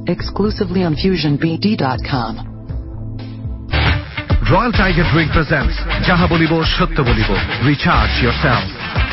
exclusively on FusionBD.com. Royal Tiger Drink presents Jaha Bolibo Sotto Bolibo. Recharge yourself.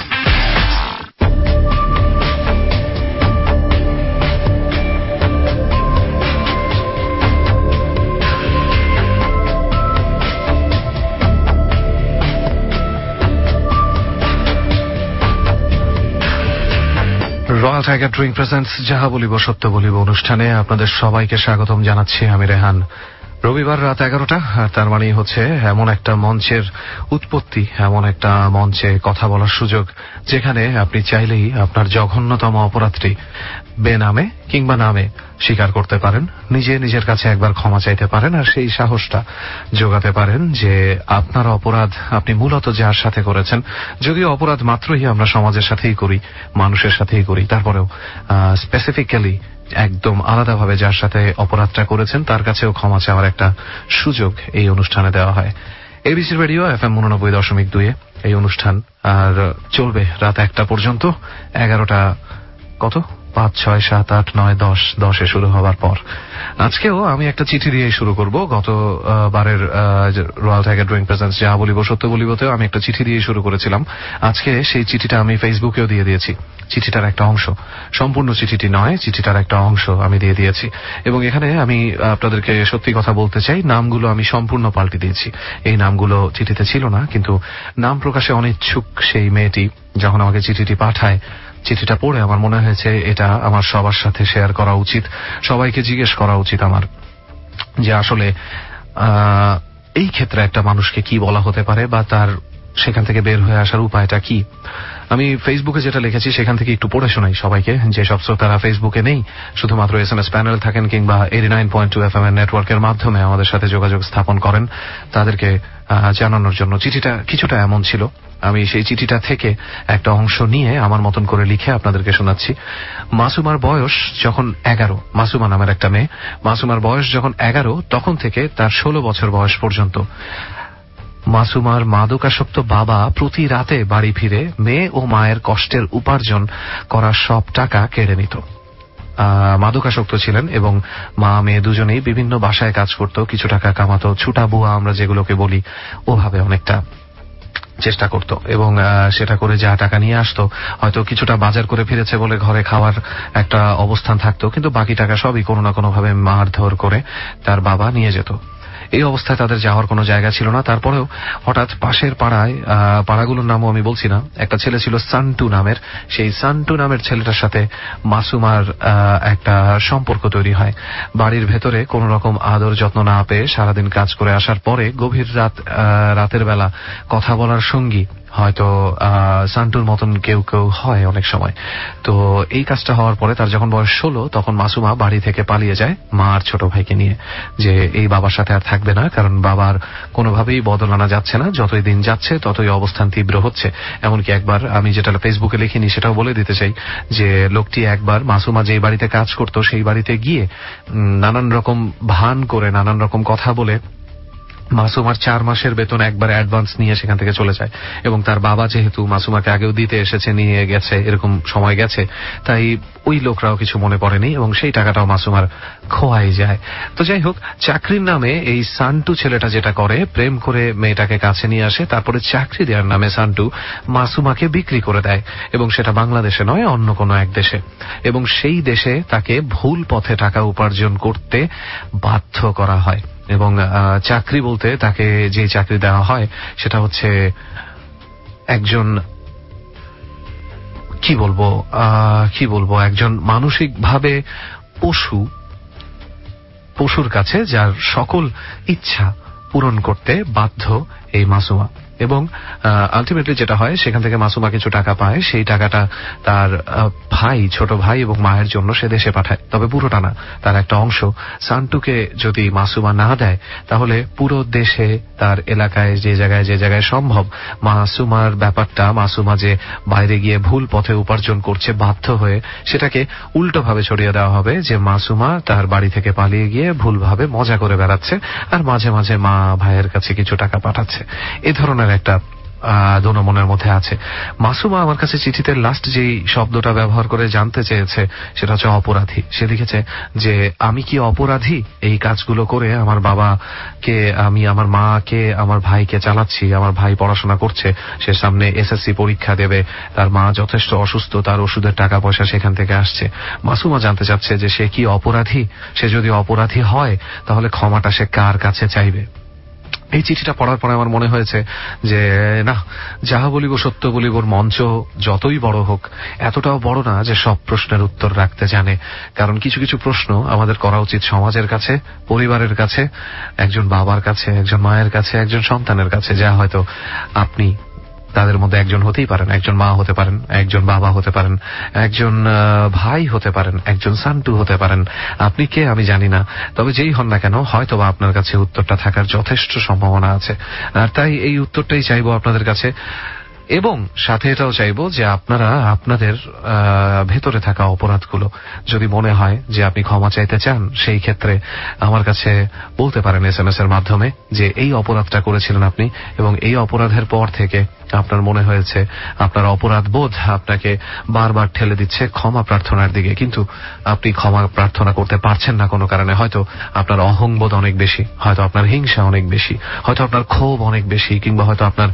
Royal Tiger drink presents যাহা বলিব সত্য বলিব অনুষ্ঠানে আপনাদের সবাইকে স্বাগতম জানাচ্ছি আমি রেহান। রবিবার রাত 11টা, আর তার মানেই হচ্ছে এমন একটা মঞ্চের উৎপত্তি, এমন একটা মঞ্চে কথা বলার সুযোগ যেখানে আপনি চাইলেই আপনার জঘন্যতম অপরাধটি বেনামে কিংবা নামে স্বীকার করতে পারেন, নিজের কাছে একবার ক্ষমা চাইতে পারেন, আর সেই সাহসটা জোগাতে পারেন যে আপনার অপরাধ আপনি মূলত যার সাথে করেছেন, যদিও অপরাধ মাত্রই আমরা সমাজের সাথেই করি, মানুষের সাথেই করি, তারপরেও স্পেসিফিক্যালি একদম আলাদাভাবে যার সাথে অপরাধটা করেছেন তার কাছেও ক্ষমা চাওয়ার একটা সুযোগ এই অনুষ্ঠানে দেওয়া হয়। এবিসি রেডিও FM 89.2 এই অনুষ্ঠান আর চলবে রাত 1টা পর্যন্ত। 11টা কত 5, 6, 7, 8, 9, 10 শুরু হওয়ার পর আজকেও আমি একটা চিঠি দিয়ে শুরু করব। গতবারের রয়্যাল টাইগার ড্রিঙ্ক প্রেজেন্টস যা বলিব সত্য বলিবতেও আমি একটা চিঠি দিয়ে শুরু করেছিলাম। আজকে সেই চিঠিটা আমি ফেসবুকেও দিয়ে দিয়েছি। চিঠিটার একটা অংশ, সম্পূর্ণ চিঠিটি নয়, চিঠিটার একটা অংশ আমি দিয়ে দিয়েছি। এবং এখানে আমি আপনাদেরকে সত্যি কথা বলতে চাই, নামগুলো আমি সম্পূর্ণ পাল্টে দিয়েছি। এই নামগুলো চিঠিতে ছিল না, কিন্তু নাম প্রকাশে অনিচ্ছুক সেই মেয়েটি যখন আমাকে চিঠিটি পাঠায়, চিঠিটা পড়ে আমার মনে হয়েছে এটা আমার সবার সাথে শেয়ার করা উচিত, সবাইকে জিজ্ঞেস করা উচিত আমার, যে আসলে এই ক্ষেত্রে একটা মানুষকে কি বলা হতে পারে বা তার সেখান থেকে বের হয়ে আসার উপায়টা কি। আমি ফেসবুকে যেটা লিখেছি সেখান থেকে একটু পড়ে শোনাই সবাইকে, যে সব শ্রোতারা ফেসবুকে নেই, শুধুমাত্র SMS প্যানেল থাকেন কিংবা 89.2 FM এর নেটওয়ার্কের মাধ্যমে আমাদের সাথে যোগাযোগ স্থাপন করেন, তাদেরকে জানানোর জন্য। চিঠিটা কিছুটা এমন ছিল, আমি সেই চিঠিটা থেকে একটা অংশ নিয়ে আমার মতন করে লিখে আপনাদেরকে শোনাচ্ছি। মাসুমার বয়স যখন 11, মাসুমা নামের একটা মেয়ে, মাসুমার বয়স যখন 11 তখন থেকে তার 16 বছর বয়স পর্যন্ত মাসুমার মাদকাসক্ত বাবা প্রতি রাতে বাড়ি ফিরে মেয়ে ও মায়ের কষ্টের উপার্জন করা সব টাকা কেড়ে নিত। মাদকাসক্ত ছিলেন এবং মা মেয়ে দুজনেই বিভিন্ন বাসায় কাজ করত, কিছু টাকা কামাতো, ছুটা বুয়া আমরা যেগুলোকে বলি ওভাবে অনেকটা চেষ্টা করত, এবং সেটা করে যা টাকা নিয়ে আসতো, হয়তো কিছুটা বাজার করে ফিরেছে বলে ঘরে খাওয়ার একটা অবস্থান থাকতো, কিন্তু বাকি টাকা সবই কোনো না কোনো ভাবে মারধর করে তার বাবা নিয়ে যেত। এই অবস্থায় তাদের যাওয়ার কোনো জায়গা ছিল না। তারপরেও হঠাৎ পাশের পাড়ায়, পাড়াগুলোর নামও আমি বলছি না, একটা ছেলে ছিল সান্টু নামের, সেই সান্টু নামের ছেলেটার সাথে মাসুমার একটা সম্পর্ক তৈরি হয়। বাড়ির ভেতরে কোন রকম আদর যত্ন না পেয়ে সারাদিন কাজ করে আসার পরে গভীর রাতের বেলা কথা বলার সঙ্গী হয়তো সান্টুর মতন কেউ হয় অনেক সময়। তো এই কাজটা হওয়ার পরে তার যখন বয়স 16 তখন মাসুমা বাড়ি থেকে পালিয়ে যায় মা আর ছোট ভাইকে নিয়ে, যে এই বাবার সাথে আর থাকবে না, কারণ বাবার কোনোভাবেই বদল আনা যাচ্ছে না, যতই দিন যাচ্ছে ততই অবস্থান তীব্র হচ্ছে। এমনকি একবার আমি যেটা ফেসবুকে লিখিনি সেটাও বলে দিতে চাই, যে লোকটি একবার মাসুমা যেই বাড়িতে কাজ করতো সেই বাড়িতে গিয়ে নানান রকম ভান করে, নানান রকম কথা বলে মাসুমার 4 মাসের বেতন একবার অ্যাডভান্স নিয়ে সেখান থেকে চলে যায়। এবং তার বাবা যেহেতু মাসুমাকে আগেও দিতে এসেছে, নিয়ে গেছে, এরকম সময় গেছে, তাই ওই লোকরাও কিছু মনে পড়েনি এবং সেই টাকাটাও মাসুমার খোয়াই যায়। তো যাই হোক, চাকরির নামে এই সান্টু ছেলেটা যেটা করে, প্রেম করে মেয়েটাকে কাছে নিয়ে আসে, তারপরে চাকরি দেওয়ার নামে সান্টু মাসুমাকে বিক্রি করে দেয়, এবং সেটা বাংলাদেশে নয়, অন্য কোনো এক দেশে, এবং সেই দেশে তাকে ভুল পথে টাকা উপার্জন করতে বাধ্য করা হয়। এবং চাকরি বলতে তাকে যে চাকরি দেওয়া হয় সেটা হচ্ছে একজন কি বলবো একজন মানসিকভাবে পশুর কাছে, যার সকল ইচ্ছা পূরণ করতে বাধ্য এই মাসুমা। এবং আলটিমেটলি যেটা হয়, সেখান থেকে মাসুমা কিছু টাকা পায়, সেই টাকাটা তার ভাই, ছোট ভাই এবং মায়ের জন্য সে দেশে পাঠায়, তবে পুরোটা না, তার একটা অংশ সান্টুকে যদি মাসুমা না দেয় তাহলে পুরো দেশে তার এলাকায় যে জায়গায় সম্ভব মাসুমার ব্যাপারটা, মাসুমা যে বাইরে গিয়ে ভুল পথে উপার্জন করছে বাধ্য হয়ে, সেটাকে উল্টোভাবে ছড়িয়ে দেওয়া হবে যে মাসুমা তার বাড়ি থেকে পালিয়ে গিয়ে ভুলভাবে মজা করে বেড়াচ্ছে আর মাঝে মাঝে মা ভাইয়ের কাছে কিছু টাকা পাঠাচ্ছে। এ ধরনের একটা দোনো মনের মধ্যে আছে। মাসুমা আমার কাছে চিঠিতে লাস্ট যেই শব্দটা ব্যবহার করে জানতে চেয়েছে সেটা হচ্ছে অপরাধী। সে লিখেছে যে আমি কি অপরাধী এই কাজগুলো করে? আমার বাবাকে, আমি আমার মাকে, আমার ভাইকে চালাচ্ছি, আমার ভাই পড়াশোনা করছে, সে সামনে এসএসসি পরীক্ষা দেবে, তার মা যথেষ্ট অসুস্থ, তার ওষুধের টাকা পয়সা সেখান থেকে আসছে। মাসুমা জানতে চাচ্ছে যে সে কি অপরাধী? সে যদি অপরাধী হয় তাহলে ক্ষমাটা সে কার কাছে চাইবে? এই চিঠিটা পড়ার পরে আমার মনে হয়েছে যে না, যাহা বলিব সত্য বলিব মঞ্চ যতই বড় হোক এতটাও বড় না যে সব প্রশ্নের উত্তর রাখতে জানে। কারণ কিছু কিছু প্রশ্ন আমাদের করা উচিত সমাজের কাছে, পরিবারের কাছে, একজন বাবার কাছে, একজন মায়ের কাছে, একজন সন্তানের কাছে, যা হয়তো আপনি তাদের মধ্যে একজন হতেই পারেন, একজন মা হতে পারেন, একজন বাবা হতে পারেন, একজন ভাই হতে পারেন, একজন সান্টু হতে পারেন। আপনি কে আমি জানি না, তবে যেই হন না কেন হয়তো বা আপনার কাছে উত্তরটা থাকার যথেষ্ট সম্ভাবনা আছে। আর তাই এই উত্তরটাই চাইবো আপনাদের কাছে, এবং সাথে এটাও চাইবো যে আপনারা আপনাদের ভেতরে থাকা অপরাধগুলো যদি মনে হয় যে আপনি ক্ষমা চাইতে চান, সেই ক্ষেত্রে আমার কাছে বলতে পারেন SMS এর মাধ্যমে যে এই অপরাধটা করেছিলেন আপনি, এবং এই অপরাধের পর থেকে আপনার মনে হয়েছে আপনার অপরাধ বোধ আপনাকে বারবার ঠেলে দিচ্ছে ক্ষমা প্রার্থনার দিকে, কিন্তু আপনি ক্ষমা প্রার্থনা করতে পারছেন না কোনো কারণে। হয়তো আপনার অহংবোধ অনেক বেশি, হয়তো আপনার হিংসা অনেক বেশি, হয়তো আপনার ক্ষোভ অনেক বেশি, কিংবা হয়তো আপনার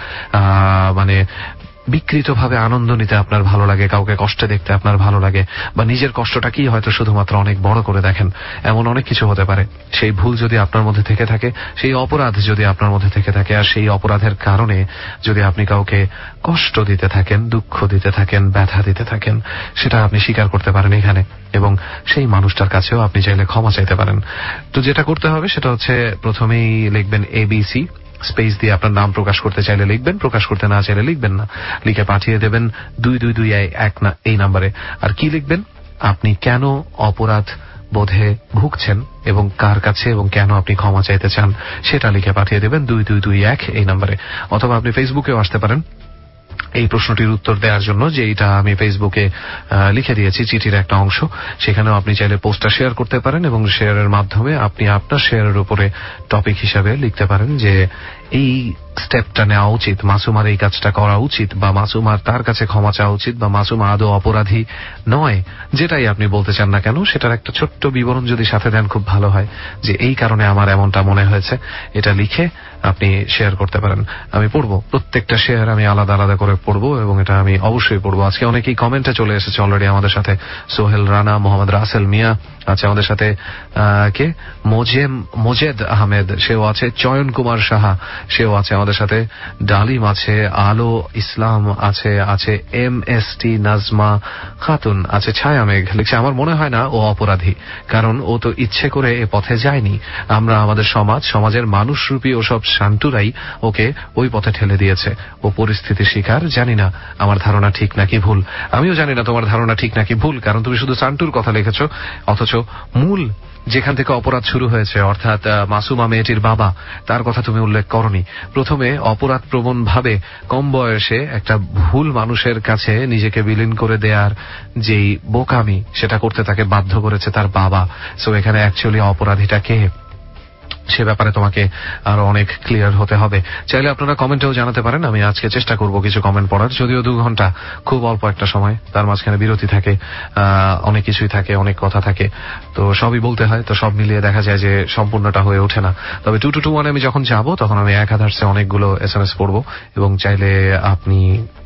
মানে বিকৃতভাবে আনন্দ নিতে আপনার ভালো লাগে, কাউকে কষ্টে দেখতে আপনার ভালো লাগে, বা নিজের কষ্টটাকেই হয়তো শুধুমাত্র অনেক বড় করে দেখেন। এমন অনেক কিছু হতে পারে। সেই ভুল যদি আপনার মধ্যে থেকে থাকে, সেই অপরাধ যদি আপনার মধ্যে থেকে থাকে, আর সেই অপরাধের কারণে যদি আপনি কাউকে কষ্ট দিতে থাকেন, দুঃখ দিতে থাকেন, ব্যথা দিতে থাকেন, সেটা আপনি স্বীকার করতে পারেন এখানে, এবং সেই মানুষটার কাছেও আপনি চাইলে ক্ষমা চাইতে পারেন। তো যেটা করতে হবে সেটা হচ্ছে প্রথমেই লিখবেন ABC, স্পেস দিয়ে আপনার নাম প্রকাশ করতে চাইলে লিখবেন, প্রকাশ করতে না চাইলে লিখবেন না, লিখে পাঠিয়ে দেবেন 2221 এই নম্বরে। আর কি লিখবেন? আপনি কেন অপরাধ বোধে ভুগছেন এবং কার কাছে এবং কেন আপনি ক্ষমা চাইতে চান সেটা লিখে পাঠিয়ে দেবেন 2221 এই নম্বরে। অথবা আপনি ফেসবুকেও আসতে পারেন এই প্রশ্নটির উত্তর দেওয়ার জন্য, যে এটা আমি ফেসবুকে লিখে দিয়েছি চিঠির একটা অংশ, সেখানেও আপনি চাইলে পোস্টটা শেয়ার করতে পারেন, এবং শেয়ারের মাধ্যমে আপনি আপনার শেয়ারের উপরে টপিক হিসাবে লিখতে পারেন যে এই স্টেপটা নেওয়া উচিত, মাসুমার এই কাজটা করা উচিত, বা মাসুমার তার কাছে ক্ষমা চাওয়া উচিত, বা মাসুমা আদৌ অপরাধী নয়। যেটাই আপনি বলতে চান না কেন সেটার একটা ছোট্ট বিবরণ যদি সাথে দেন খুব ভালো হয়, যে এই কারণে আমার এমনটা মনে হয়েছে, এটা লিখে আপনি শেয়ার করতে পারেন। আমি পড়বো, প্রত্যেকটা শেয়ার আমি আলাদা আলাদা করে পড়বো, এবং এটা আমি অবশ্যই পড়বো। আজকে অনেকেই কমেন্টে চলে এসেছে অলরেডি আমাদের সাথে। সোহেল রানা, মোহাম্মদ রাসেল মিয়া আছে আমাদের সাথে, কে মোজেদ আহমেদ সেও আছে, চয়ন কুমার সাহা সেও আছে আমাদের সাথে, ডালিম আছে, আলো ইসলাম আছে, আছে MST নাজমা খাতুন আছে, ছায়া মেঘ লিখছে আমার মনে হয় না ও অপরাধী, কারণ ও তো ইচ্ছে করে এ পথে যায়নি। আমরা আমাদের সমাজের মানুষরূপী ওসব শান্তুরাই ওকে ওই পথে ঠেলে দিয়েছে। ও পরিস্থিতি শিকার। জানি না আমার ধারণা ঠিক নাকি ভুল। আমিও জানি না তোমার ধারণা ঠিক নাকি ভুল, কারণ তুমি শুধু সান্টুর কথা লিখেছ, অথচ মূল যেখান থেকে অপরাধ শুরু হয়েছে, অর্থাৎ মাসুমা মেয়েটির বাবা, তার কথা তুমি উল্লেখ করনি। প্রথমে অপরাধ প্রবণ ভাবে কম বয়সে একটা ভুল মানুষের কাছে নিজেকে বিলীন করে দেওয়ার যেই বোকামি, সেটা করতে তাকে বাধ্য করেছে তার বাবা। সো এখানে অ্যাকচুয়ালি অপরাধীটা কে, সে ব্যাপারে তোমাকে আরো অনেক ক্লিয়ার হতে হবে। চাইলে আপনারা কমেন্টেও জানাতে পারেন। আমি আজকে চেষ্টা করব কিছু কমেন্ট পড়ার, যদিও 2 ঘন্টা খুব অল্প একটা সময়, তার মাঝখানে বিরতি থাকে, অনেক কিছুই থাকে, অনেক কথা থাকে, তো সবই বলতে হয়, তো সব মিলিয়ে দেখা যায় যে সম্পূর্ণটা হয়ে ওঠে না। তবে 2221 আমি যখন যাব তখন আমি 1000 অনেকগুলো SMS পড়বো, এবং চাইলে আপনি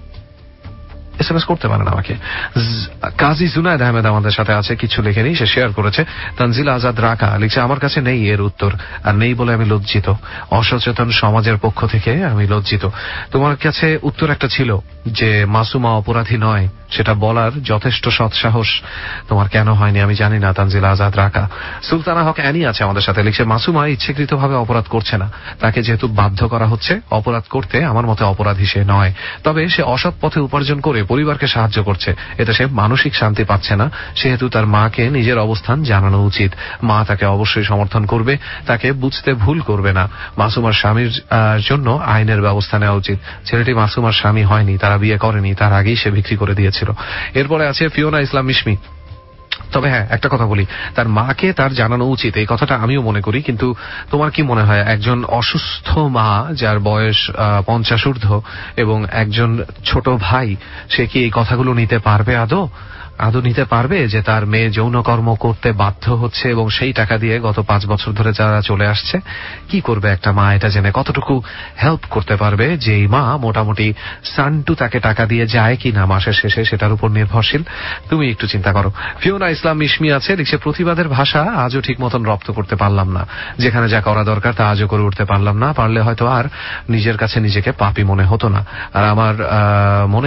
SMS করতে পারেন আমাকে। কাজী জুনায়েদ আহমেদ আমাদের সাথে আছে, কিছু লেখেনি, সে শেয়ার করেছে। তানজিলা আজাদ রাকা লিখছে আমার কাছে নেই এর উত্তর, আর নেই বলে আমি লজ্জিত, অসচেতন সমাজের পক্ষ থেকে আমি লজ্জিত। তোমার কাছে উত্তর একটা ছিল যে মাসুমা অপরাধী নয়, সেটা বলার যথেষ্ট সৎসাহস তোমার কেন হয়নি আমি জানি না। তানজিলা আজাদ রাকা। সুলতানা হক অ্যানি আছে আমাদের সাথে, লিখছে মাসুমা ইচ্ছাকৃতভাবে অপরাধ করছে না, তাকে যেহেতু বাধ্য করা হচ্ছে অপরাধ করতে, আমার মতে অপরাধী সে নয়। তবে সে অসৎ পথে উপার্জন করে পরিবারকে সাহায্য করছে, এতে সে মানসিক শান্তি পাচ্ছে না, সেহেতু তার মাকে নিজের অবস্থান জানানো উচিত। মা তাকে অবশ্যই সমর্থন করবে, তাকে বুঝতে ভুল করবে না। মাসুমার স্বামীর জন্য আইনের ব্যবস্থা নেওয়া উচিত। ছেলেটি মাসুমার স্বামী হয়নি, তারা বিয়ে করেনি, তার আগেই সে বিক্রি করে দিয়েছিল। এরপরে আছে ফিওনা ইসলাম মিশমি। তবে হ্যাঁ, একটা কথা বলি, তার মাকে তার জানানো উচিত, এই কথাটা আমিও মনে করি। কিন্তু তোমার কি মনে হয়, একজন অসুস্থ মা যার বয়স 50 ঊর্ধ্ব এবং একজন ছোট ভাই, সে কি এই কথাগুলো নিতে পারবে আদৌ নিতে পারবে যে তার মেয়ে যৌনকর্ম করতে বাধ্য হচ্ছে এবং সেই টাকা দিয়ে গত 5 বছর ধরে যারা চলে আসছে? কি করবে একটা মা এটা জেনে? কতটুকু হেল্প করতে পারবে যে এই মা মোটামুটি সান্টু তাকে টাকা দিয়ে যায় কিনা মাসের শেষে, সেটার উপর নির্ভরশীল। তুমি একটু চিন্তা করো। ফিওনা ইসলাম মিশমি আছে, লিখছে প্রতিবাদের ভাষা আজও ঠিক মতন রপ্ত করতে পারলাম না, যেখানে যা করা দরকার তা আজও করে উঠতে পারলাম না। পারলে হয়তো আর নিজের কাছে নিজেকে পাপী মনে হতো না। আর আমার মনে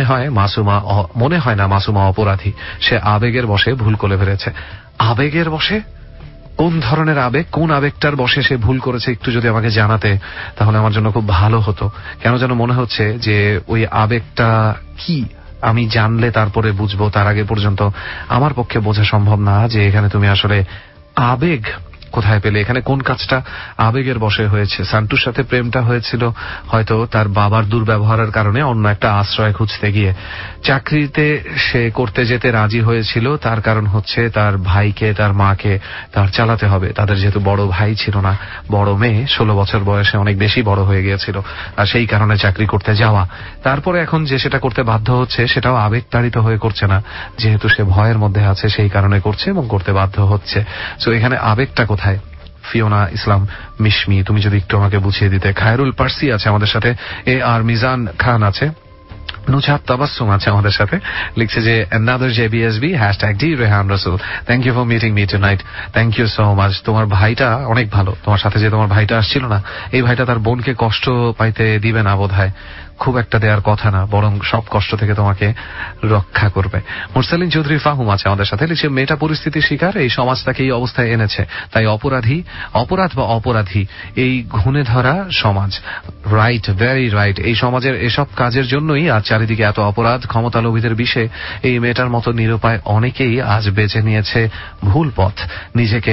হয় না মাসুমা অপরাধী, সে আবেগের বশে ভুল করে ফেলেছে। আবেগের বশে? কোন ধরনের আবেগ, কোন আবেগটার বশে সে ভুল করেছে একটু যদি আমাকে জানাতে, তাহলে আমার জন্য খুব ভালো হতো। কেন যেন মনে হচ্ছে যে ওই আবেগটা কি আমি জানলে তারপরে বুঝবো, তার আগে পর্যন্ত আমার পক্ষে বোঝা সম্ভব না যে এখানে তুমি আসলে আবেগ কোথায় পেলে, এখানে কোন কাজটা আবেগের বশে হয়েছে। সান্টুর সাথে প্রেমটা হয়েছিল হয়তো তার বাবার দুর্ব্যবহারের কারণে, অন্য একটা আশ্রয় খুঁজতে গিয়ে। চাকরিতে সে করতে যেতে রাজি হয়েছিল, তার কারণ হচ্ছে তার ভাইকে, তার মাকে তার চালাতে হবে। তাদের যেহেতু বড় ভাই ছিল না, বড় মেয়ে 16 বছর বয়সে অনেক বেশি বড় হয়ে গিয়েছিল, আর সেই কারণে চাকরি করতে যাওয়া। তারপরে এখন যে সেটা করতে বাধ্য হচ্ছে, সেটাও আবেগতাড়িত হয়ে করছে না, যেহেতু সে ভয়ের মধ্যে আছে সেই কারণে করছে এবং করতে বাধ্য হচ্ছে। সো এখানে আবেগটা কোথায়? ফিওনা ইসলাম মিশমি, তুমি যদি একটু আমাকে বুঝিয়ে দিতে। খায়রুল পার্সি আছে আমাদের সাথে, আর মিজান খান আছে, নুজাত তাবাসসুম আছে আমাদের সাথে, লিখছে যে another JBSB #D Rehan Rasul, thank you for meeting me tonight. Thank you so much. তোমার ভাইটা অনেক ভালো, তোমার সাথে যে তোমার ভাইটা আসছিল না, এই ভাইটা তার বোনকে কষ্ট পাইতে দিবে না বোধহয়, খুব একটা দেওয়ার কথা না, বরং সব কষ্ট থেকে তোমাকে রক্ষা করবে। মুরসালিন চৌধুরী ফাহুম আছে আমাদের সাথে, লিখছে মেয়েটা পরিস্থিতির শিকার, এই সমাজ তাকে এই অবস্থায় এনেছে, তাই অপরাধ বা অপরাধী এই ঘুণে ধরা সমাজ। Right, very right. এই সমাজের এসব কাজের জন্যই আজ চারিদিকে এত অপরাধ, ক্ষমতালোভীদের বিষে এই মেয়েটার মতো নিরুপায় অনেকেই আজ বেছে নিয়েছে ভুল পথ, নিজেকে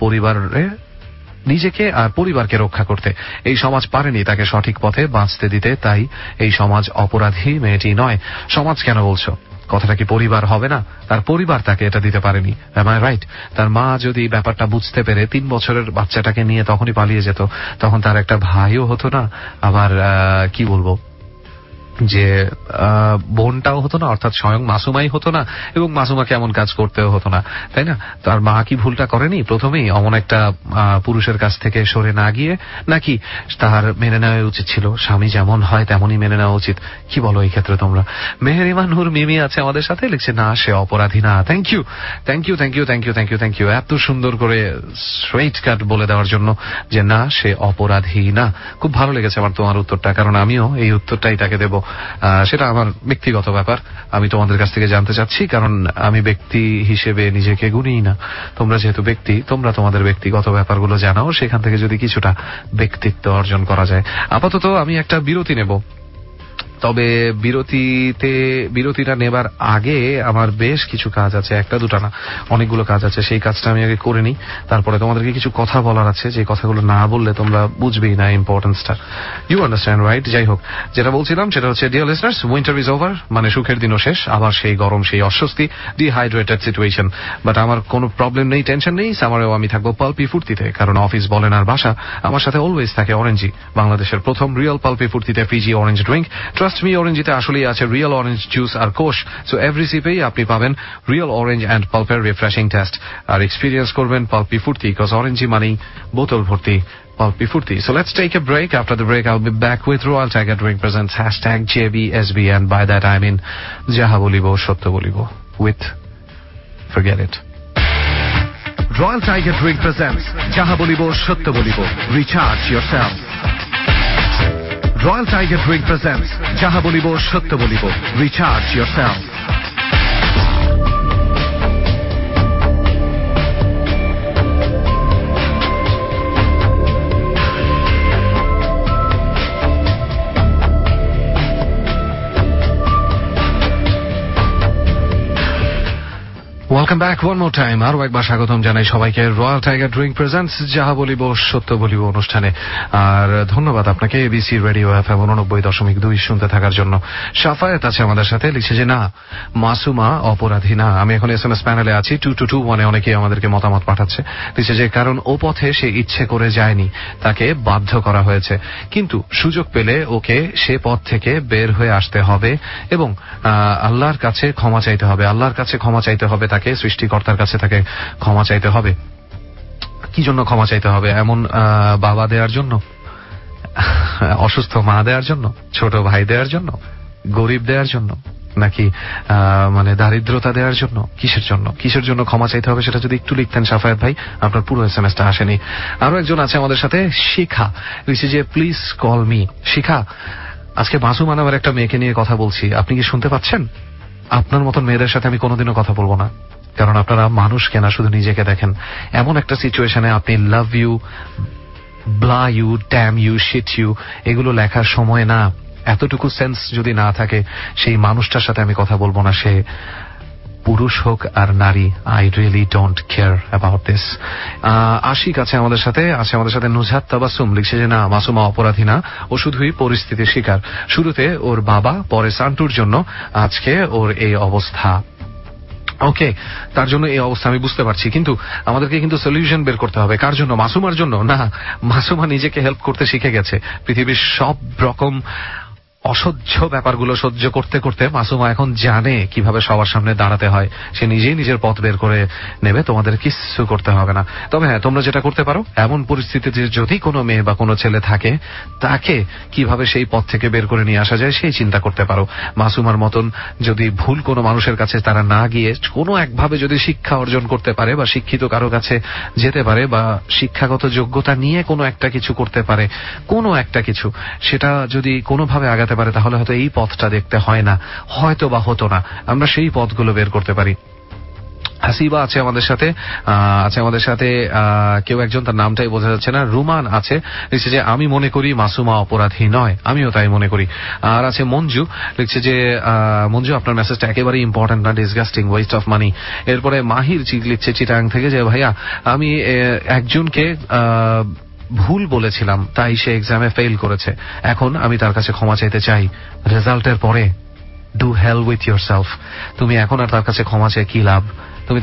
আর পরিবারকে রক্ষা করতে। এই সমাজ পারেনি তাকে সঠিক পথে বাঁচতে দিতে, তাই এই সমাজ অপরাধী মেয়েটি নয়। সমাজ কেন বলছো? কথাটা কি পরিবার হবে না? তার পরিবার তাকে এটা দিতে পারেনি, এম আই রাইট? তার মা যদি ব্যাপারটা বুঝতে পেরে 3 বছরের বাচ্চাটাকে নিয়ে তখনই পালিয়ে যেত, তখন তার একটা ভাইও হতো না, আবার কি বলবো যে বোনটাও হতো না, অর্থাৎ স্বয়ং মাসুমাই হতো না, এবং মাসুমাকে এমন কাজ করতেও হতো না, তাই না? তার মা কি ভুলটা করেনি প্রথমেই অমন একটা পুরুষের কাছ থেকে সরে না গিয়ে? নাকি তার মেনে নেওয়া উচিত ছিল? স্বামী যেমন হয় তেমনই মেনে নেওয়া উচিত। কি বলো এই ক্ষেত্রে তোমরা? মেহেরিমা নূর মিমি আছে আমাদের সাথে, লিখছে না, সে অপরাধী না। Thank you, thank you, thank you, thank you, thank you, thank you এত সুন্দর করে স্ট্রেইট কাট বলে দেওয়ার জন্য যে না, সে অপরাধী না। খুব ভালো লেগেছে আমার তোমার উত্তরটা, কারণ আমিও এই উত্তরটাই তাকে দেব। সেটা আমার ব্যক্তিগত ব্যাপার, আমি তোমাদের কাছ থেকে জানতে চাচ্ছি, কারণ আমি ব্যক্তি হিসেবে নিজেকে গুনিই না। তোমরা যেহেতু ব্যক্তি, তোমরা তোমাদের ব্যক্তিগত ব্যাপারগুলো জানাও, সেখান থেকে যদি কিছুটা ব্যক্তিত্ব অর্জন করা যায়। আপাতত আমি একটা বিরতি নেব, তবে বিরতিটা নেবার আগে আমার বেশ কিছু কাজ আছে, একটা দুটা না, অনেকগুলো কাজ আছে। সেই কাজটা আমি আগে করে নিই, তারপরে তোমাদেরকে কিছু কথা বলার আছে, যে কথাগুলো না বললে তোমরা বুঝবেই না ইম্পর্টেন্সটা। You understand, right? যাই হোক, যেটা বলছিলাম সেটা হচ্ছে, dear listeners, winter is over, মানে সুখের দিনও শেষ, আবার সেই গরম, সেই অস্বস্তি, ডিহাইড্রেটেড সিচুয়েশন। বাট আমার কোনো প্রবলেম নেই, টেনশন নেই। সামারেও আমি থাকবো পাল্পি ফুর্তিতে, কারণ অফিস বলেন আর বাসা আমার সাথে অলওয়েজ থাকে অরেঞ্জি, বাংলাদেশের প্রথম রিয়েল পাল্পি ফুর্তিতে fizzy orange drink. Trust me, অরেঞ্জিতে আসলেই আছে রিয়েল অরেঞ্জ জুস আর কোষ। সো এভরি সিপেই আপনি পাবেন রিয়েল অরেঞ্জ অ্যান্ড পাল্পের রিফ্রেশিং টেস্ট, আর এক্সপিরিয়েন্স করবেন পাল্পি ফুর্তি, বিকজ অরেঞ্জি মানেই বোতল ভর্তি পাল্পি ফুর্তি। So let's take a break. After the break, I'll be back with Royal Tiger Drink presents #JBSB, and by that I mean jaha bolibo sotto bolibo with forget it. Royal Tiger Drink presents jaha bolibo sotto bolibo, recharge yourself. Royal Tiger Drink presents jaha bolibo sotto bolibo, recharge yourself. Welcome back one more time. আরো একবার স্বাগতম জানাই সবাইকে royal Tiger drink presents যাহা বলিব সত্য বলিব অনুষ্ঠানে। আর ধন্যবাদ আপনাকে এবিসি রেডিও এফএম 89.2 শুনতে থাকার জন্য। সাফায়েত আছে আমাদের সাথে, লিখছে যে না, মাসুমা অপরাধী না। আমি এখন এসএমএস প্যানেলে আছি 2221, অনেকেই আমাদেরকে মতামত পাঠাচ্ছে। লিখছে যে কারণ ও পথে সে ইচ্ছে করে যায়নি, তাকে বাধ্য করা হয়েছে, কিন্তু সুযোগ পেলে ওকে সে পথ থেকে বের হয়ে আসতে হবে এবং আল্লাহর কাছে ক্ষমা চাইতে হবে। আল্লাহর কাছে ক্ষমা চাইতে হবে তাকে, সৃষ্টিকর্তার কাছে তাকে ক্ষমা চাইতে হবে। কি জন্য ক্ষমা চাইতে হবে? এমন বাবা দেওয়ার জন্য, অসুস্থ মা দেওয়ার জন্য, ছোট ভাই দেওয়ার জন্য, গরিব দেওয়ার জন্য, নাকি মানে দারিদ্রতা দেওয়ার জন্য? কিসের জন্য ক্ষমা চাইতে হবে সেটা যদি একটু লিখতেন সাফায়েত ভাই। আপনার পুরো এসএমএসটা আসেনি। আরো একজন আছে আমাদের সাথে, শিখা, লিখছে যে প্লিজ কল মি। শিখা, আজকে মাসুমা নামের একটা মেয়েকে নিয়ে কথা বলছি, আপনি কি শুনতে পাচ্ছেন? আপনার মতন মেয়েদের সাথে আমি কোনোদিনও কথা বলবো না, কারণ আপনারা মানুষকে না, শুধু নিজেকে দেখেন। এমন একটা সিচুয়েশনে আপনি love you, blah you, damn you, shit you এগুলো লেখার সময় না। এতটুকু সেন্স যদি না থাকে, সেই মানুষটার সাথে আমি কথা বলবো না, সে পুরুষ হোক আর নারী। I really don't care about this. Ashik আছে আমাদের সাথে নুজহাত তাবাসসুম, লিখছে যে না, মাসুমা অপরাধী না, ও শুধুই পরিস্থিতির শিকার। শুরুতে ওর বাবা, পরে সান্টুর জন্য আজকে ওর এই অবস্থা। ওকে, তার জন্য এই অবস্থা আমি বুঝতে পারছি, কিন্তু আমাদেরকে কিন্তু সলিউশন বের করতে হবে। কার জন্য? মাসুমার জন্য না। মাসুমা নিজেকে হেল্প করতে শিখে গেছে। পৃথিবীর সব রকম অসহ্য ব্যাপারগুলো সহ্য করতে করতে মাসুমা এখন জানে কিভাবে সবার সামনে দাঁড়াতে হয়। সে নিজেই নিজের পথ বের করে নেবে, তোমাদের কিচ্ছু করতে হবে না। তবে হ্যাঁ, তোমরা যেটা করতে পারো, এমন পরিস্থিতিতে যদি কোনো মেয়ে বা কোনো ছেলে থাকে, তাকে কিভাবে সেই পথ থেকে বের করে নিয়ে আসা যায় সেই চিন্তা করতে পারো। মাসুমার মতন যদি ভুল কোনো মানুষের কাছে তারা না গিয়ে কোনো একভাবে যদি শিক্ষা অর্জন করতে পারে বা শিক্ষিত কারো কাছে যেতে পারে বা শিক্ষাগত যোগ্যতা নিয়ে কোনো একটা কিছু করতে পারে, কোনো একটা কিছু, সেটা যদি কোনোভাবে আগাতে পারে, তাহলে হয়তো এই পথটা দেখতে হয় না, হয়তো বা হতো না। আমরা সেই পথগুলো বের করতে পারি। হাসিবা আছে আমাদের সাথে কেউ একজন, তার নামটাই বোঝা যাচ্ছে না। রুমান আছে, লিখছে যে আমি মনে করি মাসুমা অপরাধী নয়, আমিও তাই মনে করি। আর আছে মঞ্জু, লিখছে যে মঞ্জু, আপনার মেসেজটা একেবারে ইম্পর্টেন্ট না, ডিসগাস্টিং, ওয়েস্ট অফ মানি। এরপরে মাহির লিখছে চিটাং থেকে যে ভাইয়া, আমি একজনকে ভুল বলেছিলাম, তাই সে এক্সামে ফেল করেছে। এখন আমি তার কাছে ক্ষমা চাইতে চাই। রেজাল্টের পরে ডু হেল উইথ ইয়োরসেলফ। তুমি এখন আর তার কাছে ক্ষমা চেয়ে কি লাভ? তুমি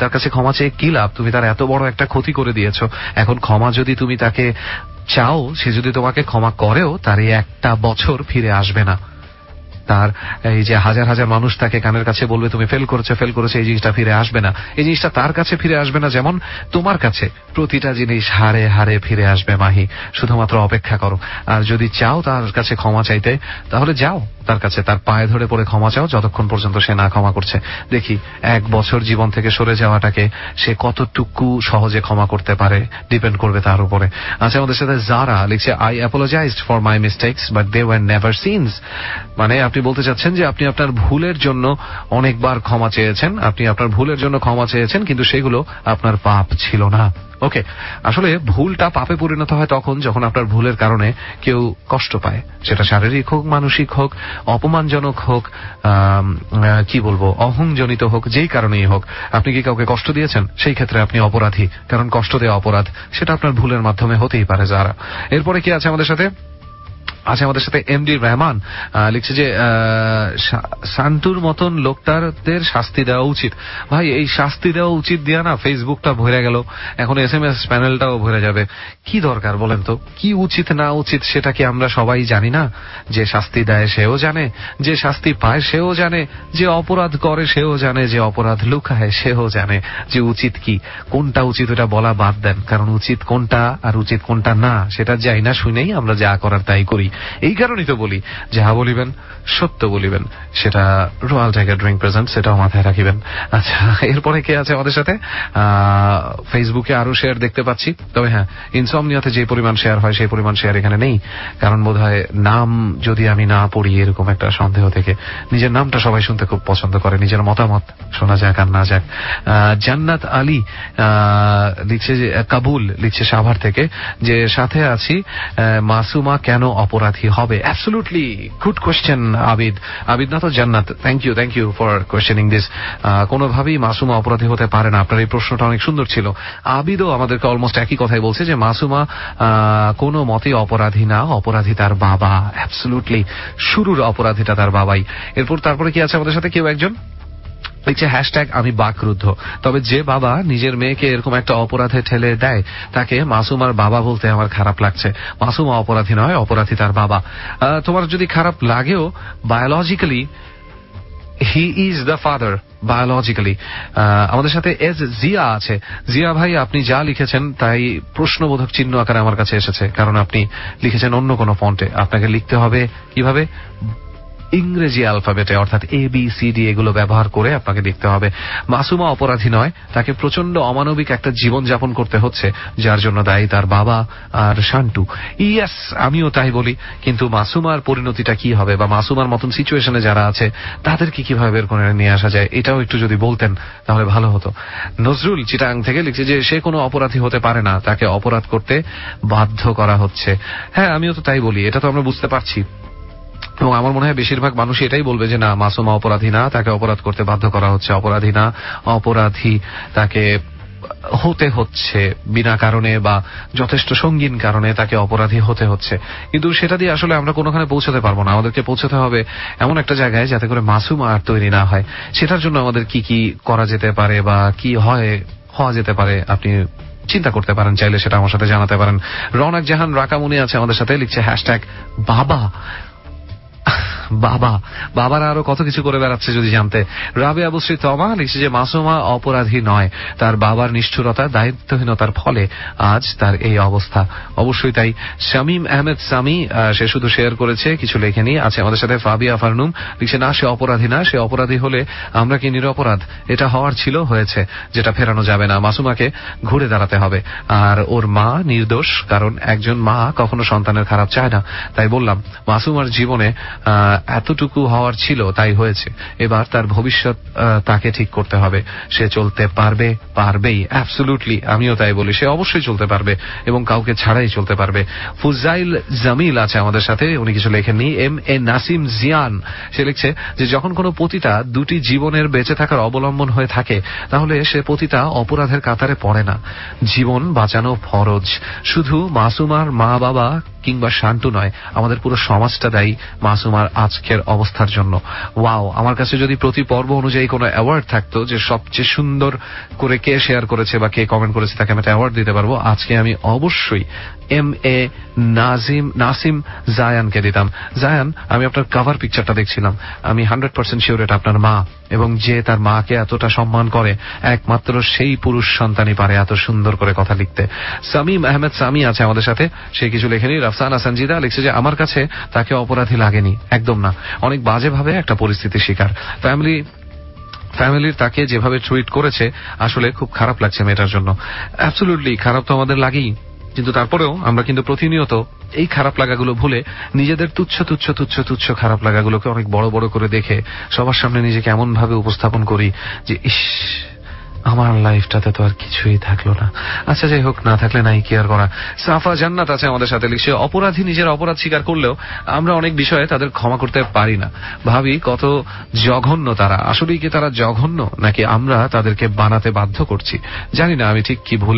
তার এত বড় একটা ক্ষতি করে দিয়েছো। এখন ক্ষমা যদি তুমি তাকে চাও, সে যদি তোমাকে ক্ষমা করেও, তার এই একটা বছর ফিরে আসবে না। তার এই যে হাজার হাজার মানুষ তাকে কানের কাছে বলবে তুমি ফেল করেছো, এই জিনিসটা ফিরে আসবে না। এই জিনিসটা তার কাছে ফিরে আসবে না, যেমন তোমার কাছে প্রতিটা জিনিস হারে হারে ফিরে আসবে। মাহি, শুধুমাত্র অপেক্ষা করো। আর যদি চাও তার কাছে ক্ষমা চাইতে, তাহলে যাও তার কাছে, তার পায়ে ধরে পড়ে ক্ষমা চাও, যতক্ষণ পর্যন্ত সে না ক্ষমা করছে। দেখি এক বছর জীবন থেকে সরে যাওয়াটাকে সে কতটুকু সহজে ক্ষমা করতে পারে, ডিপেন্ড করবে তার উপরে। আচ্ছা, আমাদের সাথে যারা লিখছে, I apologised for my mistakes but they were never sins. মানে আপনি বলতে চাচ্ছেন যে আপনি আপনার ভুলের জন্য অনেকবার ক্ষমা চেয়েছেন, কিন্তু সেগুলো আপনার পাপ ছিল না। ওকে, আসলে ভুলটা পাপে পরিণত হয় তখন যখন আপনার ভুলের কারণে কেউ কষ্ট পায়, সেটা শারীরিক হোক, মানসিক হোক, অপমানজনক হোক, কি বলবো, অহংজনিত হোক, যেই কারণেই হোক। আপনি কি কাউকে কষ্ট দিয়েছেন, সেই ক্ষেত্রে আপনি অপরাধী, কারণ কষ্ট দেওয়া অপরাধ, সেটা আপনার ভুলের মাধ্যমে হতেই পারে। যারা এরপরে কি আছে আমাদের সাথে এমডি রহমান, লিখছে যে শান্তুর মতন লোকটাদের শাস্তি দেওয়া উচিত। ভাই, এই শাস্তি দেওয়া উচিত দিয়া না ফেসবুকটা ভরে গেল, এখন এসএমএস প্যানেলটাও ভরে যাবে। কি দরকার বলেন তো? কি উচিত না উচিত সেটা কি আমরা সবাই জানি না? যে শাস্তি দেয় সেও জানে, যে শাস্তি পায় সেও জানে, যে অপরাধ করে সেও জানে, যে অপরাধ লুকায় সেও জানে যে উচিত কি, কোনটা উচিত ওটা বলা বাদ দেন, কারণ উচিত কোনটা আর উচিত কোনটা না সেটা যাই না শুনেই আমরা যা করার তাই করি। এই কারণেই তো বলি, যাহা বলিবেন সত্য বলিবেন, সেটা রয়্যাল টাইগার ড্রিঙ্ক প্রেজেন্ট, সেটাও মাথায় রাখিবেন। আচ্ছা, এরপরে কে আছে আমাদের সাথে? ফেসবুকে আরো শেয়ার দেখতে পাচ্ছি, তবে হ্যাঁ, ইনসমনিয়াতে যে পরিমাণ শেয়ার হয় সেই পরিমাণ শেয়ার এখানে নেই, কারণ বোধহয় নাম যদি আমি না পড়ি এরকম একটা সন্দেহ থেকে। নিজের নামটা সবাই শুনতে খুব পছন্দ করে, নিজের মতামত শোনা যাক আর না যাক। জান্নাত আলী লিখছে যে, কাবুল লিখছে সাভার থেকে, যে সাথে আছি, মাসুমা কেন অপরাধী অপরাধী হবে? অ্যাবসলিউটলি গুড কোয়েশ্চেন আবিদ না তো Jannat. Thank you for questioning this. কোনোভাবেই মাসুমা অপরাধী হতে পারে না। আপনার এই প্রশ্নটা অনেক সুন্দর ছিল। আবিদও আমাদেরকে অলমোস্ট একই কথাই বলছে যে মাসুমা কোনো মতেই অপরাধী না, অপরাধী তার বাবা। অ্যাবসলিউটলি শুরুর অপরাধীটা তার বাবাই। তারপরে কি আছে আমাদের সাথে কেউ একজন লিখছে হ্যাশট্যাগ আমি বাকরুদ্ধ। তবে যে বাবা নিজের মেয়েকে এরকম একটা অপরাধে ঠেলে দেয় তাকে মাসুমার বাবা বলতে আমার খারাপ লাগছে। মাসুমা অপরাধী নয়, অপরাধী তার বাবা। তোমার যদি খারাপ লাগেও biologically he is the father, biologically. আমাদের সাথে জিয়া আছে। জিয়া ভাই, আপনি যা লিখেছেন তাই প্রশ্নবোধক চিহ্ন আকারে আমার কাছে এসেছে, কারণ আপনি লিখেছেন অন্য কোনো ফন্টে। আপনাকে লিখতে হবে কিভাবে? ইংরেজি অ্যালফাবেটে, অর্থাৎ ABCD এগুলো ব্যবহার করে আপনাকে দেখতে হবে। মাসুমা অপরাধী নয়, তাকে প্রচন্ড অমানবিক একটা জীবন যাপন করতে হচ্ছে, যার জন্য দায়ী তার বাবা আর শান্টু। ইয়েস, আমিও তাই বলি। কিন্তু মাসুমার পরিণতিটা কি হবে, বা মাসুমার মতন সিচুয়েশনে যারা আছে তাদেরকে কিভাবে বের করে নিয়ে আসা যায়, এটাও একটু যদি বলতেন তাহলে ভালো হতো। নজরুল চিটাং থেকে লিখছে যে সে কোনো অপরাধী হতে পারে না, তাকে অপরাধ করতে বাধ্য করা হচ্ছে। হ্যাঁ, আমিও তো তাই বলি, এটা তো আমরা বুঝতে পারছি। এবং আমার মনে হয় বেশিরভাগ মানুষ এটাই বলবে যে না, মাসুমা অপরাধী না, তাকে অপরাধ করতে বাধ্য করা হচ্ছে। অপরাধী না, অপরাধী তাকে হতে হচ্ছে বিনা কারণে বা যথেষ্ট সঙ্গীন কারণে তাকে অপরাধী হতে হচ্ছে। কিন্তু সেটা দিয়ে আসলে আমরা কোনোখানে পৌঁছাতে পারবো না। আমাদেরকে পৌঁছাতে হবে এমন একটা জায়গায় যাতে করে মাসুমা আর তৈরি না হয়। সেটার জন্য আমাদের কি কি করা যেতে পারে বা কি হওয়া যেতে পারে আপনি চিন্তা করতে পারেন, চাইলে সেটা আমার সাথে জানাতে পারেন। রওনাক জাহান রাকামুনি আছে আমাদের সাথে, লিখছে হ্যাশট্যাগ বাবা। বাবারা আরো কত কিছু করে বেড়াচ্ছে যদি জানতে। রাবে আবুশ্রী তমা লিখছে যে মাসুমা অপরাধী নয়, তার বাবার নিষ্ঠুরতা, দায়িত্বহীনতার ফলে আজ তার এই অবস্থা। অবশ্যই তাই। শামীম আহমেদ সামি সে শুধু শেয়ার করেছে, কিছু লেখেনি। আছে আমাদের সাথে ফাবিয়া ফারনুম, লিখছে না, সে অপরাধী না, সে অপরাধী হলে আমরা কি নিরপরাধ? এটা হওয়ার ছিল, হয়েছে, যেটা ফেরানো যাবে না। মাসুমাকে ঘুরে দাঁড়াতে হবে। আর ওর মা নির্দোষ, কারণ একজন মা কখনো সন্তানের খারাপ চায় না। তাই বললাম, মাসুমার জীবনে এতটুকু হওয়ার ছিল, তাই হয়েছে। এবার তার ভবিষ্যৎ তাকে ঠিক করতে হবে। সে চলতে পারবেই। অ্যাবসলিউটলি, আমিও তাই বলি, সে অবশ্যই চলতে পারবে এবং কাউকে ছাড়াই চলতে পারবে। ফুজাইল জামিল আছে আমাদের সাথে, উনি কিছু লেখেননি। MA নাসিম জিয়ান সে লিখছে যে যখন কোনো পতিতা দুটি জীবনের বেঁচে থাকার অবলম্বন হয়ে থাকে, তাহলে সে পতিতা অপরাধের কাতারে পড়ে না। জীবন বাঁচানো ফরজ। শুধু মাসুমার মা বাবা কিংবা শান্তু নয়, আমাদের পুরো সমাজটা দায়ী মাসুমার আজকের অবস্থার জন্য। ওয়াও, আমার কাছে যদি প্রতি পর্ব অনুযায়ী কোনো অ্যাওয়ার্ড থাকতো যে সবচেয়ে সুন্দর করে কে শেয়ার করেছে বা কে কমেন্ট করেছে তাকে আমি একটা অ্যাওয়ার্ড দিতে পারবো, আজকে আমি অবশ্যই MA নাসিম জায়ানকে দিতাম। জায়ান, আমি আপনার কভার পিকচারটা দেখছিলাম, আমি 100% শিওর এটা আপনার মা, এবং যে তার মাকে এতটা সম্মান করে একমাত্র সেই পুরুষ সন্তানই পারে এত সুন্দর করে কথা লিখতে। সামিম আহমেদ সামি আছে আমাদের সাথে, সে কিছু লেখেনি। রাফসানা সঞ্জিদা লিখছে যে আমার কাছে তাকে অপরাধী লাগেনি, একদম না, অনেক বাজেভাবে একটা পরিস্থিতির শিকার। ফ্যামিলির তাকে যেভাবে ট্রিট করেছে, আসলে খুব খারাপ লাগছে মেয়েটার জন্য। অ্যাবসলিউটলি খারাপ তো আমাদের লাগেই, কিন্তু তারপরেও আমরা কিন্তু প্রতিনিয়ত এই খারাপ লাগাগুলো ভুলে নিজেদের তুচ্ছ খারাপ লাগাগুলোকে অনেক বড় বড় করে দেখে সবার সামনে নিজেকে এমন ভাবে উপস্থাপন করি যে ইস, আমার লাইফটাতে তো আর কিছুই থাকলো না। আচ্ছা, যাই হোক, না থাকলে নাই, কি আর করা। সাফা জান্নাত আছে আমাদের সাথে, লিখছে অপরাধী নিজের অপরাধ স্বীকার করলেও আমরা অনেক বিষয়ে তাদের ক্ষমা করতে পারি না। ভাবি কত জঘন্য তারা। আসলেই কি তারা জঘন্য, নাকি আমরা তাদেরকে বানাতে বাধ্য করছি? জানি না আমি ঠিক কি ভুল।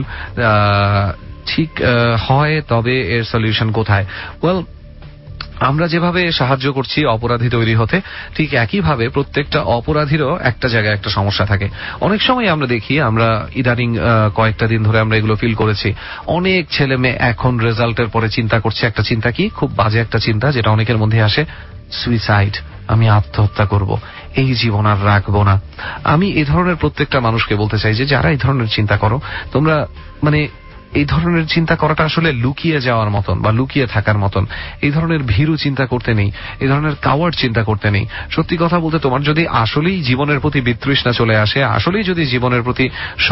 ঠিক হয়, তবে এর সলিউশন কোথায়? ওয়েল, আমরা যেভাবে সাহায্য করছি অপরাধী তৈরি হতে, ঠিক একইভাবে প্রত্যেকটা অপরাধীরও একটা জায়গায় একটা সমস্যা থাকে। অনেক সময় আমরা দেখি, আমরা ইদানিং কয়েকটা দিন ধরে আমরা এগুলো ফিল করেছি, অনেক ছেলে মেয়ে এখন রেজাল্টের পরে চিন্তা করছে একটা চিন্তা, কি খুব বাজে একটা চিন্তা, যেটা অনেকের মধ্যে আসে, সুইসাইড। আমি আত্মহত্যা করব, এই জীবন আর রাখবো না। আমি এই ধরনের প্রত্যেকটা মানুষকে বলতে চাই যে যারা এই ধরনের চিন্তা করো, তোমরা এই ধরনের চিন্তা করাটা আসলে লুকিয়ে যাওয়ার মতন বা লুকিয়ে থাকার মতন। এই ধরনের ভীরু চিন্তা করতে নেই, এই ধরনের কাওয়ার্ড চিন্তা করতে নেই। সত্যি কথা বলতে, তোমার যদি আসলেই জীবনের প্রতি বিতৃষ্ণা চলে আসে, আসলেই যদি জীবনের প্রতি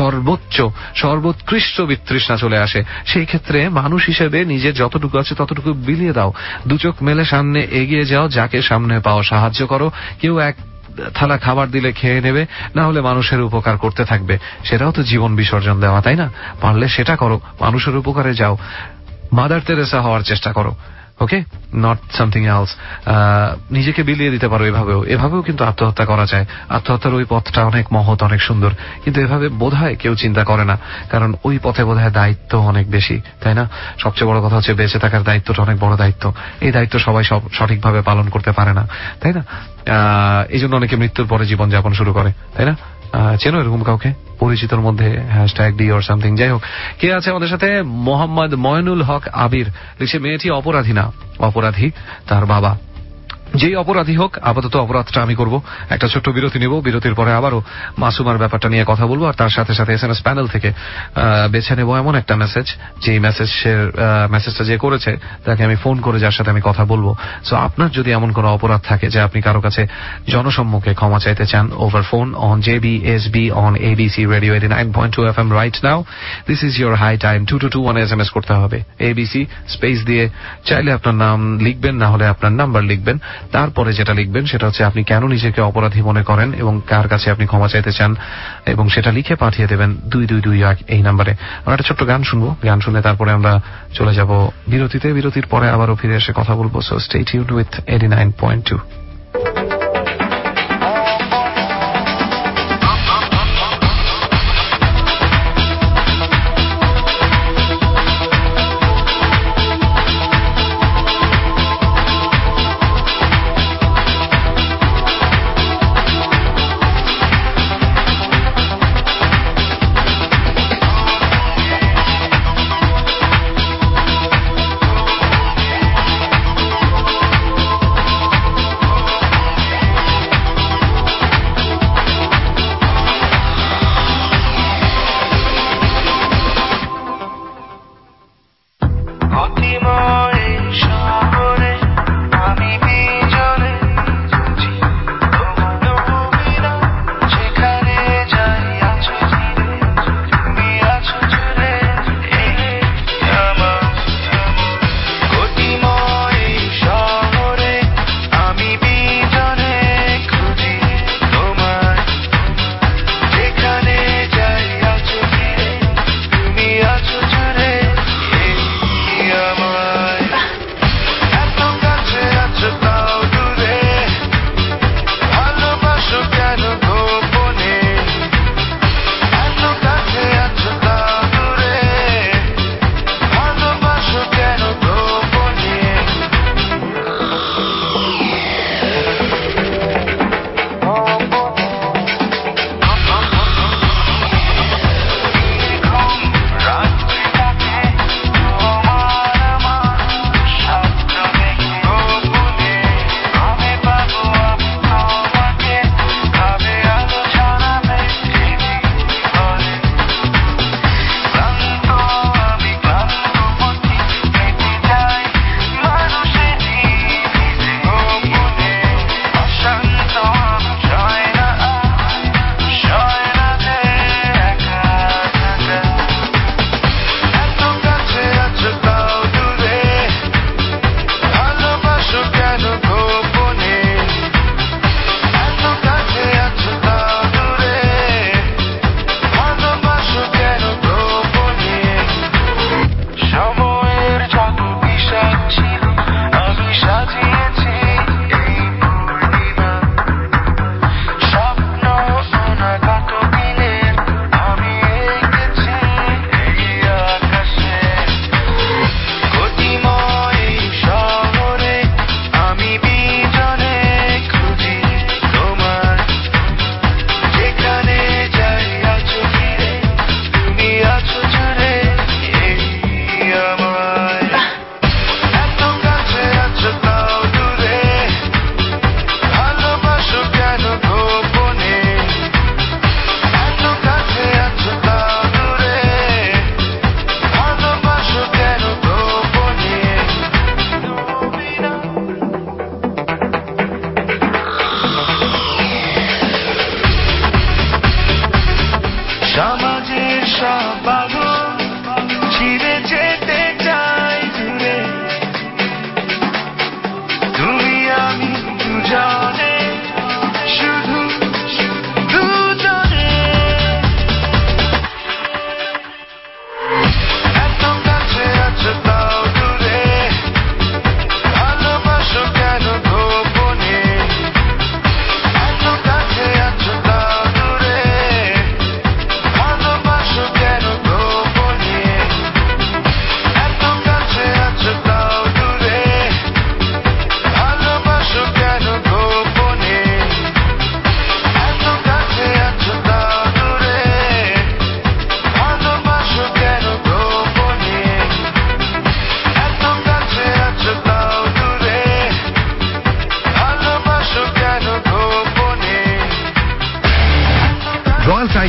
সর্বোৎকৃষ্ট বিতৃষ্ণা চলে আসে, সেই ক্ষেত্রে মানুষ হিসেবে নিজের যতটুকু আছে ততটুকু বিলিয়ে দাও। দু চোখ মেলে সামনে এগিয়ে যাও, যাকে সামনে পাও সাহায্য করো। কেউ এক থালা খাবার দিলে খেয়ে নেবে, না হলে মানুষের উপকার করতে থাকবে। সেটাও তো জীবন বিসর্জন দেওয়া, তাই না? পারলে সেটা করো, মানুষের উপকারে যাও, মাদার তেরেসা হওয়ার চেষ্টা করো। Okay, not something else. নিজেকে বিলিয়ে দিতে পারো এভাবেও কিন্তু আত্মহত্যা করা যায়। আত্মহত্যার ওই পথটা অনেক মহৎ, অনেক সুন্দর, কিন্তু এভাবে বোধহয় কেউ চিন্তা করে না, কারণ ওই পথে বোধহয় দায়িত্ব অনেক বেশি, তাই না? সবচেয়ে বড় কথা হচ্ছে বেঁচে থাকার দায়িত্বটা অনেক বড় দায়িত্ব। এই দায়িত্ব সবাই সঠিকভাবে পালন করতে পারে না, তাই না? এই জন্য অনেকে মৃত্যুর পরে জীবনযাপন শুরু করে, তাই না? চেনো এরকম কাউকে পরিচিতর মধ্যে? #D or something। যাই হোক, কে আছে আমাদের সাথে? মোহাম্মদ ময়নুল হক আবির লিখছে, মেয়েটি অপরাধী না, অপরাধী তার বাবা। যেই অপরাধী হোক, আপাতত অপরাধটা আমি করব। একটা ছোট্ট বিরতি নেব, বিরতির পরে আবারও মাসুমার ব্যাপারটা নিয়ে কথা বলবো, আর তার সাথে সাথে SMS প্যানেল থেকে বেছে নেব এমন একটা মেসেজ, যেই মেসেজটা যে করেছে তাকে আমি ফোন করে যার সাথে আমি কথা বলবো। সো আপনার যদি এমন কোনো অপরাধ থাকে যে আপনি কারো কাছে জনসম্মুখে ক্ষমা চাইতে চান, over phone on JBSB on ABC radio 89.2 FM right now, this is your high time. 2221 SMS করতে হবে, ABC স্পেস দিয়ে। চাইলে আপনার নাম লিখবেন, না হলে আপনার নাম্বার লিখবেন। তারপরে যেটা লিখবেন সেটা হচ্ছে আপনি কেন নিজেকে অপরাধী মনে করেন এবং কার কাছে আপনি ক্ষমা চাইতে চান, এবং সেটা লিখে পাঠিয়ে দেবেন 2221 এই নাম্বারে। আমরা একটা ছোট্ট গান শুনবো, গান শুনে তারপরে আমরা চলে যাব বিরতিতে। বিরতির পরে আবারও ফিরে এসে কথা বলবো। So stay tuned with 89.2।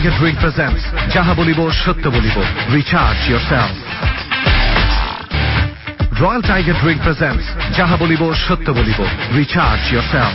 Tiger Drink presents Jaha Bolibo Sotto Bolibo. Recharge yourself. Royal Tiger Drink presents Jaha Bolibo Sotto Bolibo. Recharge yourself.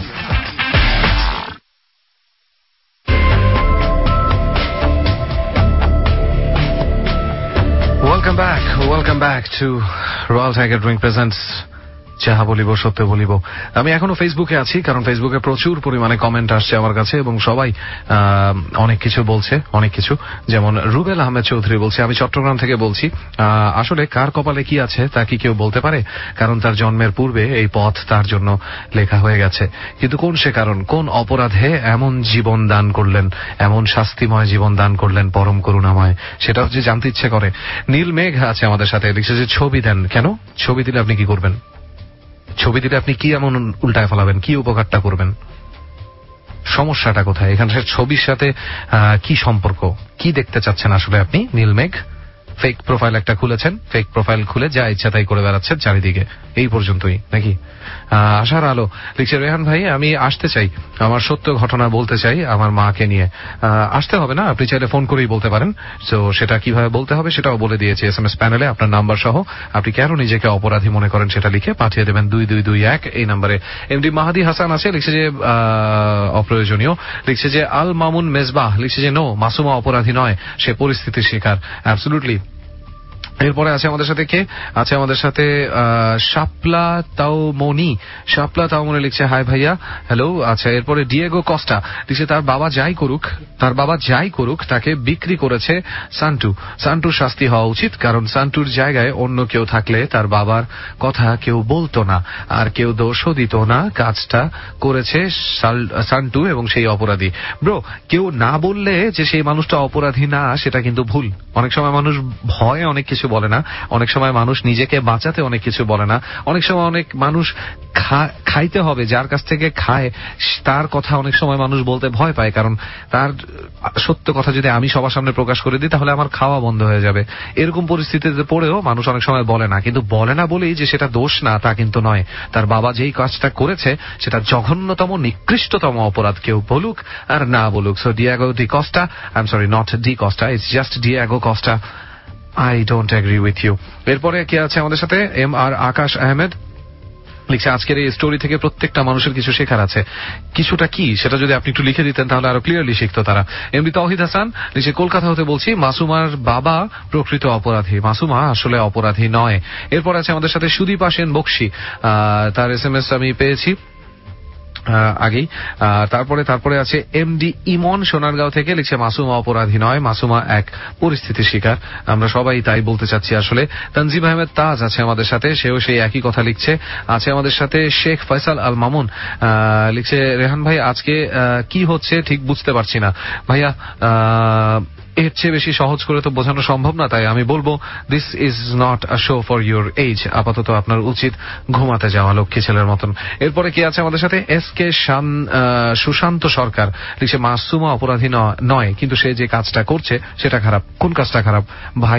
Welcome back to Royal Tiger Drink presents যাহা বলিব সত্য বলিব। আমি এখনো ফেসবুকে আছি, কারণ ফেসবুকে প্রচুর পরিমাণে কমেন্ট আসছে আমার কাছে এবং সবাই অনেক কিছু বলছে, অনেক কিছু। যেমন রুবেল আহমেদ চৌধুরী বলছে, আমি চট্টগ্রাম থেকে বলছি, আসলে কার কপালে কি আছে তা কি কেউ বলতে পারে? কারণ তার জন্মের পূর্বে এই পথ তার জন্য লেখা হয়ে গেছে, কিন্তু কোন সে কারণ, কোন অপরাধে এমন জীবন দান করলেন, এমন শাস্তিময় জীবন দান করলেন পরম করুণাময়, সেটা হচ্ছে জানতে ইচ্ছে করে। নীল মেঘ আছে আমাদের সাথে, লিখছে যে ছবি দেন। কেন? ছবি দিলে আপনি কি করবেন? ছবি দিলে আপনি কি এমন উল্টায় ফেলাবেন? কি উপকারটা করবেন? সমস্যাটা কোথায়? এখানকার ছবির সাথে কি সম্পর্ক? কি দেখতে চাচ্ছেন আসলে আপনি নীলমেঘ? ফেক প্রোফাইল একটা খুলেছেন, ফেক প্রোফাইল খুলে যা ইচ্ছা তাই করে বেড়াচ্ছেন চারিদিকে, এই পর্যন্তই নাকি? আশার আলো লিখছে, রেহান ভাই আমি আসতে চাই, আমার সত্য ঘটনা বলতে চাই আমার মাকে নিয়ে। আসতে হবে না, আপনি চাইলে ফোন করেই বলতে পারেন। তো সেটা কিভাবে বলতে হবে সেটাও বলে দিয়েছি SMS প্যানেলে, আপনার নাম্বার সহ। আপনি কেন নিজেকে অপরাধী মনে করেন সেটা লিখে পাঠিয়ে দেবেন 2221 এই নাম্বারে। এমডি মাহাদি হাসান আছে, লিখছে যে অপ্রয়োজনীয়। লিখছে যে আল মামুন মেজবাহ লিখছে যে নো, মাসুমা অপরাধী নয়, সে পরিস্থিতির শিকার। অ্যাবসলিউটলি। এরপরে আছে আমাদের সাথে কে আছে? আমাদের সাথে শাপলা তাওমনি লিখছে, হাই ভাইয়া, হ্যালো। আচ্ছা, এরপরে ডিয়েগো কস্টা লিখছে, তার বাবা যাই করুক তাকে বিক্রি করেছে সান্টুর শাস্তি হওয়া উচিত, কারণ সান্টুর জায়গায় অন্য কেউ থাকলে তার বাবার কথা কেউ বলতো না আর কেউ দোষও দিত না। কাজটা করেছে সান্টু এবং সেই অপরাধী। ব্রো, কেউ না বললে যে সেই মানুষটা অপরাধী না সেটা কিন্তু ভুল। অনেক সময় মানুষ ভয়ে অনেক কিছু বলে না, অনেক সময় মানুষ নিজেকে বাঁচাতে অনেক কিছু বলে না, অনেক সময় অনেক মানুষ খাইতে হবে, যার কাছ থেকে খায় তার কথা অনেক সময় মানুষ বলতে ভয় পায়, কারণ তার সত্য কথা যদি আমি সবার সামনে প্রকাশ করে দিই তাহলে আমার খাওয়া বন্ধ হয়ে যাবে। এরকম পরিস্থিতিতে পড়েও মানুষ অনেক সময় বলে না, কিন্তু বলে না বলেই যে সেটা দোষ না তা কিন্তু নয়। তার বাবা যেই কাজটা করেছে সেটা জঘন্যতম নিকৃষ্টতম অপরাধ, কেউ বলুক আর না বলুক। So Diego de Costa, I am sorry, not de Costa, it's just Diego Costa, I don't agree with you. এরপরে কে আছে আমাদের সাথে? MR আকাশ আহমেদ লিখছে, আজকের এই স্টোরি থেকে প্রত্যেকটা মানুষের কিছু শেখার আছে। কিছুটা কি সেটা যদি আপনি একটু লিখে দিতেন তাহলে আরো ক্লিয়ারলি শিখতো তারা। এমডি তাওহিদ হাসান লিখছে, কলকাতা হতে বলছি, মাসুমার বাবা প্রকৃত অপরাধী, মাসুমা আসলে অপরাধী নয়। এরপর আছে আমাদের সাথে সুদীপ আসেন বক্সি, তার SMS আমি পেয়েছি আগেই। তারপরে আছে এমডি ইমন সোনারগাঁও থেকে, লিখছে মাসুমা অপরাধী নয়, মাসুমা এক পরিস্থিতির শিকার। আমরা সবাই তাই বলতে চাচ্ছি আসলে। তানজিম আহমেদ তাজ আছে আমাদের সাথে, সেও সেই একই কথা লিখছে। আছে আমাদের সাথে শেখ ফয়সাল আল মামুন, লিখছে, রেহান ভাই আজকে কি হচ্ছে ঠিক বুঝতে পারছি না ভাইয়া, এর চেয়ে বেশি সহজ করে তো বোঝানো সম্ভব না, তাই আমি বলবো this is not a show for your age. আপাতত আপনার উচিত ঘুমাতে যাওয়া লক্ষ্মী ছেলের মতন। এরপরে কি আছে আমাদের সাথে? SK সুশান্ত সরকার লিখছে, মাসুমা অপরাধী নয়, কিন্তু সে যে কাজটা করছে সেটা খারাপ। কোন কাজটা খারাপ? ভাই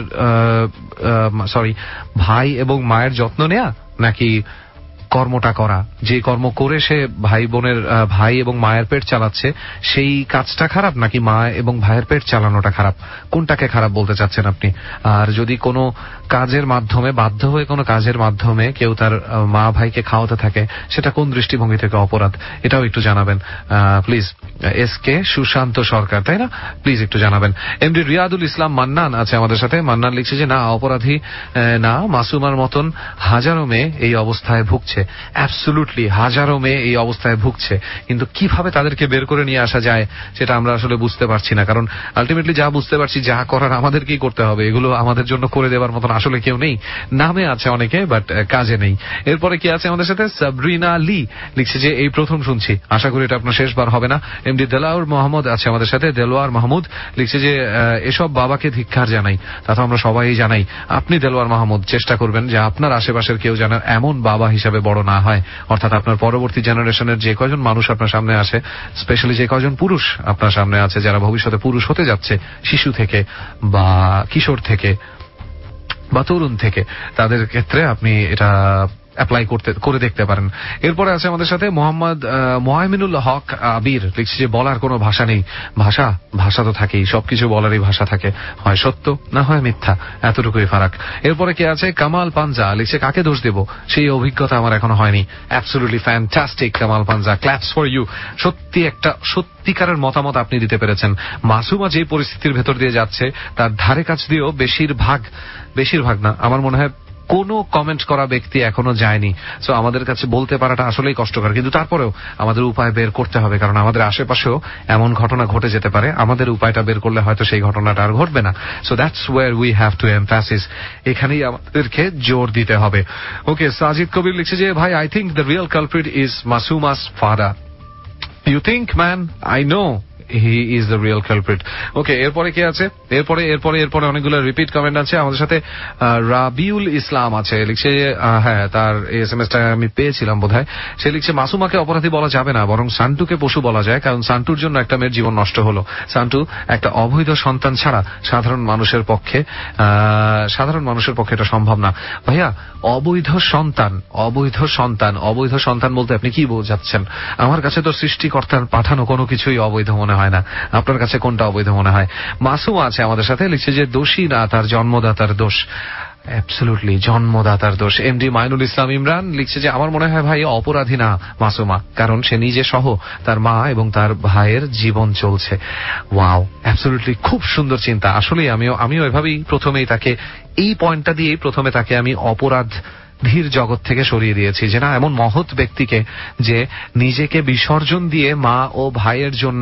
এবং মায়ের যত্ন নেয়া, নাকি কর্মটা করা? যে কর্ম করে সে ভাই এবং মায়ের পেট চালাচ্ছে সেই কাজটা খারাপ, নাকি মা এবং ভাইয়ের পেট চালানোটা খারাপ? কোনটাকে খারাপ বলতে চাচ্ছেন আপনি? আর যদি কোনো কাজের মাধ্যমে, বাধ্য হয়ে কোনো কাজের মাধ্যমে কেউ তার মা ভাইকে খাওয়াতে থাকে, সেটা কোন দৃষ্টিভঙ্গি থেকে অপরাধ, এটাও একটু জানাবেন প্লিজ। SK সুশান্ত সরকার, তাই না? প্লিজ একটু জানাবেন। এমডি রিয়াদুল ইসলাম মান্নান আছে আমাদের সাথে। মান্নান লিখছে যে না, অপরাধী না, মাসুমার মতন হাজারো মেয়ে এই অবস্থায় ভুগছে। অ্যাবসলিউটলি, হাজারো মেয়ে এই অবস্থায় ভুগছে, কিন্তু কিভাবে তাদেরকে বের করে নিয়ে আসা যায় সেটা আমরা আসলে বুঝতে পারছি না। কারণ আলটিমেটলি যা বুঝতে পারছি, যা করার আমাদেরকেই করতে হবে, এগুলো আমাদের জন্য করে দেওয়ার মতন আসলে কেউ নেই। নামে আছে অনেকে, বাট কাজে নেই। এরপরে কি আছে আমাদের সাথে? সাবরিনা লি লিখছে যে এই প্রথম শুনছি, আশা করি এটা আপনার শেষবার হবে না। এমডি দেলোয়ার মাহমুদ আছে আমাদের সাথে। দেলোয়ার মাহমুদ লিখছে যে এসব বাবাকে ধিক্কার জানাই। তা তো আমরা সবাই জানাই। আপনি দেলোয়ার মাহমুদ চেষ্টা করবেন যে আপনার আশেপাশের কেউ যেন এমন বাবা হিসাবে বড় না হয়, অর্থাৎ আপনার পরবর্তী জেনারেশনের যে কয়জন মানুষ আপনার সামনে আসে, স্পেশালি যে কয়জন পুরুষ আপনার সামনে আছে যারা ভবিষ্যতে পুরুষ হতে যাচ্ছে, শিশু থেকে বা কিশোর থেকে বা তরুণ থেকে, তাদের ক্ষেত্রে আপনি এটা অ্যাপ্লাই করে দেখতে পারেন। এরপরে আছে আমাদের সাথে মোহাম্মদ মোয়ামিনুল হক আবির, লিখছে যে বলার কোনো ভাষা নেই। ভাষা তো থাকেই, সবকিছু বলারই ভাষা থাকে, হয় সত্য না হয় মিথ্যা, এতটুকুই ফারাক। এরপরে কে আছে কামাল পাঞ্জা, লিখছে কাকে দোষ দেব, সেই অভিজ্ঞতা আমার এখনো হয়নি। অ্যাবসলিউটলি ফ্যান্টাস্টিক কামাল পাঞ্জা, ক্ল্যাপস ফর ইউ। সত্যি একটা সত্যিকারের মতামত আপনি দিতে পেরেছেন। মাসুমা যে পরিস্থিতির ভেতর দিয়ে যাচ্ছে তার ধারে কাছ দিয়েও বেশিরভাগ না, আমার মনে হয় কোনো কমেন্ট করা ব্যক্তি এখনো যায়নি। সো আমাদের কাছে বলতে পারাটা আসলেই কষ্টকর, কিন্তু তারপরেও আমাদের উপায় বের করতে হবে, কারণ আমাদের আশেপাশেও এমন ঘটনা ঘটে যেতে পারে, আমাদের উপায়টা বের করলে হয়তো সেই ঘটনাটা আর ঘটবে না। So that's where we have to emphasis, এখানেই আমাদেরকে জোর দিতে হবে। ওকে, সাজিদ কবির লিখছে যে ভাই I think the real culprit is Masuma's father. You think man? I know he is the real culprit. Okay, এরপরে কে আছে? এরপরে অনেকগুলো রিপিট কমেন্ট আছে। আমাদের সাথে রাবিউল ইসলাম আছে, লিখছে হ্যাঁ তার এসএমএসটা আমি পেয়েছিলাম বোধহয়। সে লিখছে মাসুমাকে অপরাধী বলা যাবে না, বরং সান্টুকে পশু বলা যায়, কারণ সান্টুর জন্য একটা মেয়ের জীবন নষ্ট হলো। সান্টু একটা অবৈধ সন্তান ছাড়া সাধারণ মানুষের পক্ষে এটা সম্ভব না। ভাইয়া, অবৈধ সন্তান বলতে আপনি কি বোঝাচ্ছেন? আমার কাছে তো সৃষ্টিকর্তার পাঠানো কোনো কিছুই অবৈধ মনে হয় না। আপনার কাছে কোনটা অবৈধ মনে হয়? মাসুমা আছে আমাদের সাথে, লিখছে যে দোষী না, তার জন্মদাতার দোষ। অ্যাবসলিউটলি জন্মদাতার দোষ। এমডি মাইনুল ইসলাম ইমরান লিখছে যে আমার মনে হয় ভাই অপরাধী না মাসুমা, কারণ সে নিজে সহ তার মা এবং তার ভাইয়ের জীবন চলছে। ওয়াও, অ্যাবসলিউটলি খুব সুন্দর চিন্তা। আসলে আমিও এভাবেই প্রথমেই তাকে, এই পয়েন্টটা দিয়েই প্রথমে তাকে আমি অপরাধ ধীর জগৎ থেকে সরিয়ে দিয়েছি, যে না, এমন মহৎ ব্যক্তিকে যে নিজেকে বিসর্জন দিয়ে মা ও ভাইয়ের জন্য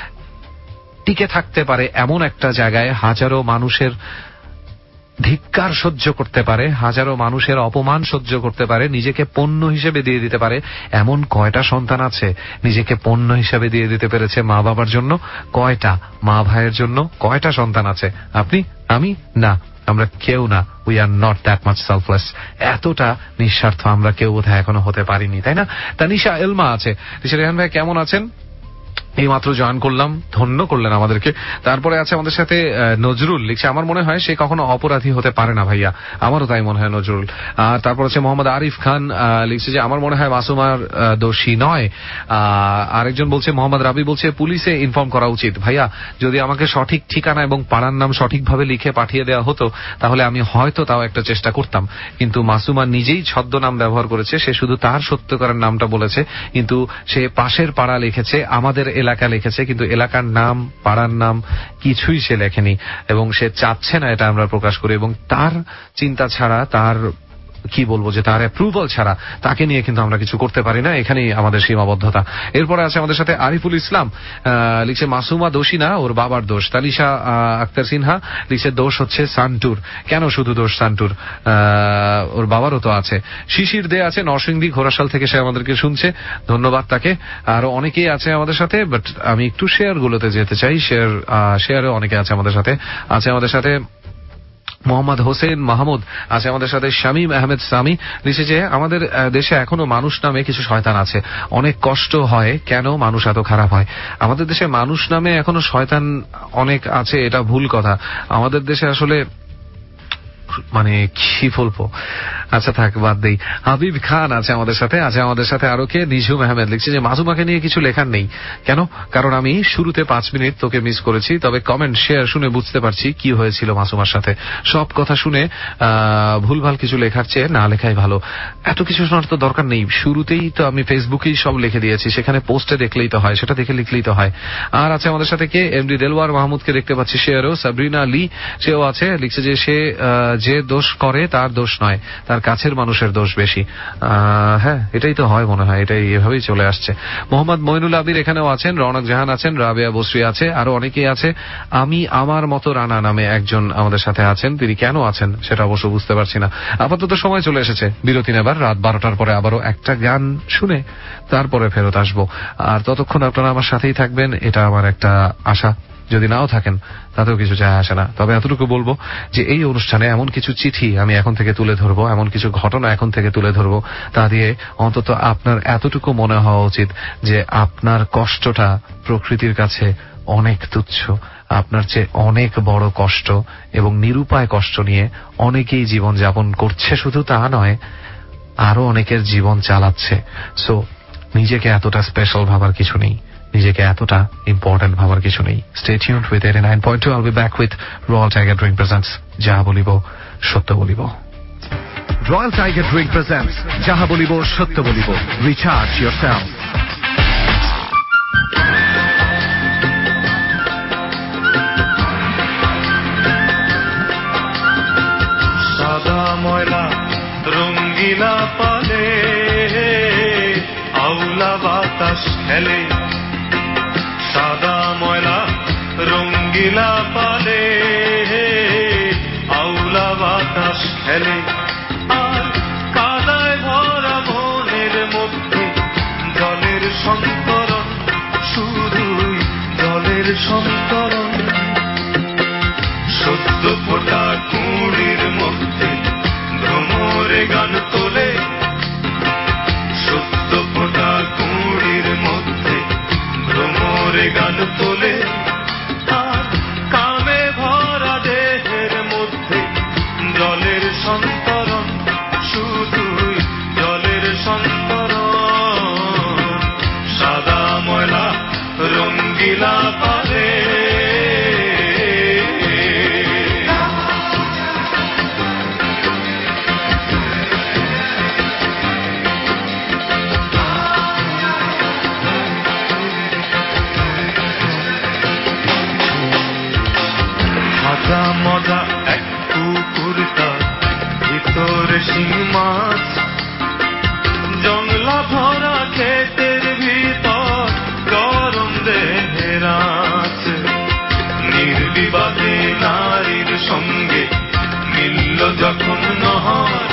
টিকে থাকতে পারে, এমন একটা জায়গায় হাজারো মানুষের ধিক্কার সহ্য করতে পারে, হাজারো মানুষের অপমান সহ্য করতে পারে, নিজেকে পণ্য হিসেবে দিয়ে দিতে পারে, এমন কয়টা সন্তান আছে নিজেকে পণ্য হিসেবে দিয়ে দিতে পেরেছে মা বাবার জন্য? কয়টা? মা ভাইয়ের জন্য কয়টা সন্তান আছে? আপনি, আমি? না, আমরা কেউ না। We are not that much selfless. এতটা নিঃস্বার্থ আমরা কেউ বোধহয় এখনো হতে পারিনি, তাই না? তানিশা এলমা আছে, রেহান ভাই কেমন আছেন? এই মাত্র জয়েন করলাম, ধন্য করলেন আমাদেরকে। তারপরে আছে আমাদের সাথে নজরুল, লিখছে আমার মনে হয় সে কখনো অপরাধী হতে পারে না ভাইয়া, আমারও তাই মনে হয় নজরুল। তারপর আছে মোহাম্মদ আরিফ খান, লিখছে যে আমার মনে হয় মাসুমার দোষী নয়। আরেকজন বলছে, মোহাম্মদ রাবি বলছে পুলিশে ইনফর্ম করা উচিত। ভাইয়া, যদি আমাকে সঠিক ঠিকানা এবং পাড়ার নাম সঠিকভাবে লিখে পাঠিয়ে দেওয়া হতো তাহলে আমি হয়তো তাও একটা চেষ্টা করতাম, কিন্তু মাসুমা নিজেই ছদ্মনাম ব্যবহার করেছে। সে শুধু তার সত্যকারের নামটা বলেছে, কিন্তু সে পাশের পাড়া লিখেছে, আমাদের এলাকা লিখেছে, কিন্তু এলাকার নাম, পাড়ার নাম কিছুই সে লেখেনি, এবং সে চাচ্ছে না এটা আমরা প্রকাশ করি, এবং তার চিন্তা ছাড়া, তার কি বলবো, যে তার অ্যাপ্রুভাল ছাড়া তাকে নিয়ে কিন্তু আমরা কিছু করতে পারি না। এখানেই আমাদের সীমাবদ্ধতা। এরপরে আছে আমাদের সাথে আরিফুল ইসলাম, লিখছে মাসুমা দোষী না, ওর বাবার দোষ। তানিশা আক্তার সিনহা লিখছে দোষ হচ্ছে সান্টুর। কেন শুধু দোষ সান্টুর? ওর বাবারও তো আছে। শিশির দে আছে নরসিংদী ঘোড়াশাল থেকে, সে আমাদেরকে শুনছে, ধন্যবাদ তাকে। আরো অনেকেই আছে আমাদের সাথে, বাট আমি একটু শেয়ার গুলোতে যেতে চাই। শেয়ারে অনেকে আছে আমাদের সাথে মোহাম্মদ হোসেন মাহমুদ আছে আমাদের সাথে, শামীম আহমেদ সামি লিখছে যে আমাদের দেশে এখনো মানুষ নামে কিছু শয়তান আছে, অনেক কষ্ট হয়, কেন মানুষ এত খারাপ হয়? আমাদের দেশে মানুষ নামে এখনো শয়তান অনেক আছে, এটা ভুল কথা। আমাদের দেশে আসলে মানে কি বলবো, আচ্ছা থাক, বাদ দেই। হাবিব খান আছে আমাদের সাথে আরো কে? নিঝুম আহমেদ লিখছে যে মাসুমাকে নিয়ে কিছু লেখার নেই। কেন? কারণ আমি শুরুতে 5 মিনিট তোকে মিস করেছি, তবে কমেন্ট শেয়ার শুনে বুঝতে পারছি কি হয়েছিল মাসুমার সাথে। সব কথা শুনে ভুলভাল কিছু লেখার চেয়ে না লেখাই ভালো। এত কিছু শোনার তো দরকার নেই, শুরুতেই তো আমি ফেসবুকেই সব লিখে দিয়েছি, সেখানে পোস্টে দেখলেই তো হয়, সেটা দেখে লিখলেই তো হয়। আর আছে আমাদের সাথে কে? এমডি দেলওয়ার মাহমুদকে দেখতে পাচ্ছি শেয়ারও। সাবরিনা লি, সেও আছে, লিখছে যে সে যে দোষ করে তার দোষ নয়, তার কাছের মানুষের দোষ বেশি। হ্যাঁ, এটাই তো হয় মনে হয়, এটাই এভাবেই চলে আসছে। মোহাম্মদ মইনুল আবির এখানেও আছেন, রওনক জাহান আছেন, রাবেয়া বসরি আছে, আরো অনেকেই আছে। আমি আমার মতো রানা নামে একজন আমাদের সাথে আছেন, তিনি কেন আছেন সেটা অবশ্য বুঝতে পারছি না। আপাতত সময় চলে এসেছে বিরতি নেবার, রাত 12টার পরে আবারও একটা গান শুনে তারপরে ফেরত আসবো। আর ততক্ষণ আপনারা আমার সাথেই থাকবেন, এটা আমার একটা আশা। যদি নাও থাকেন তাতেও কিছু যায় আসে না, তবে এতটুকু বলবো যে এই অনুষ্ঠানে এমন কিছু চিঠি আমি এখন থেকে তুলে ধরবো, এমন কিছু ঘটনা এখন থেকে তুলে ধরবো, তা দিয়ে অন্তত আপনার এতটুকু মনে হওয়া উচিত যে আপনার কষ্টটা প্রকৃতির কাছে অনেক তুচ্ছ, আপনার চেয়ে অনেক বড় কষ্ট এবং নিরুপায় কষ্ট নিয়ে অনেকেই জীবন যাপন করছে। শুধু তা নয়, আরো অনেকের জীবন চালাচ্ছে। সো নিজেকে এতটা স্পেশাল ভাবার কিছু নেই, নিজেকে এতটা ইম্পর্টেন্ট ভাবার কিছু নেই। Stay tuned with 89.2. I'll be back with Royal Tiger Drink presents যাহা বলিব সত্য বলিব। Royal Tiger Drink presents যাহা বলিব সত্য বলিব। Recharge yourself. সাদা ময়লা রঙ্গিলা পালে আউলা বাতাস খেলে, সাদা ময়লা রঙ্গিলা পালে আউলা বাতাস খেলে, আর কাদায় ভরা মনের মধ্যে জলের সন্তরণ, শুধুই জলের সন্তরণ। সদ্য ফোটা কুঁড়ির মধ্যে ভ্রমরে গান তোলে, সদ্য ফোটা কুঁড়ির মধ্যে ভ্রমরে গান তোলে, আর কামে ভরা দেহের মধ্যে জলের সন্তরণ, শুধুই জলের সন্তরণ। সাদা ময়লা রঙ্গিলা পালে মজা এক পুকুরটার ভিতরে শিং মাছ, জংলা ভরা ক্ষেতের ভিতর গরম দেহের আছে, নির্বিবাদে নারীর সঙ্গে মিলল যখন নহর,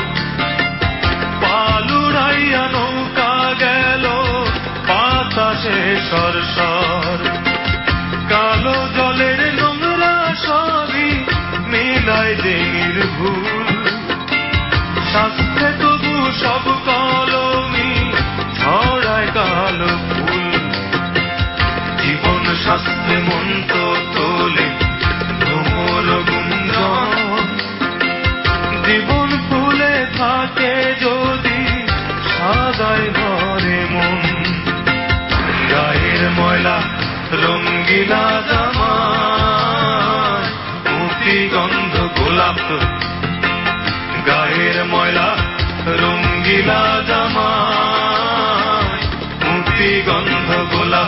পালুড়াইয়া নৌকা গেল বাতাসে সরসর, কালো জলের নোংরা সবই মিলায় দেনির ভুল, শাস্ত্রে তবু সব কলমি ছড়ায় কালো ফুল, জীবন শাস্ত্রে মন্ত্র তোলে ভ্রমর গুঞ্জন, জীবন ফুলে থাকে যদি সাদায় ভরে মন। গায়ের ময়লা রঙ্গিলা জামা, মুতি গন্ধ গোলাপ, গায়ের ময়লা রঙ্গিলা জামা, মুতি গন্ধ গোলাপ,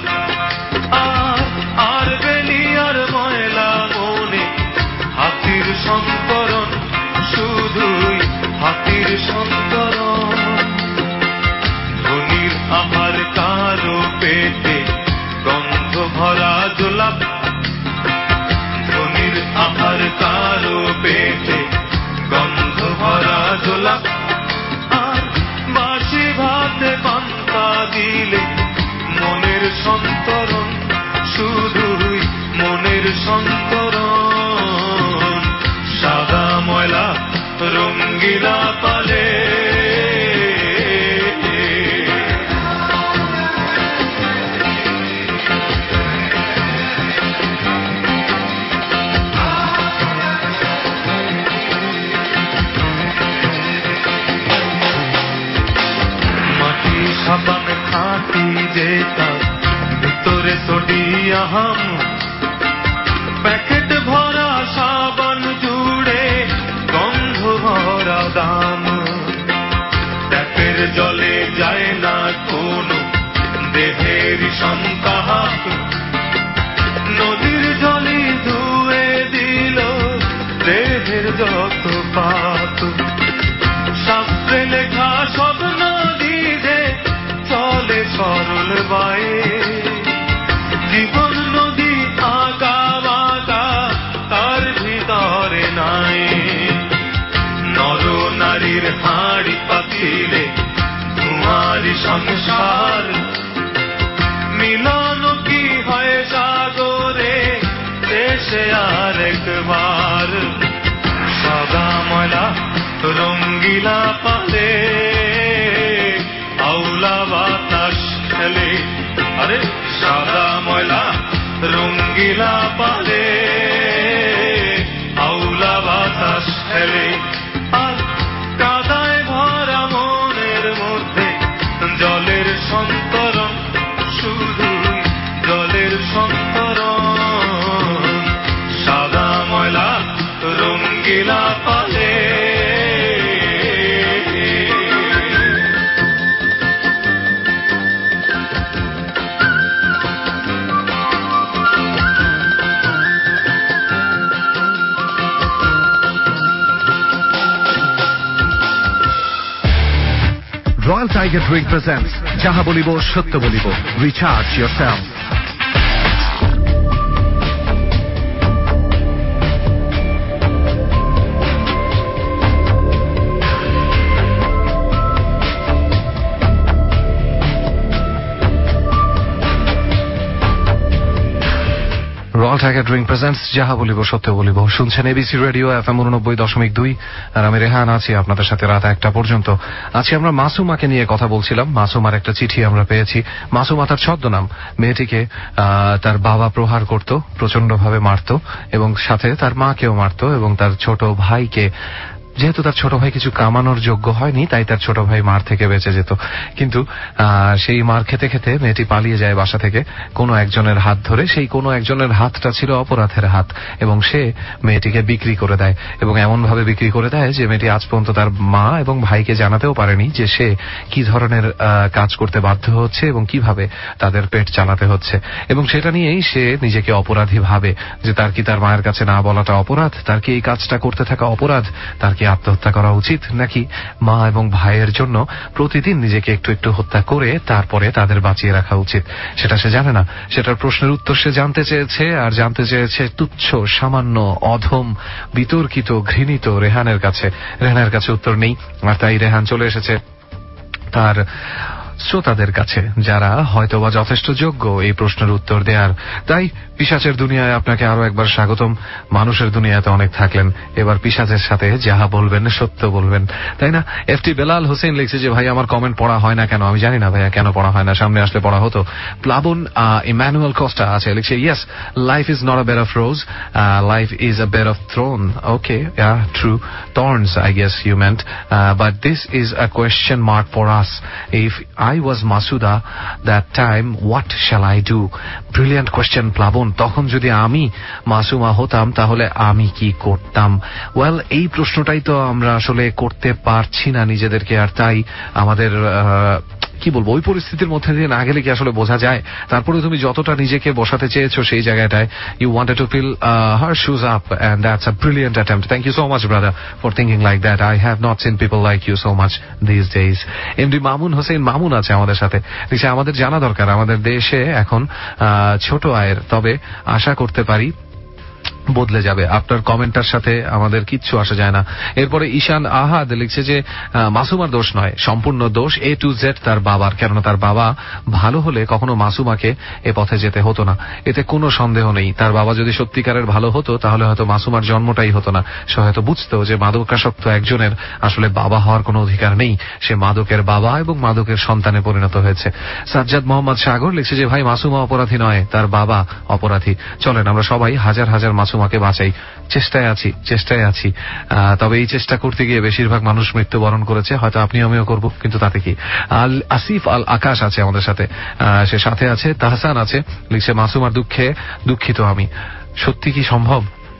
আর বেলিয়ার ময়লা মনে হাতির সন্তরণ, শুধুই হাতির সন্তরণ। ধনির আহার কারো পেটে গন্ধ ভরা জোলাপ, ধনির আহার কারো পেটে গন্ধ ভরা জোলাপ, আর বাসি ভাতে পান্তা দিলে মনের সন্তরণ, শুধুই মনের সন্তরণ। সাদা ময়লা রঙ্গিলা পালে সাবান খাঁটি যেটা ভিতরে সোডিয়াম, প্যাকেট ভরা সাবান জুড়ে গন্ধ ভরা দাম, ট্যাপের জলে যায় না কোনো দেহের সন্তাপ, নদীর জলে ধুয়ে দিল দেহের যত পাপ, শাস্ত্রে লেখা সব নদী যে চলে সরল বায়ে, জীবন নদী আঁকা বাঁকা তার ভিতরে নাই, নর নারীর হাঁড়ি পাতিলে তোমারই সংসার, মিলন কি হয় সাগরে দেশে আর একবার। সাদা ময়লা রঙ্গিলা পালে আউলা বাতাস খেলে, আরে সাদা ময়লা রঙ্গিলা পালে আউলা বাতাস খেলে, আর কাদায় ভরা মনে রয়্যাল টাইগার ড্রিঙ্ক প্রেজেন্টস যাহা বলিব সত্য বলিব। Recharge yourself. Royal Tiger drink presents যাহা বলিব সত্য বলিব। শুনছেন এবিসি রেডিও FM 89.2, আর আমি রেহান আছি আপনাদের সাথে রাত 1টা পর্যন্ত। আজকে আমরা মাসুমাকে নিয়ে কথা বলছিলাম। মাসুমার একটা চিঠি আমরা পেয়েছি। মাসুমা তার ছদ্মনাম। মেয়েটিকে তার বাবা প্রহার করত, প্রচন্ডভাবে মারত, এবং সাথে তার মাকেও মারত, এবং তার ছোট ভাইকে, যেহেতু তার ছোট ভাই কিছু কামানোর যোগ্য হয়নি, তাই তার ছোট ভাই মার থেকে বেঁচে যেত। কিন্তু সেই মার খেতে খেতে মেয়েটি পালিয়ে যায় বাসা থেকে কোনো একজনের হাত ধরে। সেই কোনো একজনের হাতটা ছিল অপরাধের হাত, এবং সে মেয়েটিকে বিক্রি করে দেয়, এবং এমন ভাবে বিক্রি করে দেয় যে মেয়েটি আজ পর্যন্ত তার মা এবং ভাইকে জানাতেও পারেনি যে সে কি ধরনের কাজ করতে বাধ্য হচ্ছে এবং কিভাবে তাদের পেট চালাতে হচ্ছে। এবং সেটা নিয়েই সে নিজেকে অপরাধী ভাবে যে তার কি তার মায়ের কাছে না বলাটা অপরাধ, তার কি এই কাজটা করতে থাকা অপরাধ, তার কি আত্মহত্যা করা উচিত, নাকি মা এবং ভাইয়ের জন্য প্রতিদিন নিজেকে একটু একটু হত্যা করে তারপরে তাদের বাঁচিয়ে রাখা উচিত। সেটা সে জানে না। সেটার প্রশ্নের উত্তর সে জানতে চেয়েছে, আর জানতে চেয়েছে তুচ্ছ, সামান্য, অধম, বিতর্কিত, ঘৃণিত রেহানের কাছে। রেহানের কাছে উত্তর নেই, আর তাই রেহান চলে এসেছে তার শ্রোতাদের কাছে, যারা হয়তোবা যথেষ্ট যোগ্য এই প্রশ্নের উত্তর দেওয়ার। তাই পিশাচের দুনিয়ায় আপনাকে আরো একবার স্বাগতম। মানুষের দুনিয়াতে অনেক থাকলেন, এবার পিশাচের সাথে যাহা বলবেন সত্য বলবেন, তাই না? FT বেলাল হোসেন লিখছে যে ভাই আমার কমেন্ট পড়া হয় না কেন। আমি জানি না ভাইয়া কেন পড়া হয় না, সামনে আসলে পড়া হতো। প্লাবন ইমানুয়েল কস্টা আছে, লিখছে yes, life is not a bed of rose, life is a bed of thorn. Okay, true, thorns I guess you meant, but this is a question mark for us. If I was Masuda that time, what shall I do? Brilliant question, প্লাবন। তখন যদি আমি মাসুমা হতাম তাহলে আমি কি করতাম? Well, এই প্রশ্নটাই তো আমরা আসলে করতে পারছি না নিজেদেরকে, আর তাই আমাদের কি বলবো, ওই পরিস্থিতির মধ্যে দিয়ে না গেলে কি আসলে বোঝা যায়? তারপরে তুমি যতটা নিজেকে বসাতে চেয়েছো সেই জায়গাটায়, you wanted to fill her shoes up, and that's a brilliant attempt. Thank you so much, brother, for thinking like that. I have not seen people like you so much these days. MD Mamun Hossain Mamun আছে আমাদের সাথে। আমাদের জানা দরকার আমাদের দেশে এখন ছোট আয়ের, তবে আশা করতে পারি বদলে যাবে। আপনার কমেন্টার সাথে আমাদের কিচ্ছু আসা যায় না। এরপরে ঈশান আহাদ লিখছে যে মাসুমার দোষ নয়, সম্পূর্ণ দোষ A to Z তার বাবার। কেননা তার বাবা ভালো হলে কখনো মাসুমাকে এ পথে যেতে হতো না, এতে কোনো সন্দেহ নেই। তার বাবা যদি সত্যিকারের ভালো হতো তাহলে হয়তো মাসুমার জন্মটাই হতো না। সে হয়তো বুঝতো যে মাদকাসক্ত একজনের আসলে বাবা হওয়ার কোনো অধিকার নেই, সে মাদকের বাবা এবং মাদকের সন্তানে পরিণত হয়েছে। সাজ্জাদ মোহাম্মদ সাগর লিখছে যে ভাই মাসুমা অপরাধী নয়, তার বাবা অপরাধী। চলেন আমরা সবাই হাজার হাজার মাসুমাকে বাঁচাই। চেষ্টায় আছি। তবে এই চেষ্টা করতে গিয়ে বেশিরভাগ মানুষ মৃত্যুবরণ করেছে, হয়তো আপনি আমিও করব, কিন্তু তাতে কি। আসিফ আল আকাশ আছে আমাদের সাথে, সে সাথে আছে তাহসান আছে, লিখছে মাসুমার দুঃখে দুঃখিত আমি। সত্যি কি সম্ভব?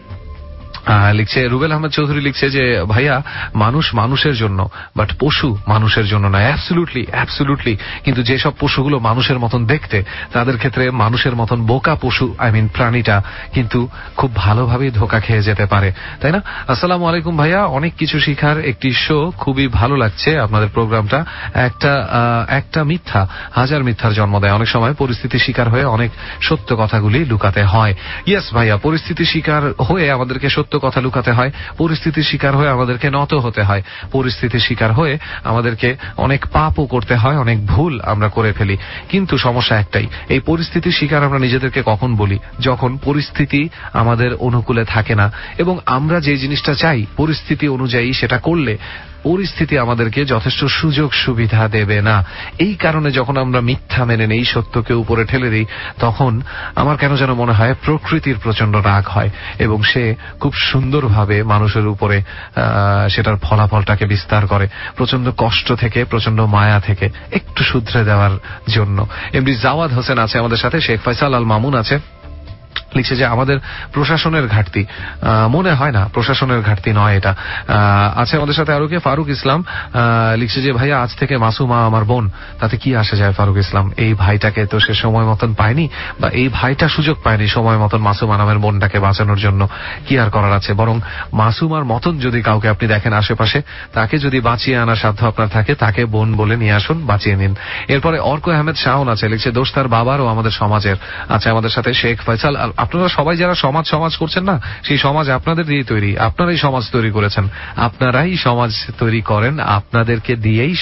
লিখছে রুবেল আহমেদ চৌধুরী, লিখছে যে ভাইয়া মানুষ মানুষের জন্য, বাট পশু মানুষের জন্য নয়। অ্যাবসলিউটলি। কিন্তু যেসব পশুগুলো মানুষের মতন দেখতে, তাদের ক্ষেত্রে মানুষের মতন বোকা পশু, প্রাণীটা কিন্তু খুব ভালোভাবেই ধোঁকা খেয়ে যেতে পারে, তাই না? আসসালামু আলাইকুম ভাইয়া, অনেক কিছু শিখার একটি শো, খুবই ভালো লাগছে আপনাদের প্রোগ্রামটা। একটা মিথ্যা হাজার মিথ্যার জন্ম দেয়। অনেক সময় পরিস্থিতি শিকার হয়ে অনেক সত্য কথাগুলি লুকাতে হয়। ইয়েস ভাইয়া, পরিস্থিতি শিকার হয়ে আমাদেরকে সত্য কথা লুকাতে হয়, পরিস্থিতির শিকার হয়ে আমাদেরকে নত হতে হয়, পরিস্থিতির শিকার হয়ে আমাদেরকে অনেক পাপও করতে হয়, অনেক ভুল আমরা করে ফেলি। কিন্তু সমস্যা একটাই, এই পরিস্থিতির শিকার আমরা নিজেদেরকে কখন বলি? যখন পরিস্থিতি আমাদের অনুকূলে থাকে না, এবং আমরা যে জিনিসটা চাই পরিস্থিতি অনুযায়ী সেটা করলে পরিস্থিতি আমাদেরকে যথেষ্ট সুযোগ সুবিধা দেবে না। এই কারণে যখন আমরা মিথ্যা মেনে নেই, সত্যকে উপরে ঠেলে দিই, তখন আমার কেন যেন মনে হয় প্রকৃতির প্রচন্ড রাগ হয়, এবং সে খুব সুন্দরভাবে মানুষের উপরে সেটার ফলাফলটাকে বিস্তার করে, প্রচন্ড কষ্ট থেকে, প্রচন্ড মায়া থেকে একটু শুধরে দেওয়ার জন্য। এমনি জাওয়াদ হোসেন আছে আমাদের সাথে, শেখ ফয়সাল আল মামুন আছে, লিখছে যে আমাদের প্রশাসনের ঘাটতি। মনে হয় না প্রশাসনের ঘাটতি নয় এটা। আছে আমাদের সাথে আরো কে, ফারুক ইসলাম লিখছে যে ভাইয়া আজ থেকে মাসুমা আমার বোন, তাতে কি আসে যায় ফারুক ইসলাম? এই ভাইটাকে তো সে সময় মতন পায়নি, বা এই ভাইটা সুযোগ পায়নি সময় মতন মাসুমা নামের বোনটাকে বাঁচানোর জন্য। কি আর করার আছে, বরং মাসুমার মতন যদি কাউকে আপনি দেখেন আশেপাশে, তাকে যদি বাঁচিয়ে আনার সাধ্য আপনার থাকে, তাকে বোন বলে নিয়ে আসুন, বাঁচিয়ে নিন। এরপরে অর্ক আহমেদ শাওন আছে, লিখছে দোষ তার বাবার ও আমাদের সমাজের। আছে আমাদের সাথে শেখ ফয়সাল। আপনারা সবাই যারা সমাজ করছেন না, সেই সমাজ আপনাদের দিয়ে তৈরি, আপনারাই সমাজ তৈরি করেছেন, আপনারাই সমাজ তৈরি করেন, আপনাদেরকে দিয়েই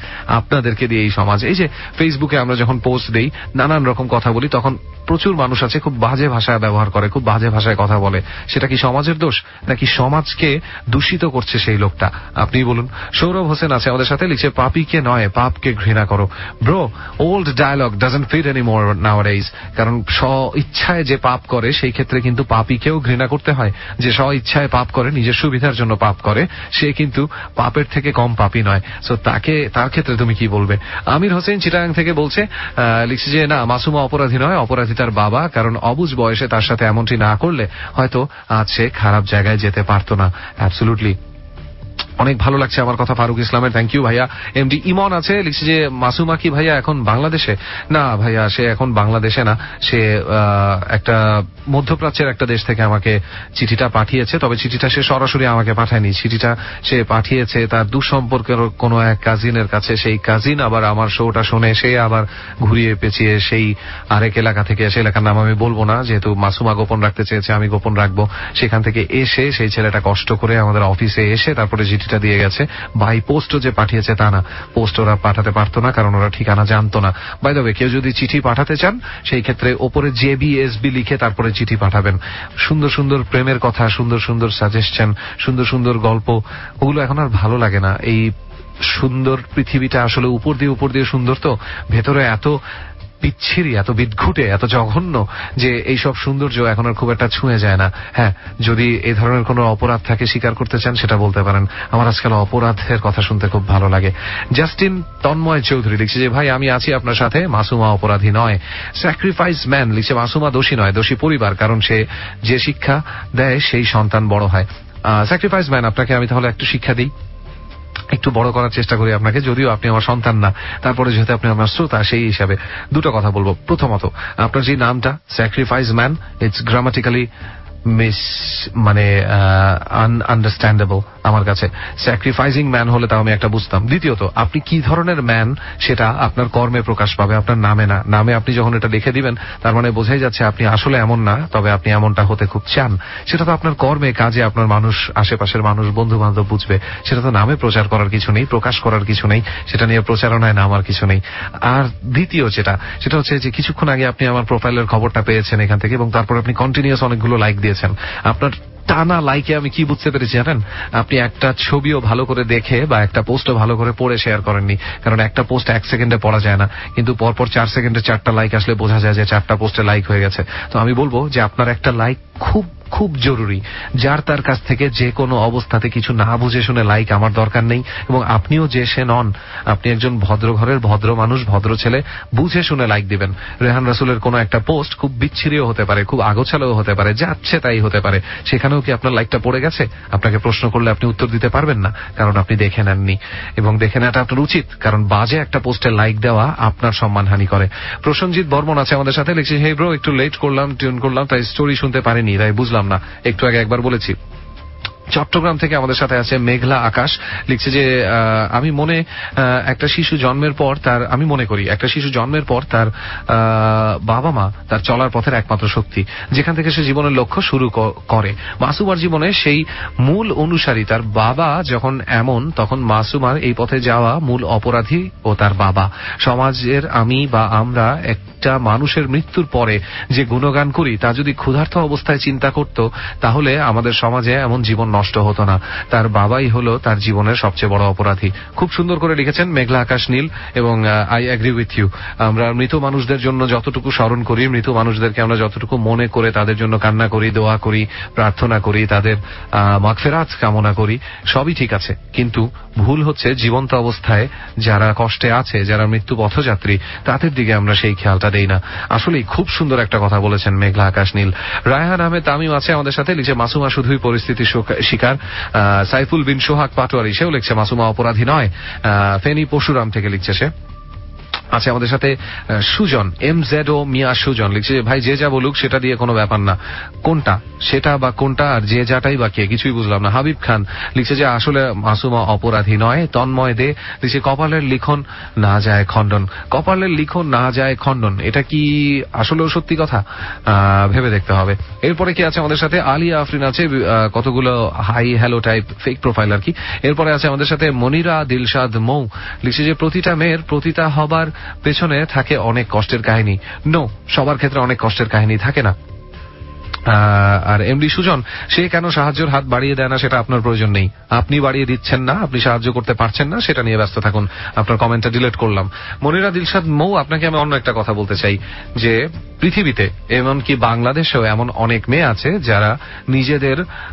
সমাজ। এই যে ফেসবুকে আমরা যখন পোস্ট দেই, নানান রকম কথা বলি, তখন প্রচুর মানুষ আছে খুব বাজে ভাষা ব্যবহার করে, খুব বাজে ভাষায় কথা বলে। সেটা কি সমাজের দোষ, নাকি সমাজকে দূষিত করছে সেই লোকটা? আপনি বলুন। সৌরভ হোসেন আছে আমাদের সাথে, লিখছে পাপীকে নয় পাপকে ঘৃণা করো। Bro, old dialogue doesn't fit anymore nowadays. কারণ স্ব ইচ্ছায় যে পাপ করে, সেই ক্ষেত্রে কিন্তু পাপীকেও ঘৃণা করতে হয়। যে স্ব ইচ্ছায় পাপ করে, নিজের সুবিধার জন্য পাপ করে, সে কিন্তু পাপের থেকে কম পাপী নয়। সো তার ক্ষেত্রে তুমি কি বলবে? আমির হোসেন চিটাগাং থেকে বলছে, লিখছে যে না, মাসুমা অপরাধী নয়, অপরাধী তার বাবা। কারণ অবুঝ বয়সে তার সাথে এমনটি না করলে হয়তো আজ সে খারাপ জায়গায় যেতে পারতো না। অ্যাবসলিউটলি। অনেক ভালো লাগছে আমার কথা ফারুক ইসলামের, থ্যাংক ইউ ভাইয়া। এমডি ইমন আছে, লিখছে যে মাসুমা কি ভাইয়া এখন বাংলাদেশে? না ভাইয়া, সে এখন বাংলাদেশে না, সে একটা মধ্যপ্রাচ্যের একটা দেশ থেকে আমাকে চিঠিটা পাঠিয়েছে। তবে চিঠিটা সে সরাসরি আমাকে পাঠায়নি, চিঠিটা সে পাঠিয়েছে তার দুঃসম্পর্কের কোনো এক কাজিনের কাছে। সেই কাজিন আবার আমার শোটা শুনে সে আবার ঘুরিয়ে পেঁচিয়ে সেই আরেক এলাকা থেকে, সে এলাকার নাম আমি বলবো না, যেহেতু মাসুমা গোপন রাখতে চেয়েছে, আমি গোপন রাখবো, সেখান থেকে এসে সেই ছেলেটা কষ্ট করে আমাদের অফিসে এসে তারপরে চিঠিটা দিয়ে গেছে। বাই পোস্টও যে পাঠিয়েছে তা না, পোস্ট ওরা পাঠাতে পারতো না, কারণ ওরা ঠিকানা জানতো না। বাই দ্য ওয়ে, কেউ যদি চিঠি পাঠাতে চান, সেই ক্ষেত্রে ওপরে JBSB লিখে তারপরে চিঠি পাঠাবেন। সুন্দর সুন্দর প্রেমের কথা, সুন্দর সুন্দর সাজেশন, সুন্দর সুন্দর গল্প, ওগুলো এখন আর ভালো লাগে না। এই সুন্দর পৃথিবীটা আসলে উপর দিয়ে সুন্দর, তো ভেতরে এত বিচ্ছিরি, এত বিদঘুটে, এত জঘন্য যে এইসব সৌন্দর্য এখন আর খুব একটা ছুঁয়ে যায় না। হ্যাঁ, যদি এই ধরনের কোনো অপরাধ থাকে স্বীকার করতে চান, সেটা বলতে পারেন। আমার আজকাল অপরাধের কথা শুনতে খুব ভালো লাগে। জাস্টিন তন্ময় চৌধুরী লিখছে যে ভাই আমি আছি আপনার সাথে, মাসুমা অপরাধী নয়। স্যাক্রিফাইস ম্যান লিখছে মাসুমা দোষী নয়, দোষী পরিবার, কারণ সে যে শিক্ষা দেয় সেই সন্তান বড় হয়। স্যাক্রিফাইস ম্যান, আপনাকে আমি তাহলে একটু শিক্ষা দিই, একটু বড় করার চেষ্টা করি আপনাকে, যদিও আপনি আমার সন্তান না, তারপরে যেহেতু আপনি আমার শ্রোতা, সেই হিসাবে দুটো কথা বলবো। প্রথমত, আপনার যে নামটা sacrifice man, it's grammatically ununderstandable আমার কাছে। স্যাক্রিফাইসিং ম্যান হলে তাও আমি একটা বুঝতাম। দ্বিতীয়ত, আপনি কি ধরনের ম্যান সেটা আপনার কর্মে প্রকাশ পাবে, আপনার নামে না। নামে আপনি যখন এটা লিখে দিবেন, তার মানে বোঝাই যাচ্ছে আপনি আসলে এমন না, তবে আপনি এমনটা হতে খুব চান। সেটা তো আপনার কর্মে, কাজে আপনার মানুষ, আশেপাশের মানুষ, বন্ধু বান্ধব বুঝবে। সেটা তো নামে প্রচার করার কিছু নেই, প্রকাশ করার কিছু নেই, সেটা নিয়ে প্রচারণায় নাম আর কিছু নেই। আর দ্বিতীয় সেটা হচ্ছে যে কিছুক্ষণ আগে আপনি আমার প্রোফাইলের খবরটা পেয়েছেন এখান থেকে, এবং তারপর আপনি কন্টিনিউয়াস অনেকগুলো লাইক দিয়েছেন। আপনার টানা লাইকে আমি কি বুঝতে পেরেছি জানেন? আপনি একটা ছবিও ভালো করে দেখে বা একটা পোস্টও ভালো করে পড়ে শেয়ার করেননি। কারণ একটা পোস্ট 1 সেকেন্ডে পড়া যায় না, কিন্তু পরপর 4 সেকেন্ডে 4টা লাইক আসলে বোঝা যায় যে 4টা পোস্টে লাইক হয়ে গেছে। তো আমি বলবো যে আপনার একটা লাইক খুব খুব জরুরি। যার তার কাছ থেকে যে কোনো অবস্থাতে কিছু না বুঝে শুনে লাইক আমার দরকার নেই, এবং আপনিও যে সে নন, আপনি একজন ভদ্র ঘরের ভদ্র মানুষ, ভদ্র ছেলে, বুঝে শুনে লাইক দিবেন। রেহান রাসূলের কোনো একটা পোস্ট খুব বিচ্ছিরিও হতে পারে, খুব আগোছালোও হতে পারে, যাচ্ছে তাই হতে পারে, সেখানেও কি আপনার লাইকটা পড়ে গেছে? আপনাকে প্রশ্ন করলে আপনি উত্তর দিতে পারবেন না, কারণ আপনি দেখে নেননি। এবং দেখে নেওয়াটা আপনার উচিত, কারণ বাজে একটা পোস্টে লাইক দেওয়া আপনার সম্মানহানি করে। প্রসেনজিৎ বর্মন আছে আমাদের সাথে, লিখছে হে ব্রো, একটু লেট করলাম, টিউন করলাম, তাই স্টোরি শুনতে পারিনি, তাই বুঝলাম না, একটু আগে একবার বলেছি। চট্টগ্রাম থেকে আমাদের সাথে আছে মেঘলা আকাশ, লিখছে যে আমি একটা শিশু জন্মের পর তার, আমি মনে করি একটা শিশু জন্মের পর তার বাবা মা তার চলার পথের একমাত্র শক্তি, যেখান থেকে সে জীবনের লক্ষ্য শুরু করে। মাসুমার জীবনে সেই মূল অনুসারী তার বাবা যখন এমন, তখন মাসুমার এই পথে যাওয়া মূল অপরাধী ও তার বাবা। সমাজের আমি বা আমরা একটা মানুষের মৃত্যুর পরে যে গুণগান করি, তা যদি ক্ষুধার্ত অবস্থায় চিন্তা করত, তাহলে আমাদের সমাজে এমন জীবন নষ্ট হতো না। তার বাবাই হলো তার জীবনের সবচেয়ে বড় অপরাধী। খুব সুন্দর করে লিখেছেন মেঘলা আকাশ নীল, এবং আই এগ্রি উইথ ইউ। আমরা মৃত মানুষদের জন্য যতটুকু স্মরণ করি, মৃত মানুষদেরকে আমরা যতটুকু মনে করে তাদের জন্য কান্না করি, দোয়া করি, প্রার্থনা করি, তাদের মাগফিরাত কামনা করি, সবই ঠিক আছে। কিন্তু ভুল হচ্ছে জীবন্ত অবস্থায় যারা কষ্টে আছে, যারা মৃত্যু পথযাত্রী, তাদের দিকে আমরা সেই খেয়ালটা দেই না। আসলেই খুব সুন্দর একটা কথা বলেছেন মেঘলা আকাশ নীল। রায়হান আহমেদ তামিম আছে আমাদের সাথে, লিখছে মাসুমা শুধুই পরিস্থিতির শিকার। সাইফুল বিন সোহাগ পাটোয়ারি, সেও লিখছে মাসুমা অপরাধী নয়। ফেনী পশুরাম থেকে লিখছে সে। আছে আমাদের সাথে সুজন, MZO মিয়া সুজন, লিখছে যে ভাই যে যা বলুক সেটা দিয়ে কোনো ব্যাপার না, কোনটা সেটা বা কোনটা, আর যে যাটাই বা কে, কিছুই বুঝলাম না। হাবিব খান লিখছে যে আসলে মাসুমা অপরাধী নয়। তন্ময় দে লিখছে কপালের লিখন না যায় খণ্ডন। কপালের লিখন না যায় খণ্ডন, এটা কি আসলেও সত্যি কথা? ভেবে দেখতে হবে। এরপরে কি আছে আমাদের সাথে? আলিয়া আফরিন আছে, কতগুলো hi hello type fake profile আর কি। এরপরে আছে আমাদের সাথে মনিরা দিলশাদ মৌ, লিখছে যে প্রতিটা মেয়ের প্রতিটা হবার পেছনে থাকে অনেক কষ্টের কাহিনী। নো, সবার ক্ষেত্রে অনেক কষ্টের কাহিনী থাকে না। আর এমডি সুজন, সে কেন সাহায্যের হাত বাড়িয়ে দেয় না সেটা আপনার প্রয়োজন নেই। আপনি বাড়িয়ে দিচ্ছেন না, আপনি সাহায্য করতে পারছেন না, সেটা নিয়ে ব্যস্ত থাকুন। আপনার কমেন্টটা ডিলিট করলাম। মনিরা দিলশাদ মৌ, আপনাকে আমি অন্য একটা কথা বলতে চাই যে পৃথিবীতে এমনকি বাংলাদেশেও এমন অনেক মেয়ে আছে যারা নিজেদের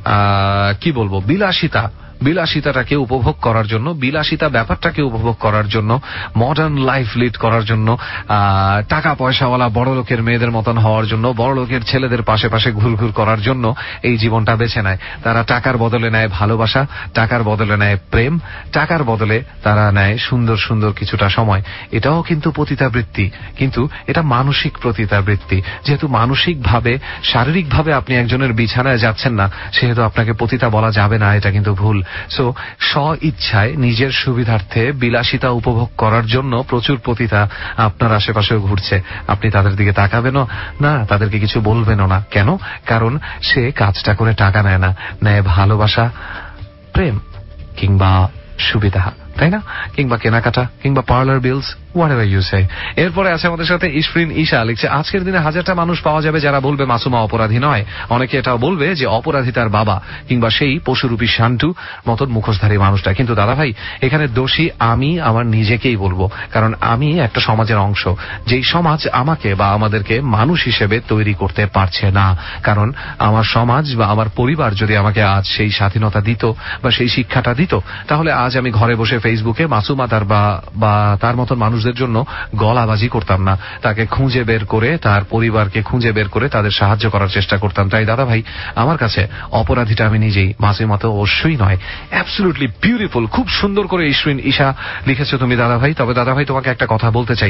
কি বলবো বিলাসিতাটাকে উপভোগ করার জন্য, বিলাসিতা ব্যাপারটাকে উপভোগ করার জন্য, মডার্ন লাইফ লিড করার জন্য, টাকা পয়সাওয়ালা বড় লোকের মেয়েদের মতন হওয়ার জন্য, বড় লোকের ছেলেদের পাশে পাশে ঘুরঘুর করার জন্য এই জীবনটা বেছে নেয়। তারা টাকার বদলে নেয় ভালোবাসা, টাকার বদলে নেয় প্রেম, টাকার বদলে তারা নেয় সুন্দর সুন্দর কিছুটা সময়। এটাও কিন্তু পতিতাবৃত্তি, কিন্তু এটা মানসিক পতিতাবৃত্তি। যেহেতু মানসিকভাবে, শারীরিকভাবে আপনি একজনের বিছানায় যাচ্ছেন না, সেহেতু আপনাকে পতিতা বলা যাবে না, এটা কিন্তু ভুল। সো স্ব ইচ্ছায় নিজের সুবিধার্থে বিলাসিতা উপভোগ করার জন্য প্রচুর পতিতা আপনার আশেপাশেও ঘুরছে। আপনি তাদের দিকে তাকাবেনও না, তাদেরকে কিছু বলবেনও না। কেন? কারণ সে কাজটা করে টাকা নেয় না, নেয় ভালোবাসা, প্রেম, কিংবা সুবিধা, তাই না? কিংবা কেনাকাটা, কিংবা parlour bills, whatever you say. এরপরে আছে আমাদের সাথে ইশফরিন ঈশা, লিখছে আজকের দিনে হাজারটা মানুষ পাওয়া যাবে যারা বলবে মাসুমা অপরাধী নয়। অনেকে এটাও বলবে যে অপরাধী তার বাবা, কিংবা সেই পশুরূপী শান্টু মতন মুখোশধারী মানুষটা। কিন্তু দাদা ভাই, এখানে দোষী আমি আমার নিজেকেই বলবো, কারণ আমি একটা সমাজের অংশ, যেই সমাজ আমাকে বা আমাদেরকে মানুষ হিসেবে তৈরি করতে পারছে না। কারণ আমার সমাজ বা আমার পরিবার যদি আমাকে আজ সেই স্বাধীনতা দিত বা সেই শিক্ষাটা দিত, তাহলে আজ আমি ঘরে বসে ফেসবুকে মাসুমা বা তার মতন মানুষদের জন্য গলাবাজি করতাম না। তাকে খুঁজে বের করে, তার পরিবারকে খুঁজে বের করে তাদের সাহায্য করার চেষ্টা করতাম। তাই দাদা ভাই, আমার কাছে অপরাধীটা আমি নিজেই, মাসুমা তো অবশ্যই নয়। অ্যাবসলিউটলি বিউটিফুল, খুব সুন্দর করে ইশরিন ঈশা লিখেছো তুমি দাদা ভাই। তবে দাদা ভাই, তোমাকে একটা কথা বলতে চাই,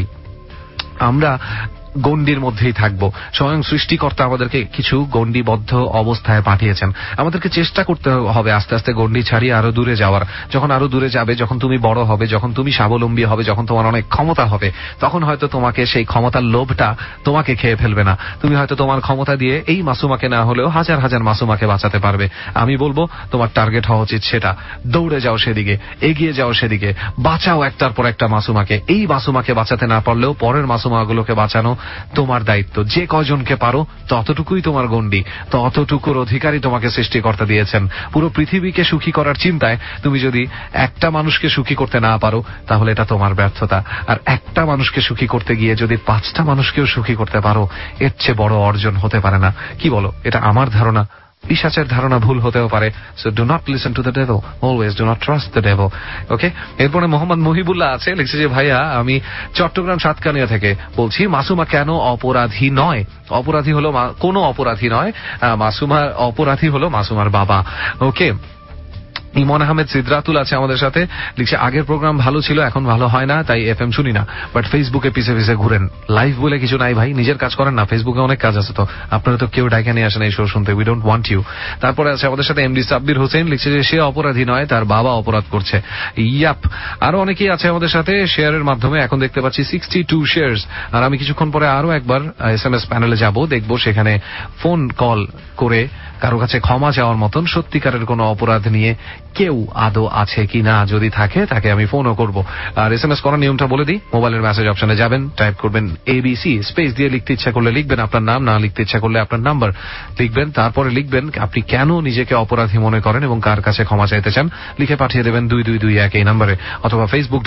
আমরা গণ্ডির মধ্যেই থাকবো। স্বয়ং সৃষ্টিকর্তা আমাদেরকে কিছু গণ্ডিবদ্ধ অবস্থায় পাঠিয়েছেন। আমাদেরকে চেষ্টা করতে হবে আস্তে আস্তে গণ্ডি ছাড়িয়ে আরো দূরে যাওয়ার। যখন আরো দূরে যাবে, যখন তুমি বড় হবে, যখন তুমি স্বাবলম্বী হবে, যখন তোমার অনেক ক্ষমতা হবে, তখন হয়তো তোমাকে সেই ক্ষমতার লোভটা তোমাকে খেয়ে ফেলবে না। তুমি হয়তো তোমার ক্ষমতা দিয়ে এই মাসুমাকে না হলেও হাজার হাজার মাসুমাকে বাঁচাতে পারবে। আমি বলবো তোমার টার্গেট হওয়া উচিত সেটা। দৌড়ে যাও সেদিকে, এগিয়ে যাও সেদিকে, বাঁচাও একটার পর একটা মাসুমাকে। এই মাসুমাকে বাঁচাতে না পারলেও পরের মাসুমাগুলোকে বাঁচানো তোমার দায়িত্ব। যে কয়জনকে পারো ততটুকুই তোমার গণ্ডি, ততটুকুর অধিকারী তোমাকে সৃষ্টিকর্তা দিয়েছেন। পুরো পৃথিবীকে সুখী করার চিন্তায় তুমি যদি একটা মানুষকে সুখী করতে না পারো, তাহলে এটা তোমার ব্যর্থতা। আর একটা মানুষকে সুখী করতে গিয়ে যদি 5টা মানুষকেও সুখী করতে পারো, এর চেয়ে বড় অর্জন হতে পারে না। কি বলো? এটা আমার ধারণা। পিশাচের ধারণা ভুল হতেও পারে। So do not listen to the devil, always do not trust the devil. Okay. এরপরে মোহাম্মদ মহিবুল্লাহ আছে, লিখছে যে ভাইয়া, আমি চট্টগ্রাম সাতকানিয়া থেকে বলছি, মাসুমা কেন অপরাধী নয়? অপরাধী হলো কোনো অপরাধী নয়, মাসুমা অপরাধী হলো মাসুমার বাবা। ওকে। ইমন আহমেদ সিদ্রাতুল আছে আমাদের সাথে, লিখছে আগের প্রোগ্রাম ভালো ছিল, এখন ভালো হয় না, তাই এফএম শুনি না, বাট ফেসবুকে পিছে পিছে ঘুরেন। লাইভ বলে কিছু নাই ভাই, নিজের কাজ করেন না, ফেসবুকে অনেক কাজ আছে। তো আপনারা তো কেউ ডাইকা নিয়ে আসেন এই শো শুনতে, উই ডোন্ট ওয়ান্ট ইউ। তারপরে আছে আমাদের সাথে এমডি সাব্বির হোসেন, লিখছে যে সে অপরাধী নয়, তার বাবা অপরাধ করছে। ইয়াপ। আরো অনেকেই আছে আমাদের সাথে শেয়ারের মাধ্যমে। এখন দেখতে পাচ্ছি 62 শেয়ারস। আর আমি কিছুক্ষণ পরে আরো একবার SMS প্যানেলে যাব, দেখবো সেখানে ফোন কল করে কারো কাছে ক্ষমা চাওয়ার মতন সত্যিকারের কোনো অপরাধ নিয়ে কেউ আদৌ আছে কি না, যদি থাকে তাকে আমি ফোনও করব। আর SMS করার নিয়মটা বলে দিই, মোবাইলের মেসেজ অপশনে যাবেন, টাইপ করবেন ABC, স্পেস দিয়ে লিখতে ইচ্ছা করলে লিখবেন আপনার নাম, না লিখতে ইচ্ছা করলে আপনার নাম্বার লিখবেন, তারপরে লিখবেন আপনি কেন নিজেকে অপরাধী মনে করেন এবং কার কাছে ক্ষমা চাইতে চান, লিখে পাঠিয়ে দেবেন 2221 এই নম্বরে, অথবা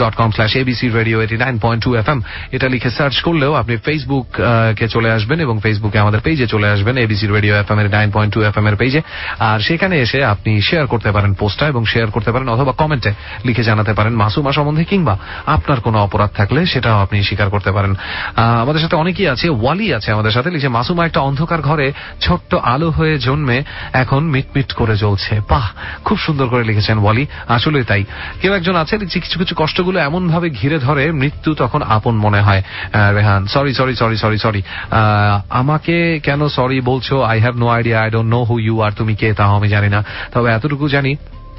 facebook.com/abcradio89.2fm এটা লিখে সার্চ করলেও আপনি ফেসবুক কে চলে আসবেন এবং ফেসবুকে আমাদের পেজে চলে আসবেন, ABC রেডিও FM এর 9.2 FM এর পেজে। আর সেখানে এসে আপনি শেয়ার করতে পারেন পোস্টটা এবং শেয়ার করতে পারেন, অথবা কমেন্টে লিখে জানাতে পারেন মাসুমা সম্বন্ধে, কিংবা আপনার কোনো অপরাধ থাকলে সেটাও আপনি স্বীকার করতে পারেন। আমাদের সাথে অনেকেই আছে, ওয়ালি আছে আমাদের সাথে, লিখে মাসুমা একটা অন্ধকার ঘরে ছোট্ট আলো হয়ে জন্মে এখন মিটমিট করে জ্বলছে। বাহ, খুব সুন্দর করে লিখেছেন ওয়ালি, আসলে তাই। কেউ একজন আছে লিখছে কিছু কিছু কষ্টগুলো এমন ভাবে ঘিরে ধরে মৃত্যু তখন আপন মনে হয়। Rehan, sorry sorry sorry sorry sorry, আমাকে কেন সরি বলছো? I have no idea, I don't know who you are, তুমি কে তাও আমি জানি না, তবে এতটুকু জানি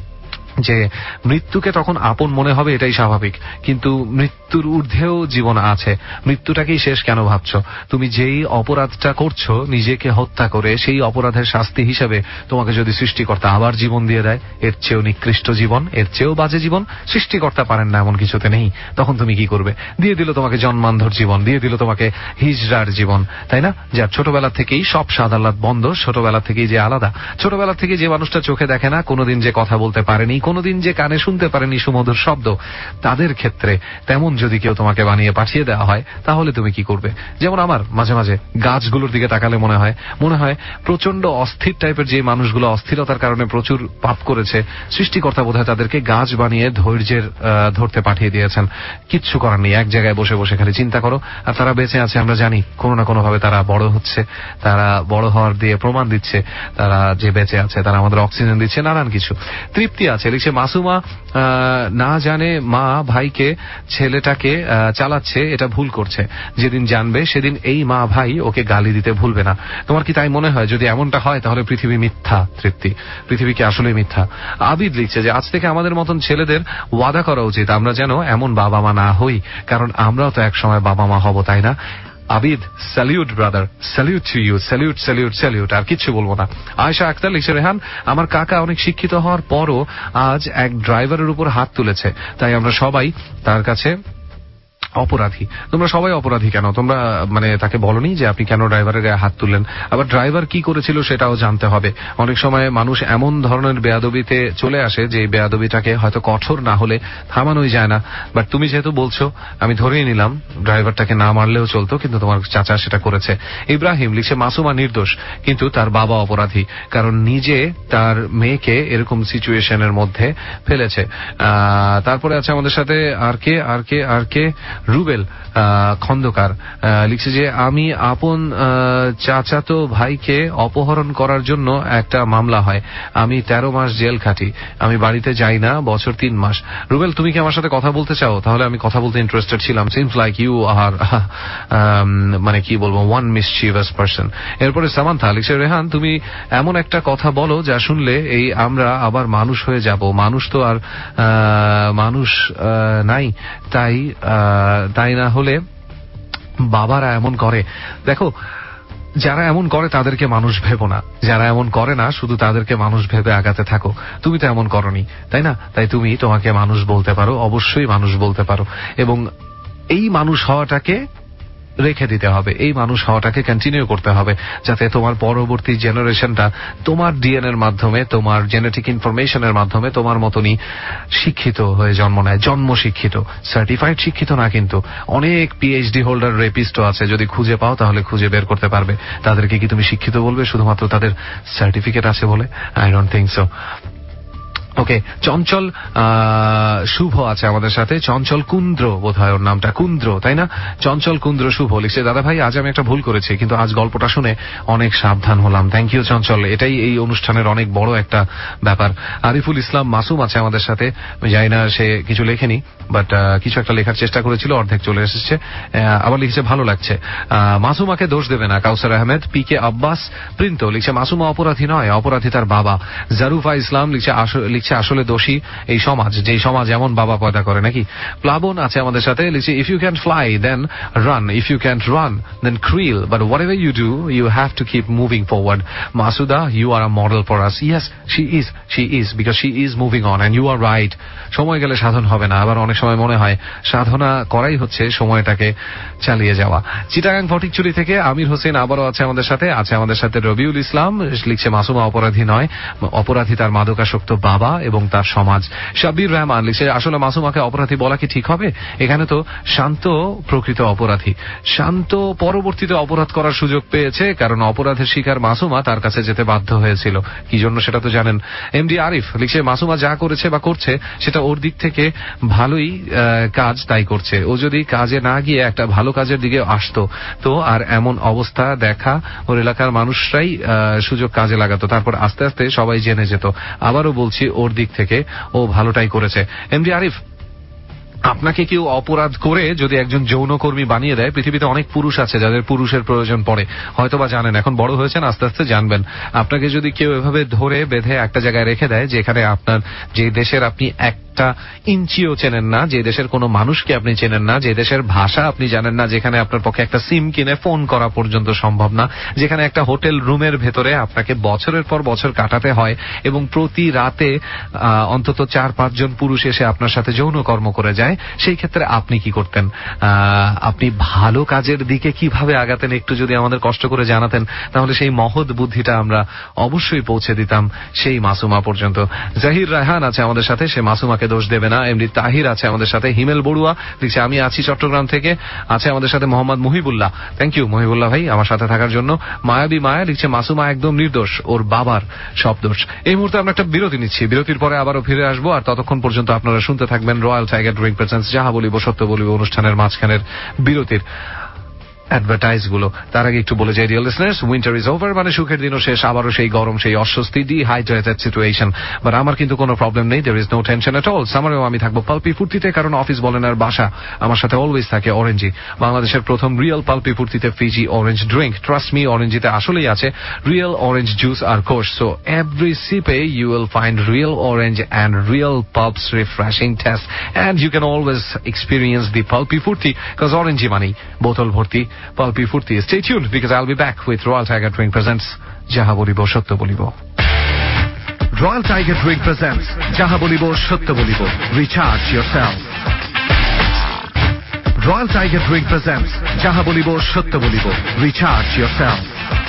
যে মৃত্যুকে তখন আপন মনে হবে, এটাই স্বাভাবিক, কিন্তু মৃত্যুর ঊর্ধ্বেও জীবন আছে। মৃত্যুটাকেই শেষ কেন ভাবছো? তুমি যেই অপরাধটা করছো নিজেকে হত্যা করে, সেই অপরাধের শাস্তি হিসেবে তোমাকে যদি সৃষ্টিকর্তা আবার জীবন দিয়ে দেয়, এর চেয়েও নিকৃষ্ট জীবন, এর চেয়েও বাজে জীবন সৃষ্টিকর্তা পারেন না এমন কিছুতে নেই, তখন তুমি কি করবে? দিয়ে দিল তোমাকে জন্মান্ধর জীবন, দিয়ে দিল তোমাকে হিজড়ার জীবন, তাই না? যার ছোটবেলা থেকেই সব স্বাদ আহ্লাদ বন্ধ, ছোটবেলা থেকেই যে আলাদা, ছোটবেলা থেকে যে মানুষটা চোখে দেখে না, কোনোদিন যে কথা বলতে পারেনি, কোনোদিন যে কানে শুনতে পারেনি সুমধুর শব্দ, তাদের ক্ষেত্রে তেমন যদি কেউ তোমাকে বানিয়ে পাঠিয়ে দেওয়া হয়, তাহলে তুমি কি করবে? যেমন আমার মাঝে মাঝে গাছগুলোর দিকে তাকালে মনে হয় প্রচন্ড অস্থির টাইপের যে মানুষগুলো অস্থিরতার কারণে প্রচুর পাপ করেছে, সৃষ্টিকর্তা বোধহয় তাদেরকে গাছ বানিয়ে ধৈর্যের ধরতে পাঠিয়ে দিয়েছেন। কিচ্ছু করার নেই, এক জায়গায় বসে বসে খালি চিন্তা করো, আর তারা বেঁচে আছে আমরা জানি, কোনো না কোনো ভাবে তারা বড় হচ্ছে, তারা বড় হওয়ার দিয়ে প্রমাণ দিচ্ছে তারা যে বেঁচে আছে, তারা আমাদের অক্সিজেন দিচ্ছে, নানান কিছু তৃপ্তি আছে। লিখছে মাসুমা না জানে মা ভাইকে ছেলেটাকে চালাচ্ছে, এটা ভুল করছে, যেদিন জানবে সেদিন এই মা ভাই ওকে গালি দিতে ভুলবে না। তোমার কি তাই মনে হয়? যদি এমনটা হয় তাহলে পৃথিবী মিথ্যা। তৃপ্তি, পৃথিবী কি আসলে মিথ্যা? আবিদ লিখছে যে আজ থেকে আমাদের মতন ছেলেদের ওয়াদা করা উচিত আমরা যেন এমন বাবা মা না হই, কারণ আমরাও তো একসময় বাবা মা হব, তাই না? Abid, salute brother, salute to you, salute salute salute, আর কিছু বলবো না। আয়েশা আক্তার লিখছে রেহান, আমার কাকা অনেক শিক্ষিত হওয়ার পরও আজ এক ড্রাইভারের উপর হাত তুলেছে, তাই আমরা সবাই তার কাছে অপরাধী। তোমরা সবাই অপরাধী কেন? তোমরা মানে তাকে বলনি যে আপনি কেন ড্রাইভারের গায়ে হাত তুললেন? আবার ড্রাইভার কি করেছিল সেটাও জানতে হবে। অনেক সময় মানুষ এমন ধরনের বেয়াদবিতে চলে আসে যে বেয়াদবিটাকে হয়তো কঠোর না হলে থামানোই যায় না। বাট তুমি যেহেতু বলছো, আমি ধরেই নিলাম ড্রাইভারটাকে না মারলেও চলতো, কিন্তু তোমার চাচা সেটা করেছে। ইব্রাহিম লিখছে মাসুমা নির্দোষ, কিন্তু তার বাবা অপরাধী, কারণ নিজে তার মেয়েকে এরকম সিচুয়েশনের মধ্যে ফেলেছে। তারপরে আছে আমাদের সাথে আর কে রুবেল খন্দকার লিখছে যে আমি আপন চাচাতো ভাইকে অপহরণ করার জন্য একটা মামলা হয়, আমি 13 মাস জেল খাটি, আমি বাড়িতে যাই না বছর 3 মাস। রুবেল, তুমি কি আমার সাথে কথা বলতে চাও? তাহলে আমি কথা বলতে ইন্টারেস্টেড ছিলাম। সিমস লাইক ইউ আর মানে কি বলবো, ওয়ান মিসচিভাস পারসন। এরপরে সামান্থা লিখছে রেহান, তুমি এমন একটা কথা বলো যা শুনলে এই আমরা আবার মানুষ হয়ে যাব। মানুষ তো আর মানুষ নাই, তাই না হলে বাবারা এমন করে। দেখো, যারা এমন করে তাদেরকে মানুষ ভেবো না, যারা এমন করে না শুধু তাদেরকে মানুষ ভেবে আগাতে থাকো। তুমি তো এমন করনি, তাই না? তাই তুমি তোমাকে মানুষ বলতে পারো, অবশ্যই মানুষ বলতে পারো, এবং এই মানুষ হওয়াটাকে রেখে দিতে হবে, এই মানুষ হওয়াটাকে কন্টিনিউ করতে হবে, যাতে তোমার পরবর্তী জেনারেশনটা তোমার ডিএনএর মাধ্যমে, তোমার জেনেটিক ইনফরমেশনের মাধ্যমে তোমার মতনই শিক্ষিত হয়ে জন্ম নেয়। জন্ম শিক্ষিত, সার্টিফাইড শিক্ষিত না, কিন্তু অনেক পিএইচডি হোল্ডার রেপিস্টও আছে, যদি খুঁজে পাও তাহলে খুঁজে বের করতে পারবে। তাদেরকে কি তুমি শিক্ষিত বলবে শুধুমাত্র তাদের সার্টিফিকেট আছে বলে? I don't think so. Okay, Chanchal Shuvo আছে আমাদের সাথে, চঞ্চল কুন্দ্র বোধহয় ওর নামটা, কুন্দ্র তাই না? চঞ্চল কুন্দ্র শুভ লিখছে দাদা ভাই, আজ আমি একটা ভুল করেছি, কিন্তু আজ গল্পটা শুনে অনেক সাবধান হলাম। থ্যাংক ইউ চঞ্চল, এটাই এই অনুষ্ঠানের অনেক বড় একটা ব্যাপার। আরিফুল ইসলাম মাসুম আছে আমাদের সাথে, আমি জানি না সে কিছু লেখেনি, বাট কিছু একটা লেখার চেষ্টা করেছিল, অর্ধেক চলে এসেছে। আবার লিখছে ভালো লাগছে, মাসুমাকে দোষ দেবে না। কাউসার আহমেদ, PK আব্বাস প্রিন্টো লিখছে মাসুমা অপরাধী নয়, অপরাধী তার বাবা। জারুফা ইসলাম লিখছে লিখছে আসলে দোষী এই সমাজ, যেই সমাজ এমন বাবা পয়দা করে নাকি। প্লাবন আছে আমাদের সাথে, লিখছে if you can fly then run, if you can't run then crawl, but whatever you do you have to keep moving forward. Masuda, you are a model for us. Yes, she is because she is moving on and you are right. সময় গেলে সাধন হবে না, আবার অনেক সময় মনে হয় সাধনা করাই হচ্ছে সময়টাকে চালিয়ে যাওয়া। চিটাগাং ফটিকচুরি থেকে আমির হোসেন আবারও আছে আমাদের সাথে রবিউল ইসলাম, লিখছে মাসুমা অপরাধী নয়, অপরাধী তার মাদকাসক্ত বাবা এবং তার সমাজ। শাব্বির রহমান লিখছে আসলে মাসুমাকে অপরাধী বলা কি ঠিক হবে? এখানে তো শান্ত প্রকৃত অপরাধী, শান্ত পরবর্তীতে অপরাধ করার সুযোগ পেয়েছে কারণ অপরাধের শিকার মাসুমা তার কাছে যেতে বাধ্য হয়েছিল। কি জন্য সেটা তো জানেন। এমডি আরিফ লিখছে মাসুমা যা করেছে বা করছে সেটা ওর দিক থেকে ভালোই কাজ, তাই করছে। ও যদি কাজে না গিয়ে একটা ভালো কাজের দিকে আসতো তো আর এমন অবস্থা দেখা ওর এলাকার মানুষরাই সুযোগ কাজে লাগাতো, তারপর আস্তে আস্তে সবাই জেনে যেত। আবারও বলছি ওর দিক থেকে ও ভালোটাই করেছে। এমডি আরিফ, আপনাকে কেউ অপরাধ করে যদি একজন যৌনকর্মী বানিয়ে দেয়, পৃথিবীতে অনেক পুরুষ আছে যাদের পুরুষের প্রয়োজন পড়ে, হয়তোবা জানেন, এখন বড় হয়েছেন আস্তে আস্তে জানবেন। আপনাকে যদি কেউ এভাবে ধরে বেঁধে একটা জায়গায় রেখে দেয় যেখানে আপনার যে দেশের আপনি একটা ইঞ্চিও চেনেন না, যে দেশের কোনো মানুষকে আপনি চেনেন না, যে দেশের ভাষা আপনি জানেন না, যেখানে আপনার পক্ষে একটা সিম কিনে ফোন করা পর্যন্ত সম্ভব না, যেখানে একটা হোটেল রুমের ভেতরে আপনাকে বছরের পর বছর কাটাতে হয় এবং প্রতি রাতে অন্তত 4-5 জন পুরুষ এসে আপনার সাথে যৌনকর্ম করে যায়, সেই ক্ষেত্রে আপনি কি করতেন? আপনি ভালো কাজের দিকে কিভাবে আগাতেন একটু যদি আমাদের কষ্ট করে জানাতেন, তাহলে সেই মহৎ বুদ্ধিটা আমরা অবশ্যই পৌঁছে দিতাম সেই মাসুমা পর্যন্ত। জাহির রায়হান আছে আমাদের সাথে, সে মাসুমাকে দোষ দেবে না। এমডি তাহির আছে আমাদের সাথে। হিমেল বড়ুয়া লিখছে আমি আছি চট্টগ্রাম থেকে, আছে আমাদের সাথে মোহাম্মদ মুহিবুল্লাহ। থ্যাংক ইউ মুহিবুল্লাহ ভাই আমার সাথে থাকার জন্য। মায়াবী মায়া লিখছে মাসুমা একদম নির্দোষ, ওর বাবার সব দোষ। এই মুহূর্তে আমরা একটা বিরতি নিচ্ছি, বিরতির পরে আবারও ফিরে আসবো, আর ততক্ষণ পর্যন্ত আপনারা শুনতে থাকবেন রয়্যাল টাইগার ড্রিঙ্ক প্রেজেন্টস যাহা বলিব সত্য বলিব অনুষ্ঠানের মাঝখানের বিরতির অ্যাডভার্টাইজ গুলো। তার আগে একটু বলে যাই dear listeners, winter is over, মানে সুখের দিনও শেষ, আবারও সেই গরম, সেই অস্বস্তি, ডিহাইড্রেটেড সিচুয়েশন। বাট আমার কিন্তু কোনো প্রবলেম নেই, there is no tension at all. সামারেও আমি থাকবো পালপি ফুর্তিতে, কারণ অফিস বলেন আর বাসা আমার সাথে অলওয়েজ থাকে অরেঞ্জি, বাংলাদেশের প্রথম রিয়েল পালপি ফুর্তিতে fizzy orange drink. Trust me, অরেঞ্জিতে আসলেই আছে রিয়েল অরেঞ্জ জুস আর কোর্স, সো এভরি সিপে you will find real orange and real pulps refreshing taste, and you can always experience the pulpy ফুর্তি, because Orangee মানেই বোতল ভর্তি পালপি ফুর্তি। Stay tuned because I'll be back with Royal Tiger Drink presents যাহা বলিব সত্য বলিব। Royal Tiger Drink presents যাহা বলিব সত্য বলিব। Recharge yourself. Royal Tiger Drink presents যাহা বলিব সত্য বলিব। Recharge yourself.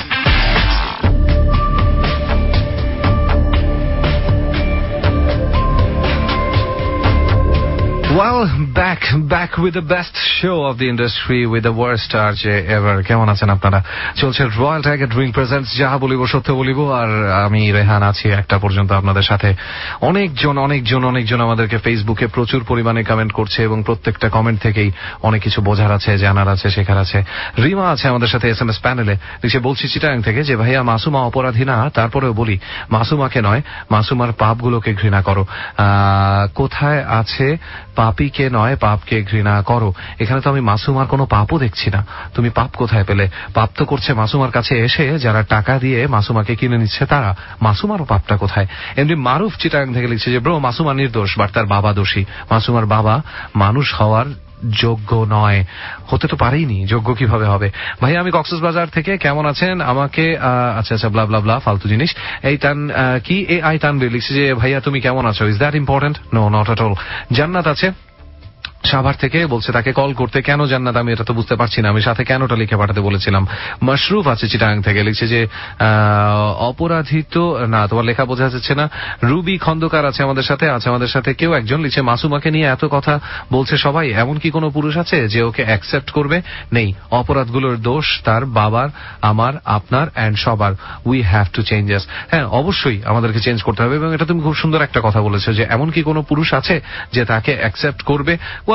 Well, back with the best show of the industry with the worst RJ ever. কেমন আছেন আপনারা? চলছে রয়্যাল টাইগার ড্রিঙ্ক প্রেজেন্টস যাহা বলিব সত্য বলিব, আর আমি রেহান আছি একটা পর্যন্ত আপনাদের সাথে। অনেকজন আমাদেরকে ফেসবুকে প্রচুর পরিমাণে কমেন্ট করছে এবং প্রত্যেকটা কমেন্ট থেকেই অনেক কিছু বোঝার আছে, জানার আছে, শেখার আছে। রিমা আছে আমাদের সাথে SMS প্যানেলে, সে বলছি চিটাগাং থেকে যে ভাইয়া মাসুমা অপরাধী না, তারপরেও বলি মাসুমাকে নয়, মাসুমার পাপগুলোকে ঘৃণা করো। কোথায় আছে পাপীকে নয় পাপকে ঘৃণা করো? এখানে তো আমি মাসুমার কোনো পাপও দেখছি না, তুমি পাপ কোথায় পেলে? পাপ তো করছে মাসুমার কাছে এসে যারা টাকা দিয়ে মাসুমাকে কিনে নিচ্ছে তারা, মাসুমারও পাপটা কোথায়? এমনি মারুফ চিটাগাং থেকে লিখছে যে ব্রো মাসুমা নির্দোষ, বাট তার বাবা দোষী। মাসুমার বাবা মানুষ হওয়ার যোগ্য নয়, হতে তো পারেইনি, যোগ্য কিভাবে হবে? ভাই আমি কক্সবাজার থেকে, কেমন আছেন? আমাকে আচ্ছা ব্লা ব্লা ব্লা ফালতু জিনিস। এই টান কি AI তানবীর লিখছে যে ভাইয়া তুমি কেমন আছো, is that important? No, not at all. Jannat আছে সাভার থেকে, বলছে তাকে কল করতে। কেন জান্নাত আমি এটা তো বুঝতে পারছি না, আমি সাথে কেনটা লিখে পাঠাতে বলেছিলাম। মাশরুফ আছে চিটাগাং থেকে, লিখছে যে অপরাধী তো না, তোমার লেখা বোঝা যাচ্ছে না। রুবি খন্দকার আছে আমাদের সাথে কেউ একজন লিখছে মাসুমাকে নিয়ে এত কথা বলছে সবাই, এমন কি কোনো পুরুষ আছে যে ওকে অ্যাকসেপ্ট করবে? নেই, অপরাধগুলোর দোষ তার বাবার, আমার, আপনার অ্যান্ড সবার। We have to changes. হ্যাঁ অবশ্যই আমাদেরকে চেঞ্জ করতে হবে, এবং এটা তুমি খুব সুন্দর একটা কথা বলেছো যে এমন কি কোনো পুরুষ আছে যে তাকে অ্যাকসেপ্ট করবে? ওয়েল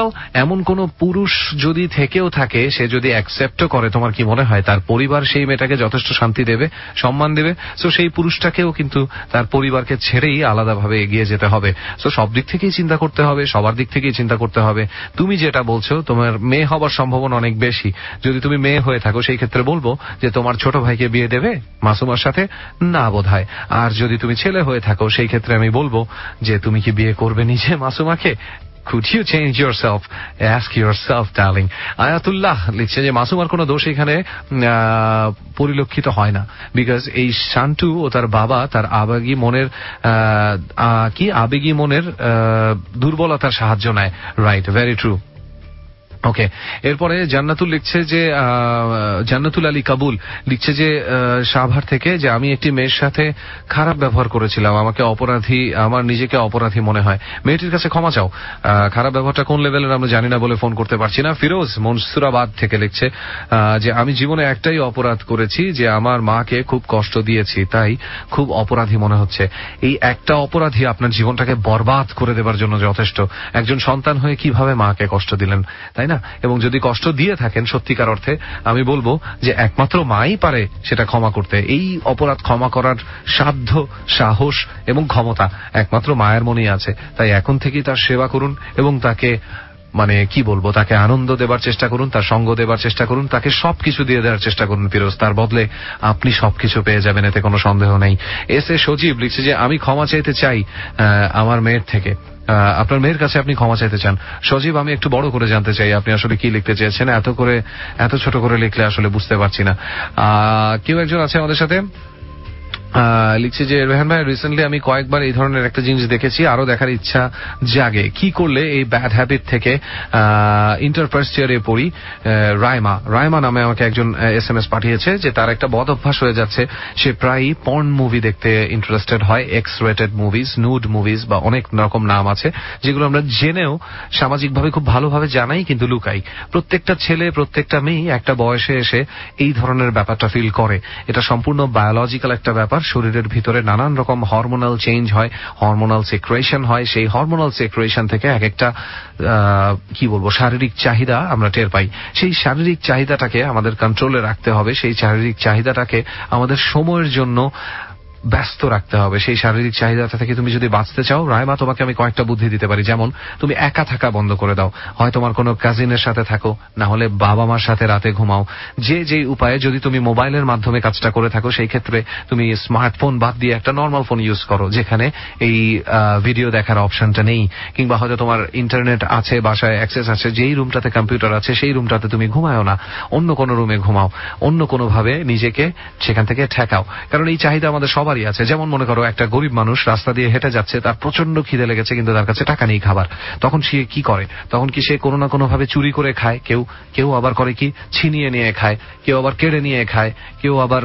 ওয়েল, এমন কোন পুরুষ যদি থেকেও থাকে, সে যদি অ্যাকসেপ্টও করে, তোমার কি মনে হয় তার পরিবার সেই মেয়েটাকে যথেষ্ট শান্তি দেবে, সম্মান দেবে? সো সেই পুরুষটাকেও কিন্তু তার পরিবারকে ছেড়েই আলাদাভাবে এগিয়ে যেতে হবে। সো সব দিক থেকেই চিন্তা করতে হবে, সবার দিক থেকেই চিন্তা করতে হবে। তুমি যেটা বলছো তোমার মেয়ে হবার সম্ভাবনা অনেক বেশি। যদি তুমি মেয়ে হয়ে থাকো সেই ক্ষেত্রে বলবো যে তোমার ছোট ভাইকে বিয়ে দেবে মাসুমার সাথে, না বোধহয়। আর যদি তুমি ছেলে হয়ে থাকো সেই ক্ষেত্রে আমি বলবো যে তুমি কি বিয়ে করবে নিজে মাসুমাকে? Could you change yourself? Ask yourself, darling. Ayatullah লিখছে যে মাসুমার কোনো দোষ এখানে পরিলক্ষিত হয় না, বিকজ এই শান্টু ও তার বাবা তার আবেগী মনের দুর্বলতার সাহায্য নেয়। Right, very true. ওকে, এরপরে জান্নাতুল লিখছে যে জান্নাতুল আলী কাবুল লিখছে যে সাভার থেকে, যে আমি একটি মেয়ের সাথে খারাপ ব্যবহার করেছিলাম, আমার নিজেকে অপরাধী মনে হয়, মেয়েটির কাছে ক্ষমা চাও। খারাপ ব্যবহারটা কোন লেভেলের আমরা জানি না বলে ফোন করতে পারছি না। ফিরোজ মনসুরাবাদ থেকে লিখছে যে আমি জীবনে একটাই অপরাধ করেছি, যে আমার মাকে খুব কষ্ট দিয়েছি, তাই খুব অপরাধী মনে হচ্ছে। এই একটা অপরাধী আপনার জীবনটাকে বরবাদ করে দেবার জন্য যথেষ্ট। একজন সন্তান হয়ে কিভাবে মাকে কষ্ট দিলেন, তাই না? এবং যদি কষ্ট দিয়ে থাকেন সত্যিকার অর্থে, আমি বলবো যে একমাত্র মাই পারে সেটা ক্ষমা করতে। এই অপরাধ ক্ষমা করার সাধ্য, সাহস এবং ক্ষমতা একমাত্র মায়ের মনেই আছে। তাই এখন থেকেই তার সেবা করুন এবং তাকে তাকে আনন্দ দেবার চেষ্টা করুন, তার সঙ্গ দেবার চেষ্টা করুন, তাকে সবকিছু দিয়ে দেওয়ার চেষ্টা করুন ফিরোজ। তার বদলে আপনি সবকিছু পেয়ে যাবেন, এতে কোনো সন্দেহ নেই। এস এ সজীব লিখছে যে আমি ক্ষমা চাইতে চাই আমার মেয়ের থেকে। আপনার মেয়ের কাছে আপনি ক্ষমা চাইতে চান। সজীব, আমি একটু বড় করে জানতে চাই আপনি আসলে কি লিখতে চেয়েছেন। এত ছোট করে লিখলে আসলে বুঝতে পারছি না। কেউ একজন আছে আমাদের সাথে, লিখছে যে রেহান ভাই, রিসেন্টলি আমি কয়েকবার এই ধরনের একটা জিনিস দেখেছি, আরো দেখার ইচ্ছা জাগে, কি করলে এই ব্যাড হ্যাবিট থেকে ইন্টার ফার্স্ট ইয়ারে পড়ি। রায়মা নামে আমাকে একজন SMS পাঠিয়েছে যে তার একটা বদ অভ্যাস হয়ে যাচ্ছে, সে প্রায়ই পর্ন মুভি দেখতে ইন্টারেস্টেড হয়, X rated movies, nude movies বা অনেক রকম নাম আছে, যেগুলো আমরা জেনেও সামাজিকভাবে খুব ভালোভাবে জানাই কিন্তু লুকাই। প্রত্যেকটা ছেলে, প্রত্যেকটা মেয়ে একটা বয়সে এসে এই ধরনের ব্যাপারটা ফিল করে। এটা সম্পূর্ণ বায়োলজিক্যাল একটা ব্যাপার। শরীরের ভিতরে নানান রকম হরমোনাল চেঞ্জ হয়, হরমোনাল সিক্রেশন হয়। সেই হরমোনাল সিক্রেশন থেকে এক একটা শারীরিক চাহিদা আমরা টের পাই। সেই শারীরিক চাহিদাটাকে আমাদের কন্ট্রোলে রাখতে হবে, সেই শারীরিক চাহিদাটাকে আমাদের সময়ের জন্য ব্যস্ত রাখতে হবে। সেই শারীরিক চাহিদাটা থেকে তুমি যদি বাঁচতে চাও, রায়মা, তোমাকে আমি কয়েকটা বুদ্ধি দিতে পারি। যেমন, তুমি একা থাকা বন্ধ করে দাও, হয় তোমার কোনো কাজিনের সাথে থাকো, না হলে বাবা মার সাথে রাতে ঘুমাও। যে উপায়ে, যদি তুমি মোবাইলের মাধ্যমে কাজটা করে থাকো সেই ক্ষেত্রে তুমি স্মার্টফোন বাদ দিয়ে একটা নর্মাল ফোন ইউজ করো, যেখানে এই ভিডিও দেখার অপশনটা নেই। কিংবা হয়তো তোমার ইন্টারনেট আছে, বাসায় অ্যাক্সেস আছে, যেই রুমটাতে কম্পিউটার আছে সেই রুমটাতে তুমি ঘুমাও না, অন্য কোনো রুমে ঘুমাও, অন্য কোনো ভাবে নিজেকে সেখান থেকে ঠেকাও। কারণ এই চাহিদা আমাদের সবারই আছে। যেমন মনে করো, একটা গরিব মানুষ রাস্তা দিয়ে হেঁটে যাচ্ছে, তার প্রচন্ড খিদে লেগেছে কিন্তু তার কাছে টাকা নেই খাবার, তখন সে কি করে? তখন কি সে কোনো না কোনো ভাবে চুরি করে খায়, কেউ আবার করে কি ছিনিয়ে নিয়ে খায়, কেউ আবার কেড়ে নিয়ে খায়, কেউ আবার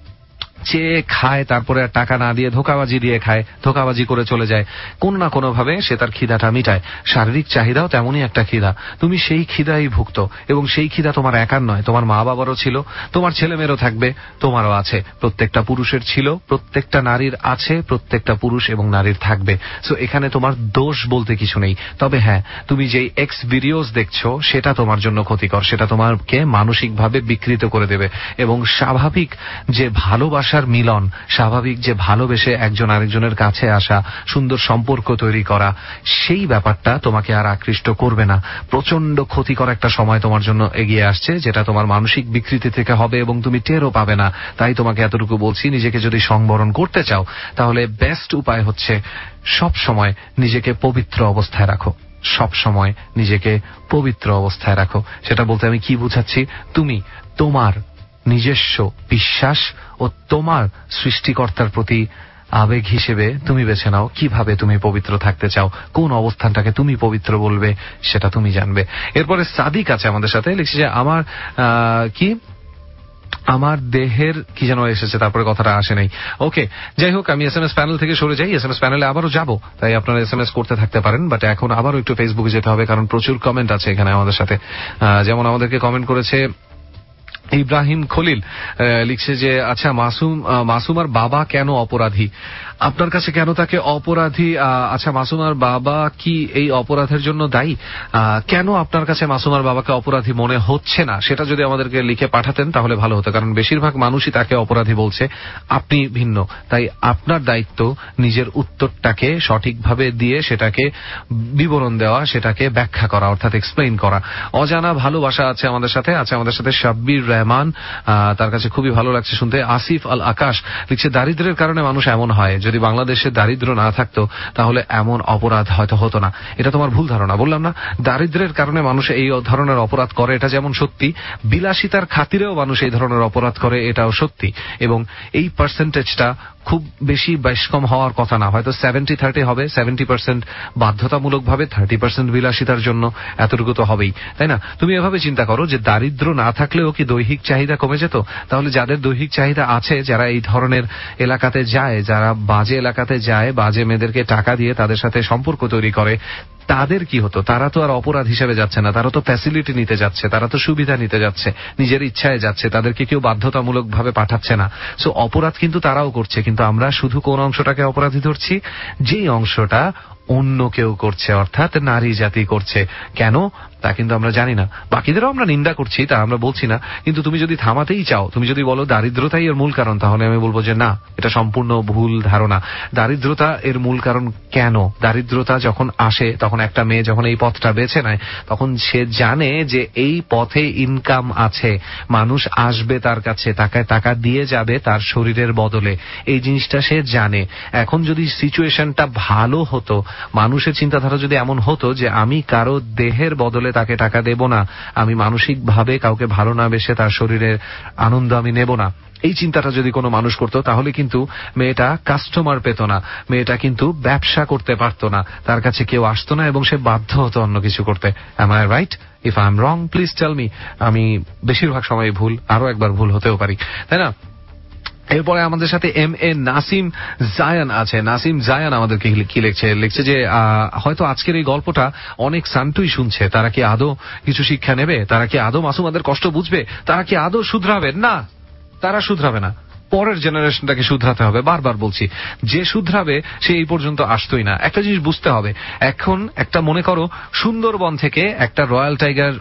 চেয়ে খায়, তারপরে আর টাকা না দিয়ে ধোকাবাজি দিয়ে খায়, ধোকাবাজি করে চলে যায়। কোন না কোনো ভাবে সে তার খিদাটা মিটায়। শারীরিক চাহিদাও তেমনই একটা খিদা, তুমি সেই খিদাই ভুক্ত, এবং সেই খিদা তোমার একার নয়, তোমার মা বাবারও ছিল, তোমার ছেলে মেয়েরও থাকবে, তোমারও আছে। প্রত্যেকটা পুরুষের ছিল, প্রত্যেকটা নারীর আছে, প্রত্যেকটা পুরুষ এবং নারীর থাকবে। সো এখানে তোমার দোষ বলতে কিছু নেই। তবে হ্যাঁ, তুমি যেই এক্স ভিডিওস দেখছো সেটা তোমার জন্য ক্ষতিকর, সেটা তোমাকে মানসিকভাবে বিকৃত করে দেবে। এবং স্বাভাবিক যে ভালোবাসার মিলন, স্বাভাবিক যে ভালোবেসে একজন আরেকজনের কাছে আসা, সুন্দর সম্পর্ক তৈরি করা, সেই ব্যাপারটা তোমাকে আর আকৃষ্ট করবে না। প্রচন্ড ক্ষতিকর একটা সময় তোমার জন্য এগিয়ে আসছে, যেটা তোমার মানসিক বিকৃতি থেকে হবে এবং তুমি টেরও পাবে না। তাই তোমাকে এতটুকু বলছি, নিজেকে যদি সংবরণ করতে চাও তাহলে বেস্ট উপায় হচ্ছে সব সময় নিজেকে পবিত্র অবস্থায় রাখো, সব সময় নিজেকে পবিত্র অবস্থায় রাখো। সেটা বলতে আমি কি বুঝাচ্ছি? তুমি তোমার নিজস্ব বিশ্বাস ও তোমার সৃষ্টিকর্তার প্রতি আবেগ হিসেবে তুমি বেছে নাও কিভাবে তুমি পবিত্র থাকতে চাও, কোন অবস্থানটাকে তুমি পবিত্র বলবে সেটা তুমি জানবে। এরপরে সাদিক আছে আমাদের সাথে, লিখছে যে আমার দেহের কি যেন এসেছে, তারপরে কথাটা আসে নাই। ওকে, যাই হোক, আমি SMS প্যানেল থেকে সরে যাই, SMS প্যানেলে আবারও যাব, তাই আপনারা SMS করতে থাকতে পারেন। বাট এখন আবারও একটু ফেসবুকে যেতে হবে, কারণ প্রচুর কমেন্ট আছে এখানে আমাদের সাথে। যেমন আমাদেরকে কমেন্ট করেছে ইব্রাহিম খলিল লিখছে যে আচ্ছা মাসুমার বাবা কেন অপরাধী, আপনার কাছে কেন তাকে অপরাধী, আচ্ছা মাসুমার বাবা কি এই অপরাধের জন্য দায়ী, কেন আপনার কাছে মাসুমার বাবাকে অপরাধী মনে হচ্ছে না, সেটা যদি আমাদেরকে লিখে পাঠাতেন তাহলে ভালো হতো, কারণ বেশিরভাগ মানুষই তাকে অপরাধী বলছে, আপনি ভিন্ন, তাই আপনার দায়িত্ব নিজের উত্তরটাকে সঠিকভাবে দিয়ে সেটাকে বিবরণ দেওয়া, সেটাকে ব্যাখ্যা করা, অর্থাৎ এক্সপ্লেইন করা। অজানা ভালোবাসা আছে আমাদের সাথে শাব্বির রহমান, তার কাছে খুবই ভালো লাগছে শুনতে। আসিফ আল আকাশ লিখছে দারিদ্র্যের কারণে মানুষ এমন হয়, যদি বাংলাদেশে দারিদ্র্য না থাকতো তাহলে এমন অপরাধ হয়তো হতো না। এটা তোমার ভুল ধারণা, বললাম না দারিদ্র্যের কারণে মানুষ এই ধরনের অপরাধ করে, এটা যেমন সত্যি, বিলাসিতার খাতিরেও মানুষ এই ধরনের অপরাধ করে, এটাও সত্যি, এবং এই পার্সেন্টেজটা খুব বেশি কম হওয়ার কথা না, হয়তো 70-30 হবে, 70% বাধ্যতামূলকভাবে, 30% বিলাসিতার জন্য, এতটুকু তো হবেই, তাই না? তুমি এভাবে চিন্তা করো যে দারিদ্র্য না থাকলেও কি দৈহিক চাহিদা কমে যেত? তাহলে যাদের দৈহিক চাহিদা আছে, যারা এই ধরনের এলাকাতে যায়, যারা বাজে এলাকাতে যায়, বাজে মেয়েদেরকে টাকা দিয়ে তাদের সাথে সম্পর্ক তৈরি করে, তাদের কি হতো? তারা তো আর অপরাধ হিসেবে যাচ্ছে না, তারা তো ফ্যাসিলিটি নিতে যাচ্ছে, তারা তো সুবিধা নিতে যাচ্ছে, নিজের ইচ্ছায় যাচ্ছে, তাদেরকে কেউ বাধ্যতামূলক ভাবে পাঠাচ্ছে না। সো অপরাধ কিন্তু তারাও করছে, কিন্তু আমরা শুধু কোন অংশটাকে অপরাধী ধরছি? যেই অংশটা অন্য কেউ করছে, অর্থাৎ নারী জাতি করছে। কেন তা কিন্তু আমরা জানি না, বাকিদেরও আমরা নিন্দা করছি তা আমরা বলছি না, কিন্তু তুমি যদি থামাতেই চাও, তুমি যদি বলো দারিদ্রতাই এর মূল কারণ, তাহলে আমি বলবো যে না, এটা সম্পূর্ণ ভুল ধারণা। দারিদ্রতা এর মূল কারণ কেন? দারিদ্রতা যখন আসে, তখন একটা মেয়ে যখন এই পথটা বেছে নেয়, তখন সে জানে যে এই পথে ইনকাম আছে, মানুষ আসবে তার কাছে, তাকে টাকা দিয়ে যাবে তার শরীরের বদলে, এই জিনিসটা সে জানে। এখন যদি সিচুয়েশনটা ভালো হতো, মানুষের চিন্তাধারা যদি এমন হতো যে আমি কারো দেহের বদলে তাকে টাকা দেব না, আমি মানসিকভাবে কাউকে ভালো না বেসে তার শরীরের আনন্দ আমি নেব না, এই চিন্তাটা যদি কোনো মানুষ করতো, তাহলে কিন্তু মেয়েটা কাস্টমার পেত না, মেয়েটা কিন্তু ব্যবসা করতে পারতো না, তার কাছে কেউ আসতো না, এবং সে বাধ্য হতো অন্য কিছু করতে। Am I right? If I am wrong, please tell me. আমি বেশিরভাগ সময় ভুল, আরো একবার ভুল হতেও পারি, তাই না? এরপরে আমাদের সাথে MA নাসিম জায়ান আছে। নাসিম জায়ান আমাদেরকে কি লিখছে যে হয়তো আজকের এই গল্পটা অনেক সান্টুই শুনছে, তারা কি আদৌ কিছু শিক্ষা নেবে? তারা কি আদৌ মাসুমাদের কষ্ট বুঝবে? তারা কি আদৌ শুধরাবে? না, তারা শুধরাবে না, পরের জেনারেশনটাকে শুধরাতে হবে। বারবার বলছি, যে শুধরাবে সে এই পর্যন্ত আসতোই না। একটা জিনিস বুঝতে হবে, এখন একটা মনে করো সুন্দরবন থেকে একটা রয়্যাল টাইগার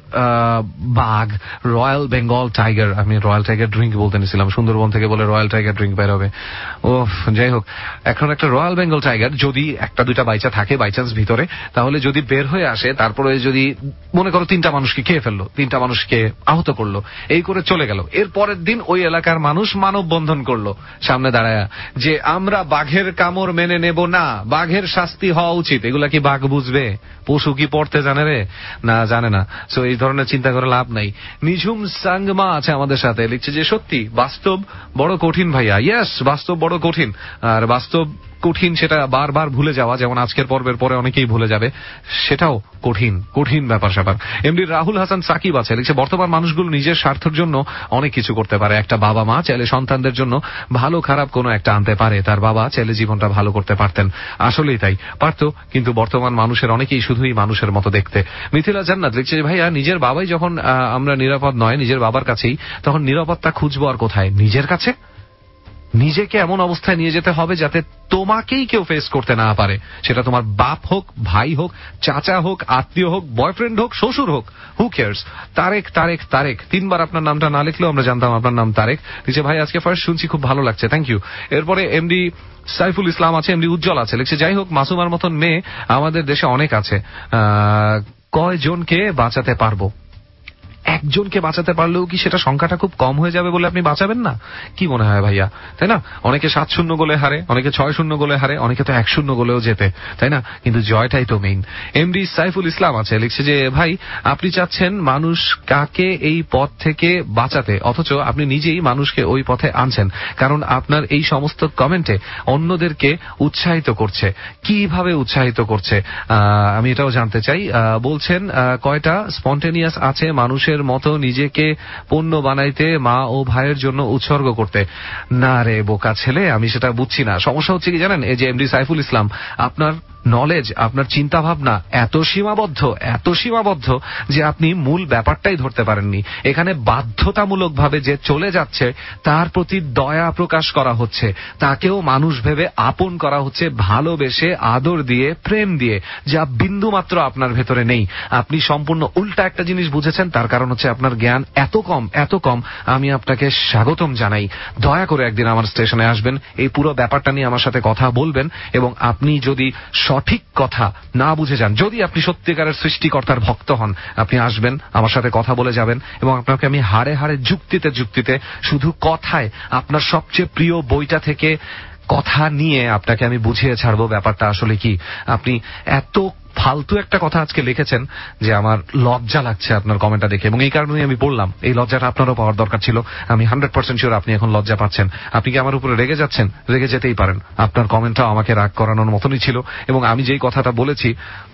বাঘ, রয়্যাল বেঙ্গল টাইগার, আমি রয়্যাল টাইগার ড্রিঙ্ক বলতে নিছিলাম, সুন্দরবন থেকে বলে রয়্যাল টাইগার ড্রিঙ্ক বের হবে, ও যাই হোক, এখন একটা রয়্যাল বেঙ্গল টাইগার যদি একটা দুইটা বাইচা থাকে বাইচান্স ভিতরে, তাহলে যদি বের হয়ে আসে, তারপরে যদি মনে করো 3টা মানুষকে খেয়ে ফেললো, 3টা মানুষকে আহত করলো, এই করে চলে গেল, এর পরের দিন ওই এলাকার মানুষ মানববন্ধন করলো সামনে দাঁড়ায় যে আমরা বাঘের কামড় মেনে নেব না, বাঘের শাস্তি হওয়া উচিত। এগুলা কি বাঘ বুঝবে? পশু কি পড়তে জানে রে? না, জানে না। সো এই ধরনের চিন্তা করে লাভ নাই। নিঝুম সাংমা আছে আমাদের সাথে, লিখছে যে সত্যি বাস্তব বড় কঠিন ভাইয়া। ইয়েস, বাস্তব বড় কঠিন, আর বাস্তব কঠিন সেটা বারবার ভুলে যাওয়া, যেমন আজকের পর্বের পরে অনেকেই ভুলে যাবে, সেটাও কঠিন ব্যাপার স্যাপার। এমডি রাহুল হাসান সাকিব আছে, লিখছে বর্তমান মানুষগুলো নিজের স্বার্থের জন্য অনেক কিছু করতে পারে। একটা বাবা মা চাইলে সন্তানদের জন্য ভালো খারাপ কোনো একটা আনতে পারে, তার বাবা চাইলে জীবনটা ভালো করতে পারতেন, আসলেই তাই পারতো, কিন্তু বর্তমান মানুষের অনেকেই শুধুই মানুষের মতো দেখতে। মিথিলা জান্নাত লিখছে যে ভাইয়া নিজের বাবাই যখন আমরা নিরাপদ নয় নিজের বাবার কাছেই, তখন নিরাপত্তা খুঁজবো আর কোথায়? নিজের কাছে। নিজেকে এমন অবস্থায় নিয়ে যেতে হবে যাতে তোমাকেই কেউ ফেস করতে না পারে, সেটা তোমার বাপ হোক, ভাই হোক, চাচা হোক, আত্মীয় হোক, বয়ফ্রেন্ড হোক, শ্বশুর হোক, হু কেয়ার্স। তারেক তারেক তারেক 3বার আপনার নামটা না লিখলেও আমরা জানতাম আপনার নাম তারেক। লিখছে ভাই আজকে ফার্স্ট শুনছি, খুব ভালো লাগছে, থ্যাংক ইউ। এরপরে এমডি সাইফুল ইসলাম আছে, এমডি উজ্জ্বল আছে, লিখছে যাই হোক মাসুমার মতন মেয়ে আমাদের দেশে অনেক আছে, কয়জনকে বাঁচাতে পারবো? একজনকে বাঁচাতে পারলেও কি সেটা সংখ্যাটা খুব কম হয়ে যাবে বলে আপনি বাঁচাবেন না? কি মনে হয় ভাইয়া, তাই না? অনেকে 7-0 গোলে হারে, অনেকে 6-0 গোলে হারে, অনেকে তো 1-0 গোলেও জেতে, তাই না? কিন্তু জয়টাই তো মেইন। এমডি সাইফুল ইসলাম আছে, লিখছে যে ভাই আপনি চাচ্ছেন মানুষ কাকে এই পথ থেকে বাঁচাতে, অথচ আপনি নিজেই মানুষকে ওই পথে আনছেন, কারণ আপনার এই সমস্ত কমেন্টে অন্যদেরকে উৎসাহিত করছে। কিভাবে উৎসাহিত করছে আমি এটাও জানতে চাই। বলছেন কয়টা স্পন্টেনিয়াস আছে মানুষের মতো নিজেকে পণ্য বানাইতে, মা ও ভাইয়ের জন্য উৎসর্গ করতে? না রে বোকা ছেলে, আমি সেটা বুঝছি না। সমস্যা হচ্ছে কি জানেন, এই যে এমডি সাইফুল ইসলাম, আপনার নলেজ, আপনার চিন্তা ভাবনা এত সীমাবদ্ধ যে আপনি মূল ব্যাপারটাই ধরতে পারেননি। এখানে বাধ্যতামূলকভাবে যে চলে যাচ্ছে তার প্রতি দয়া প্রকাশ করা হচ্ছে, তাকেও মানুষ ভেবে আপন করা হচ্ছে, ভালোবেসে আদর দিয়ে প্রেম দিয়ে, যা বিন্দু মাত্র আপনার ভেতরে নেই। আপনি সম্পূর্ণ উল্টা একটা জিনিস বুঝেছেন, তার কারণ হচ্ছে আপনার জ্ঞান এত কম। আমি আপনাকে স্বাগতম জানাই। দয়া করে একদিন আমার স্টেশনে আসবেন, এই পুরো ব্যাপারটা নিয়ে আমার সাথে কথা বলবেন, এবং আপনি যদি সঠিক কথা না বুঝে যান, যদি আপনি সত্যিকারের সৃষ্টিকর্তার ভক্ত হন, আপনি আসবেন, আমার সাথে কথা বলে যাবেন, এবং আপনাকে আমি হাড়ে যুক্তিতে শুধু কথায় আপনার সবচেয়ে প্রিয় বইটা থেকে কথা নিয়ে আপনাকে আমি বুঝিয়ে ছাড়বো ব্যাপারটা আসলে কি। আপনি এত ফালতু একটা কথা আজকে লিখেছেন যে আমার লজ্জা লাগছে আপনার কমেন্টটা দেখে, এবং এই কারণেই আমি বললাম এই লজ্জাটা আপনারও পাওয়ার দরকার ছিল। আমি 100% শিওর আপনি এখন লজ্জা পাচ্ছেন। আপনি কি আমার উপরে রেগে যাচ্ছেন? রেগে যেতেই পারেন, আপনার কমেন্টটাও আমাকে রাগ করানোর মতনই ছিল। এবং আমি যেই কথাটা বলেছি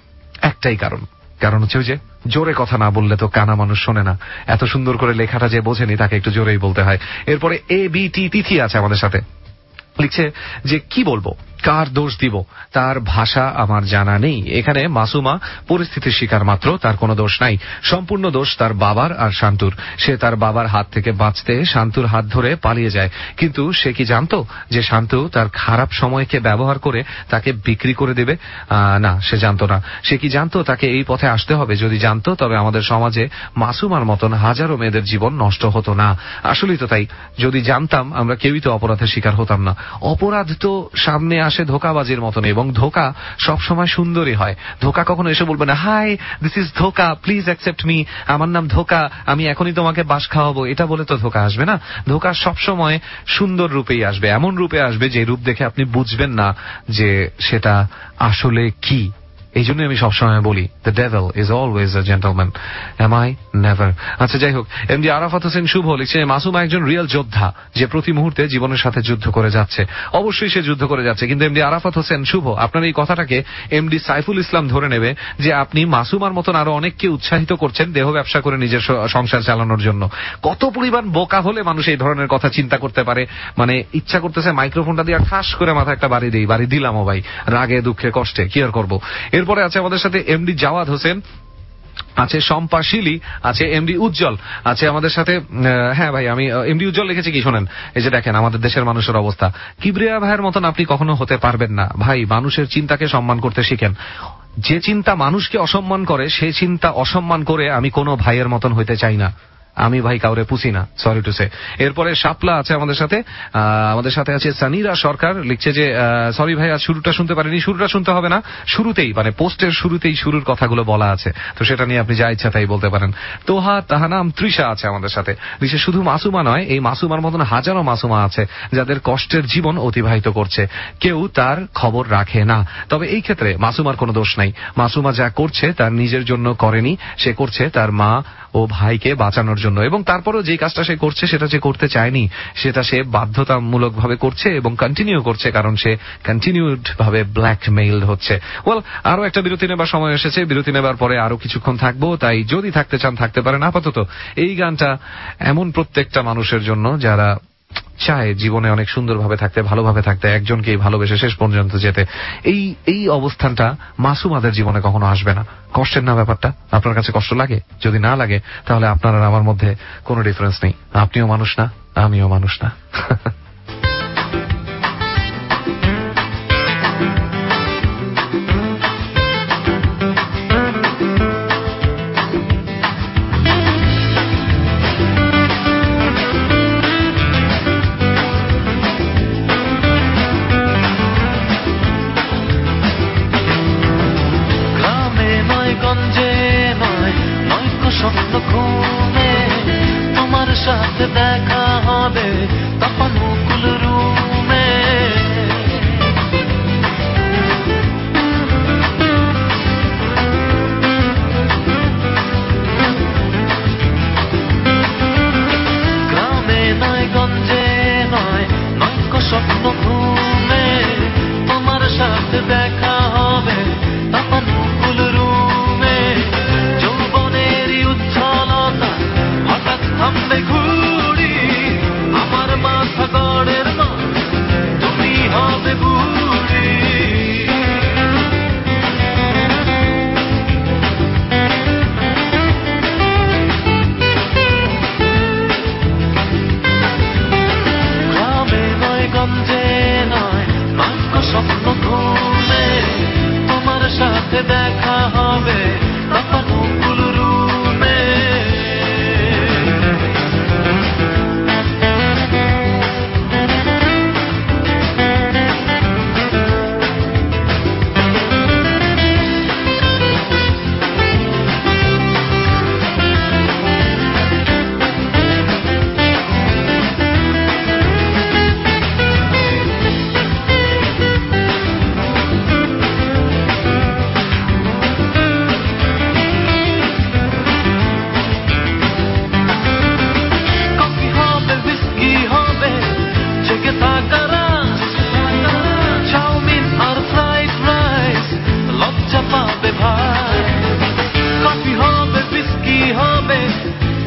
একটাই কারণ হচ্ছে ওই যে জোরে কথা না বললে তো কানা মানুষ শোনে না। এত সুন্দর করে লেখাটা যে বোঝেনি তাকে একটু জোরেই বলতে হয়। এরপরে ABT তিথি আছে আমাদের সাথে, লিখছে যে কি বলবো, কার দোষ দিব, তার ভাষা আমার জানা নেই। এখানে মাসুমা পরিস্থিতির শিকার মাত্র, তার কোনো দোষ নাই। সম্পূর্ণ দোষ তার বাবার আর শান্তুর। সে তার বাবার হাত থেকে বাঁচতে শান্তুর হাত ধরে পালিয়ে যায়, কিন্তু সে কি জানতো যে শান্তু তার খারাপ সময়কে ব্যবহার করে তাকে বিক্রি করে দেবে? না, সে জানতো না। সে কি জানতো তাকে এই পথে আসতে হবে? যদি জানতো তবে আমাদের সমাজে মাসুমার মতন হাজারো মেয়েদের জীবন নষ্ট হতো না। আসলেই তো তাই। যদি জানতাম আমরা কেউই তো অপরাধের শিকার হতাম না। অপরাধ তো সামনে আসে ধোকাবাজির মতন, এবং ধোকা সবসময় সুন্দরী হয়। ধোকা কখনো এসে বলবে না, হাই দিস ইজ ধোকা, প্লিজ অ্যাকসেপ্ট মি, আমার নাম ধোকা, আমি এখনই তোমাকে বাস খাওয়াবো, এটা বলে তো ধোকা আসবে না। ধোকা সবসময় সুন্দর রূপেই আসবে, এমন রূপে আসবে যে রূপ দেখে আপনি বুঝবেন না যে সেটা আসলে কি। এই জন্য আমি সবসময় বলি the devil is always a gentleman, am I never. আচ্ছা, যাই হোক, এমডি আরাফাত হোসেন শুভ লিখছে মাসুমা একজন রিয়েল যোদ্ধা যে প্রতি মুহূর্তে জীবনের সাথে যুদ্ধ করে যাচ্ছে। অবশ্যই সে যুদ্ধ করে যাচ্ছে, কিন্তু এমডি আরাফাত হোসেন শুভ আপনার এই কথাটাকে এমডি সাইফুল ইসলাম ধরে নেবে যে আপনি মাসুমার মতন আরো অনেককে উৎসাহিত করছেন দেহ ব্যবসা করে নিজের সংসার চালানোর জন্য। কত পরিমাণ বোকা হলে মানুষ এই ধরনের কথা চিন্তা করতে পারে? মানে ইচ্ছা করতেছে মাইক্রোফোনটা দিয়ে ঠাস করে মাথা একটা বাড়ি দিলামও ভাই, রাগে দুঃখে কষ্টে, কি আর করবো। এরপরে আছে আমাদের সাথে এমডি জাওয়াদ হোসেন, আছে শম্পা শিলি, আছে এমডি উজ্জ্বল, আছে আমাদের সাথে। হ্যাঁ ভাই, আমি এমডি উজ্জ্বল লিখেছি কি শোনেন, এই যে দেখেন আমাদের দেশের মানুষের অবস্থা। কিবরিয়া ভাইয়ের মতন আপনি কখনো হতে পারবেন না ভাই। মানুষের চিন্তাকে সম্মান করতে শিখেন। যে চিন্তা মানুষকে অসম্মান করে সে চিন্তা অসম্মান করে আমি কোনো ভাইয়ের মতন হইতে চাই না। আমি ভাই কাউরে পুষি না, সরি টু সে। এরপরে শাপলা আছে আমাদের সাথে আছে সানিরা সরকার, লিখছে যে সরি ভাই আজ শুরুটা শুনতে পারিনি। শুরুটা শুনতে হবে না, শুরুতেই মানে পোস্টের শুরুতেই শুরুর কথাগুলো বলা আছে, তো সেটা নিয়ে আপনি যা ইচ্ছা তাই বলতে পারেন। তাহানাম তৃষা আছে আমাদের সাথে, লিখছে শুধু মাসুমা নয়, এই মাসুমার মতন হাজারো মাসুমা আছে যাদের কষ্টের জীবন অতিবাহিত করছে, কেউ তার খবর রাখে না। তবে এই ক্ষেত্রে মাসুমার কোনো দোষ নাই। মাসুমা যা করছে তার নিজের জন্য করেনি, সে করছে তার মা ও ভাইকে বাঁচানোর জন্য, এবং তারপরেও যে কাজটা সে করছে সেটা যে করতে চায়নি, সেটা সে বাধ্যতামূলক ভাবে করছে এবং কন্টিনিউ করছে, কারণ সে কন্টিনিউড ভাবে ব্ল্যাকমেইলড হচ্ছে। ওয়েল, আরো একটা বিরতি নেবার সময় এসেছে। বিরতি নেবার পরে আরো কিছুক্ষণ থাকবো, তাই যদি থাকতে চান থাকতে পারেন। আপাতত এই গানটা এমন প্রত্যেকটা মানুষের জন্য যারা চায় জীবনে অনেক সুন্দরভাবে থাকতে, ভালোভাবে থাকতে, একজনকেই ভালোবেসে শেষ পর্যন্ত যেতে। এই অবস্থানটা মাসুমাদের জীবনে কখনো আসবে না। কষ্টের না ব্যাপারটা? আপনার কাছে কষ্ট লাগে? যদি না লাগে তাহলে আপনার আর আমার মধ্যে কোনো ডিফারেন্স নেই। আপনিও মানুষ না, আমিও মানুষ না। দেখা হবে তাপানুকুল রুমে, গ্রামে নয় গঞ্জে নয় নয়কো স্বপ্ন ঘুমে, তোমার সাথে দেখা হবে তাপানুকুল রুমে। যৌবনেরই উজ্জ্বলতা হঠাৎ থামবে ঘুরি,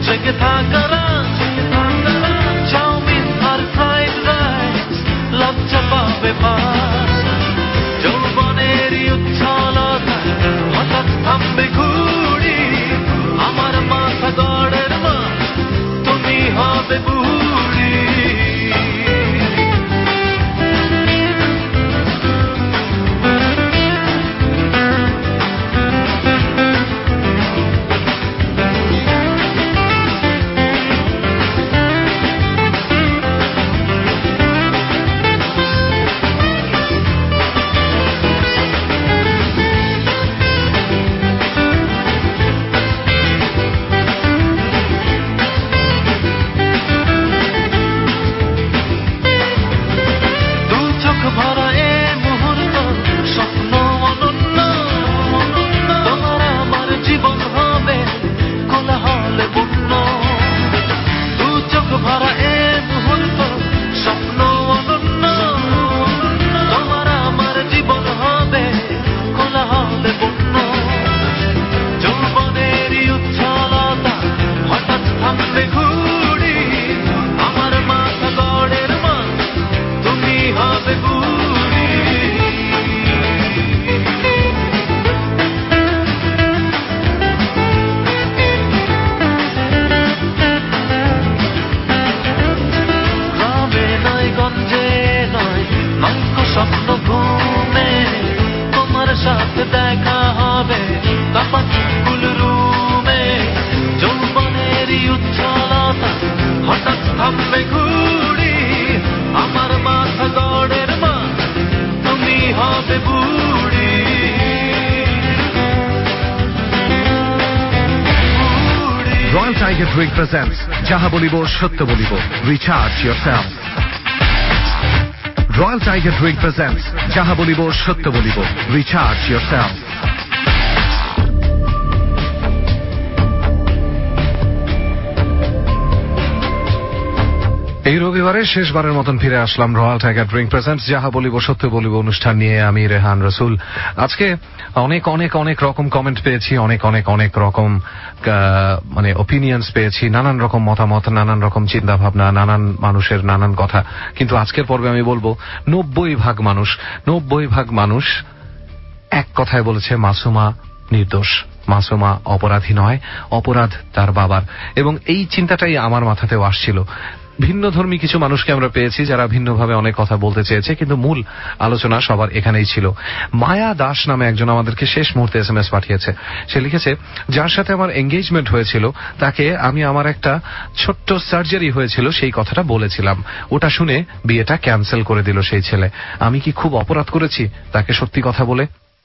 জেগে থাকারা চাউমিন আর ফ্রাইড রাইস লজ্জা পাবে ভাই যৌবনেরই উচ্ছলতা হঠাৎ থামবে ঘুড়ি আমার মাথা গড়ের মাছ তুমি হবে বুড়ি Royal Tiger Drink presents Jaha Bolibo Shatya Bolibo. Recharge yourself. Royal Tiger Drink presents Jaha Bolibo Shatya Bolibo. Recharge yourself. এই রবিবারে শেষবারের মতন ফিরে আসলাম রয়্যাল টাইগার ড্রিঙ্ক প্রেজেন্টস যাহা বলিব সত্য বলিব অনুষ্ঠান নিয়ে আমি রেহান রসুল। আজকে অনেক অনেক অনেক রকম কমেন্ট পেয়েছি, অনেক অনেক অনেক রকম মানে ওপিনিয়ন্স পেয়েছি, নানান রকম মতামত, নানান রকম চিন্তা ভাবনা, নানান মানুষের নানান কথা। কিন্তু আজকের পর্বে আমি বলবো 90% মানুষ এক কথায় বলেছে মাসুমা নির্দোষ, মাসুমা অপরাধী নয়, অপরাধ তার বাবার। এবং এই চিন্তাটাই আমার মাথাতেও আসছিল। ভিন্ন ধর্মী কিছু মানুষকে আমরা পেয়েছি যারা ভিন্নভাবে অনেক কথা বলতে চেয়েছে, কিন্তু মূল আলোচনা সবার এখানেই ছিল। মায়া দাস নামে একজন আমাদেরকে শেষ মুহূর্তে SMS পাঠিয়েছে। সে লিখেছে, যার সাথে আমার এঙ্গেজমেন্ট হয়েছিল তাকে আমি আমার একটা ছোট্ট সার্জারি হয়েছিল সেই কথাটা বলেছিলাম, ওটা শুনে বিয়েটা ক্যান্সেল করে দিল সেই ছেলে। আমি কি খুব অপরাধ করেছি তাকে সত্যি কথা বলে?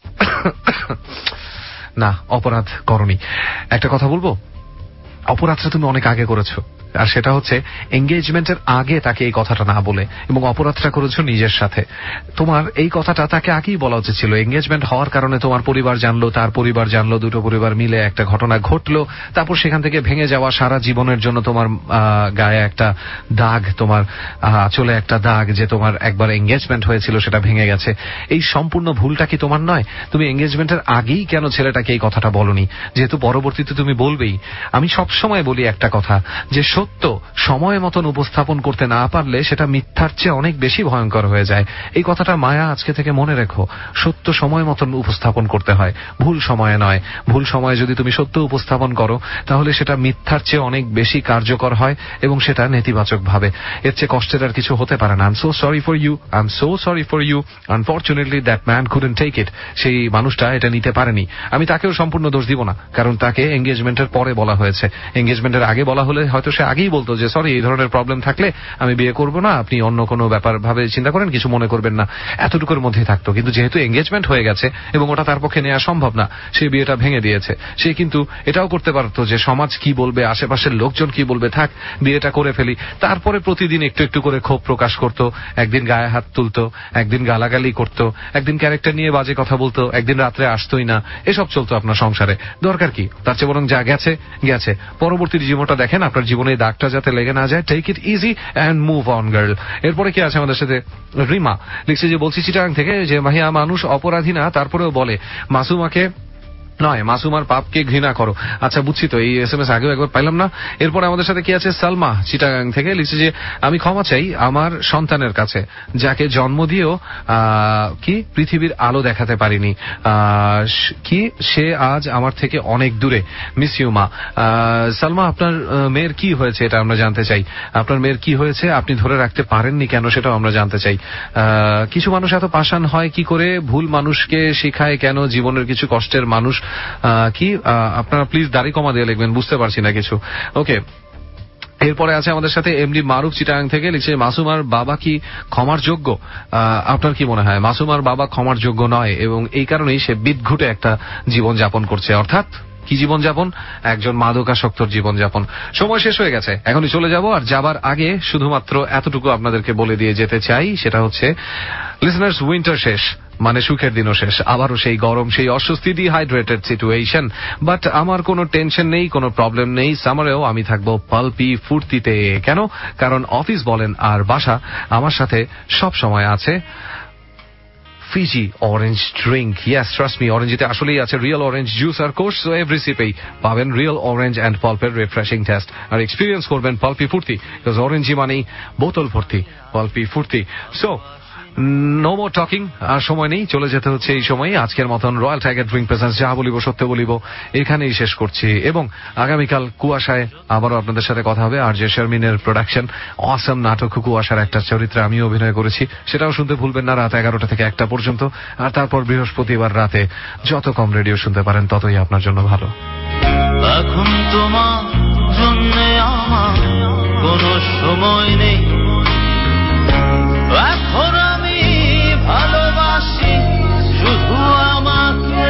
না, অপরাধ করনি। একটা কথা বলবো, অপরাধটা তুমি অনেক আগে করেছো, আর সেটা হচ্ছে এঙ্গেজমেন্টের আগে তাকে এই কথাটা না বলে, এবং অপরাধটা করেছো নিজের সাথে। তোমার এই কথাটা তাকে আগেই বলা উচিত ছিল। এঙ্গেজমেন্ট হওয়ার কারণে তোমার পরিবার জানলো, তার পরিবার জানলো, দুটো পরিবার মিলে একটা ঘটনা ঘটলো, তারপর সেখান থেকে ভেঙে যাওয়া সারা জীবনের জন্য তোমার গায়ে একটা দাগ, তোমার চলে একটা দাগ যে তোমার একবার এঙ্গেজমেন্ট হয়েছিল সেটা ভেঙে গেছে। এই সম্পূর্ণ ভুলটা কি তোমার নয়? তুমি এঙ্গেজমেন্টের আগেই কেন ছেলেটাকে এই কথাটা বলনি, যেহেতু পরবর্তীতে তুমি বলবেই? আমি সবসময় বলি একটা কথা, যে সত্য সময় মতন উপস্থাপন করতে না পারলে সেটা মিথ্যার চেয়ে অনেক বেশি ভয়ঙ্কর হয়ে যায়। এই কথাটা মায়া আজকে থেকে মনে রেখো। সত্য সময় মতন উপস্থাপন করতে হয়, ভুল সময়ে নয়। ভুল সময়ে যদি তুমি সত্য উপস্থাপন করো তাহলে সেটা মিথ্যার চেয়ে অনেক বেশি কার্যকর হয় এবং সেটা নেতিবাচক ভাবে। এর চেয়ে কষ্টের আর কিছু হতে পারে না। I am so sorry for you. Unfortunately that man couldn't take it. সেই মানুষটা এটা নিতে পারেনি। আমি তাকেও সম্পূর্ণ দোষ দিব না, কারণ তাকে এঙ্গেজমেন্টের পরে বলা হয়েছে। এঙ্গেজমেন্টের আগে বলা হলে হয়তো সে আগেই বলতো যে সরি, এই ধরনের প্রবলেম থাকলে আমি বিয়ে করব না, আপনি অন্য কোনো ব্যাপার ভাবে চিন্তা করেন, কিছু মনে করবেন না, এতটুকুর মধ্যেই থাকতো। কিন্তু যেহেতু এঙ্গেজমেন্ট হয়ে গেছে এবং ওটা তার পক্ষে নেওয়া সম্ভব না, সে বিয়েটা ভেঙে দিয়েছে। সে কিন্তু এটাও করতে পারতো যে সমাজ কি বলবে, আশেপাশের লোকজন কি বলবে, থাক বিয়েটা করে ফেলি। তারপরে প্রতিদিন একটু একটু করে ক্ষোভ প্রকাশ করতো, একদিন গায়ে হাত তুলতো, একদিন গালাগালি করতো, একদিন ক্যারেক্টার নিয়ে বাজে কথা বলতো, একদিন রাত্রে আসতোই না। এসব চলতো আপনার সংসারে। দরকার কি? তার চেয়ে বরং যা গেছে গেছে, পরবর্তী জীবনটা দেখেন, আপনার জীবনে এই দাগটা যাতে লেগে না যায়। Take it easy and move on girl. এরপরে কি আছে আমাদের সাথে? রিমা লিখছে যে, বলছি চিটাগাং থেকে, যে ভাইয়া মানুষ অপরাধী না তারপরেও বলে মাসুমাকে নয়, মাসুমার পাপকে ঘৃণা করো। আচ্ছা বুঝছি তো, এই SMS আগেও একবার পাইলাম না। এরপরে আমাদের সাথে কি আছে? সালমা চিটাগাং থেকে লিখছে যে আমি ক্ষমা চাই আমার সন্তানের কাছে, যাকে জন্ম দিয়েও কি পৃথিবীর আলো দেখাতে পারিনি, কি সে আজ আমার থেকে অনেক দূরে। মিস ইউ মা। সালমা, আপনার মেয়ের কি হয়েছে এটা আমরা জানতে চাই। আপনার মেয়ের কি হয়েছে, আপনি ধরে রাখতে পারেননি কেন, সেটাও আমরা জানতে চাই। কিছু মানুষ এত পাষাণ হয় কি করে, ভুল মানুষকে শেখায় কেন, জীবনের কিছু কষ্টের মানুষ কি। আপনারা প্লিজ দাড়ি কমা দিয়ে লিখবেন, বুঝতে পারছি না কিছু। ওকে, এরপরে আছে আমাদের সাথে এমডি মারুফ চিটাগাং থেকে লিখছে মাসুমার বাবা কি ক্ষমার যোগ্য? আপনার কি মনে হয়? মাসুমার বাবা ক্ষমার যোগ্য নয়, এবং এই কারণেই সে বিদঘুটে একটা জীবন যাপন করছে। অর্থাৎ কি জীবনযাপন? একজন মাদকাসক্তর জীবনযাপন। সময় শেষ হয়ে গেছে, এখনই চলে যাব। আর যাবার আগে শুধুমাত্র এতটুকু আপনাদেরকে বলে দিয়ে যেতে চাই, সেটা হচ্ছে লিসনার্স, উইন্টার শেষ মানে সুখের দিনও শেষ। আবারও সেই গরম, সেই অস্বস্তি, ডিহাইড্রেটেড সিচুয়েশন। বাট আমার কোনো টেনশন নেই, কোনো প্রবলেম নেই। সামারেও আমি থাকবো পালপি ফুর্তিতে। কেন? কারণ অফিস বলেন আর বাসা আমার সাথে সব সময় আছে Fiji orange drink. Yes, trust me, orange তে আসলেই আছে real orange juice আর course, so every sip-এই পাবেন real orange and pulp-এর refreshing taste আর experience করবেন পালপি ফুর্তি, because orange মানেই বোতল ভর্তি পালপি ফুর্তি। So নো মোর টকিং, আর সময় নেই, চলে যেতে হচ্ছে এই সময়। আজকের মতন রয়্যাল টাইগার ড্রিঙ্ক প্রেজেন্স যা বলিব সত্য বলিব এখানেই শেষ করছি, এবং আগামীকাল কুয়াশায় আবারও আপনাদের সাথে কথা হবে। আর যে শারমিনের প্রোডাকশন অসম নাটক কুয়াশার একটা চরিত্রে আমি অভিনয় করেছি, সেটাও শুনতে ভুলবেন না রাত 11টা থেকে 1টা পর্যন্ত। আর তারপর বৃহস্পতিবার রাতে যত কম রেডিও শুনতে পারেন ততই আপনার জন্য ভালো। এখন তোমার জন্য আমার কোনো সময় নেই, এখন আমি ভালোবাসি শুধু আমাকে,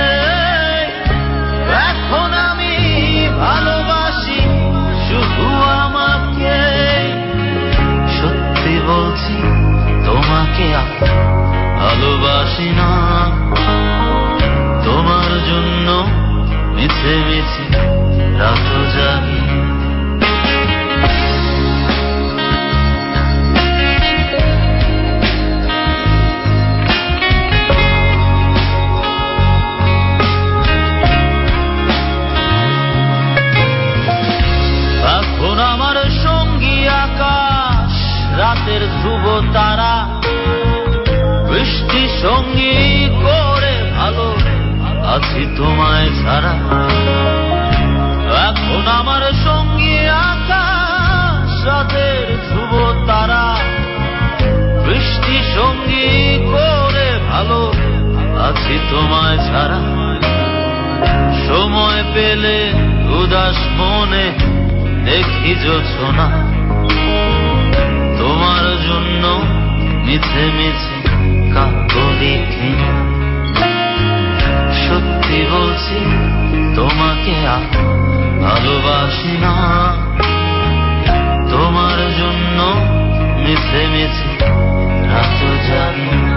এখন আমি ভালোবাসি শুধু আমাকে। সত্যি বলছি তোমাকে ভালোবাসি না, তোমার জন্য মিছে মিছে রাত জাগি। এখন আমার সঙ্গী আকাশ, রাতের ধ্রুব তারা, বৃষ্টি সঙ্গী করে ভালো আছি তোমায় ছাড়া। এখন আমার সঙ্গী আকাশ, রাতের ধ্রুব তারা, বৃষ্টি সঙ্গী করে ভালো আছি তোমায় ছাড়া। সময় পেলে উদাস মনে দেখি জোছনা, তোমার জন্য মিছে মিছে কাকলি কিনা। সত্যি বলছি তোমাকে ভালোবাসি না, তোমার জন্য মিছে মিছে রাত জাগি না।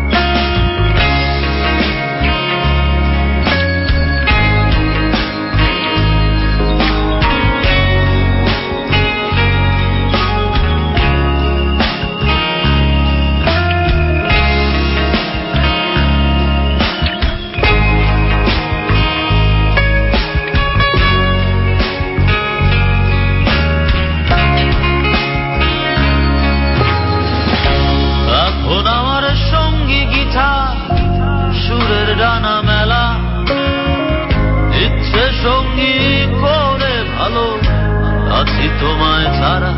তোমায় ছাড়া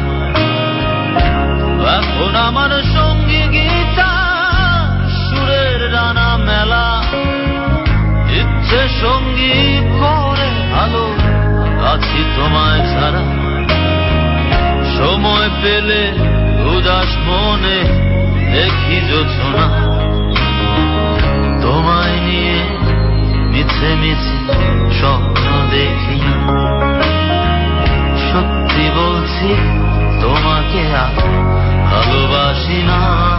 এখন আমার সঙ্গী গীতা, সুরের রানা মেলা, ইচ্ছে সঙ্গী করে ভালো আছি তোমায় ছাড়া। সময় পেলে উদাস মনে দেখি জোছনা, তোমায় নিয়ে মিছে মিছে স্বপ্ন দেখি না। সত্যি বলছি তোমাকে ভালোবাসি না,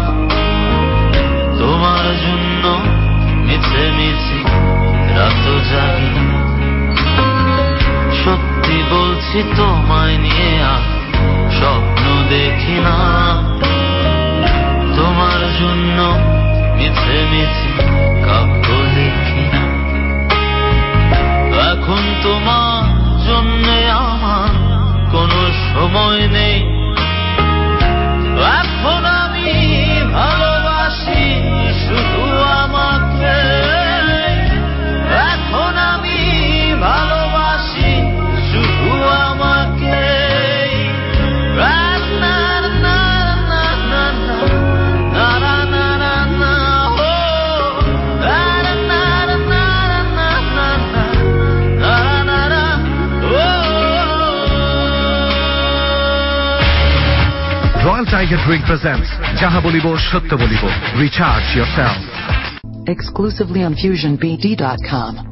তোমার জন্য মিছে মিছে রাত জাগি না। সত্যি বলছি তোমায় নিয়ে স্বপ্ন দেখি না, তোমার জন্য মিছে মিছে কাব্য লিখি না। এখন তোমার জন্যে আমার কোনো সময় নেই। এখন আমি ভালোবাসি শুধু আমাকে, এখন আমি ভালোবাসি শুধু আমাকে। Royal Tiger Drink presents Jaha Bolibo Shatya Bolibo. Recharge yourself. Exclusively on FusionBD.com.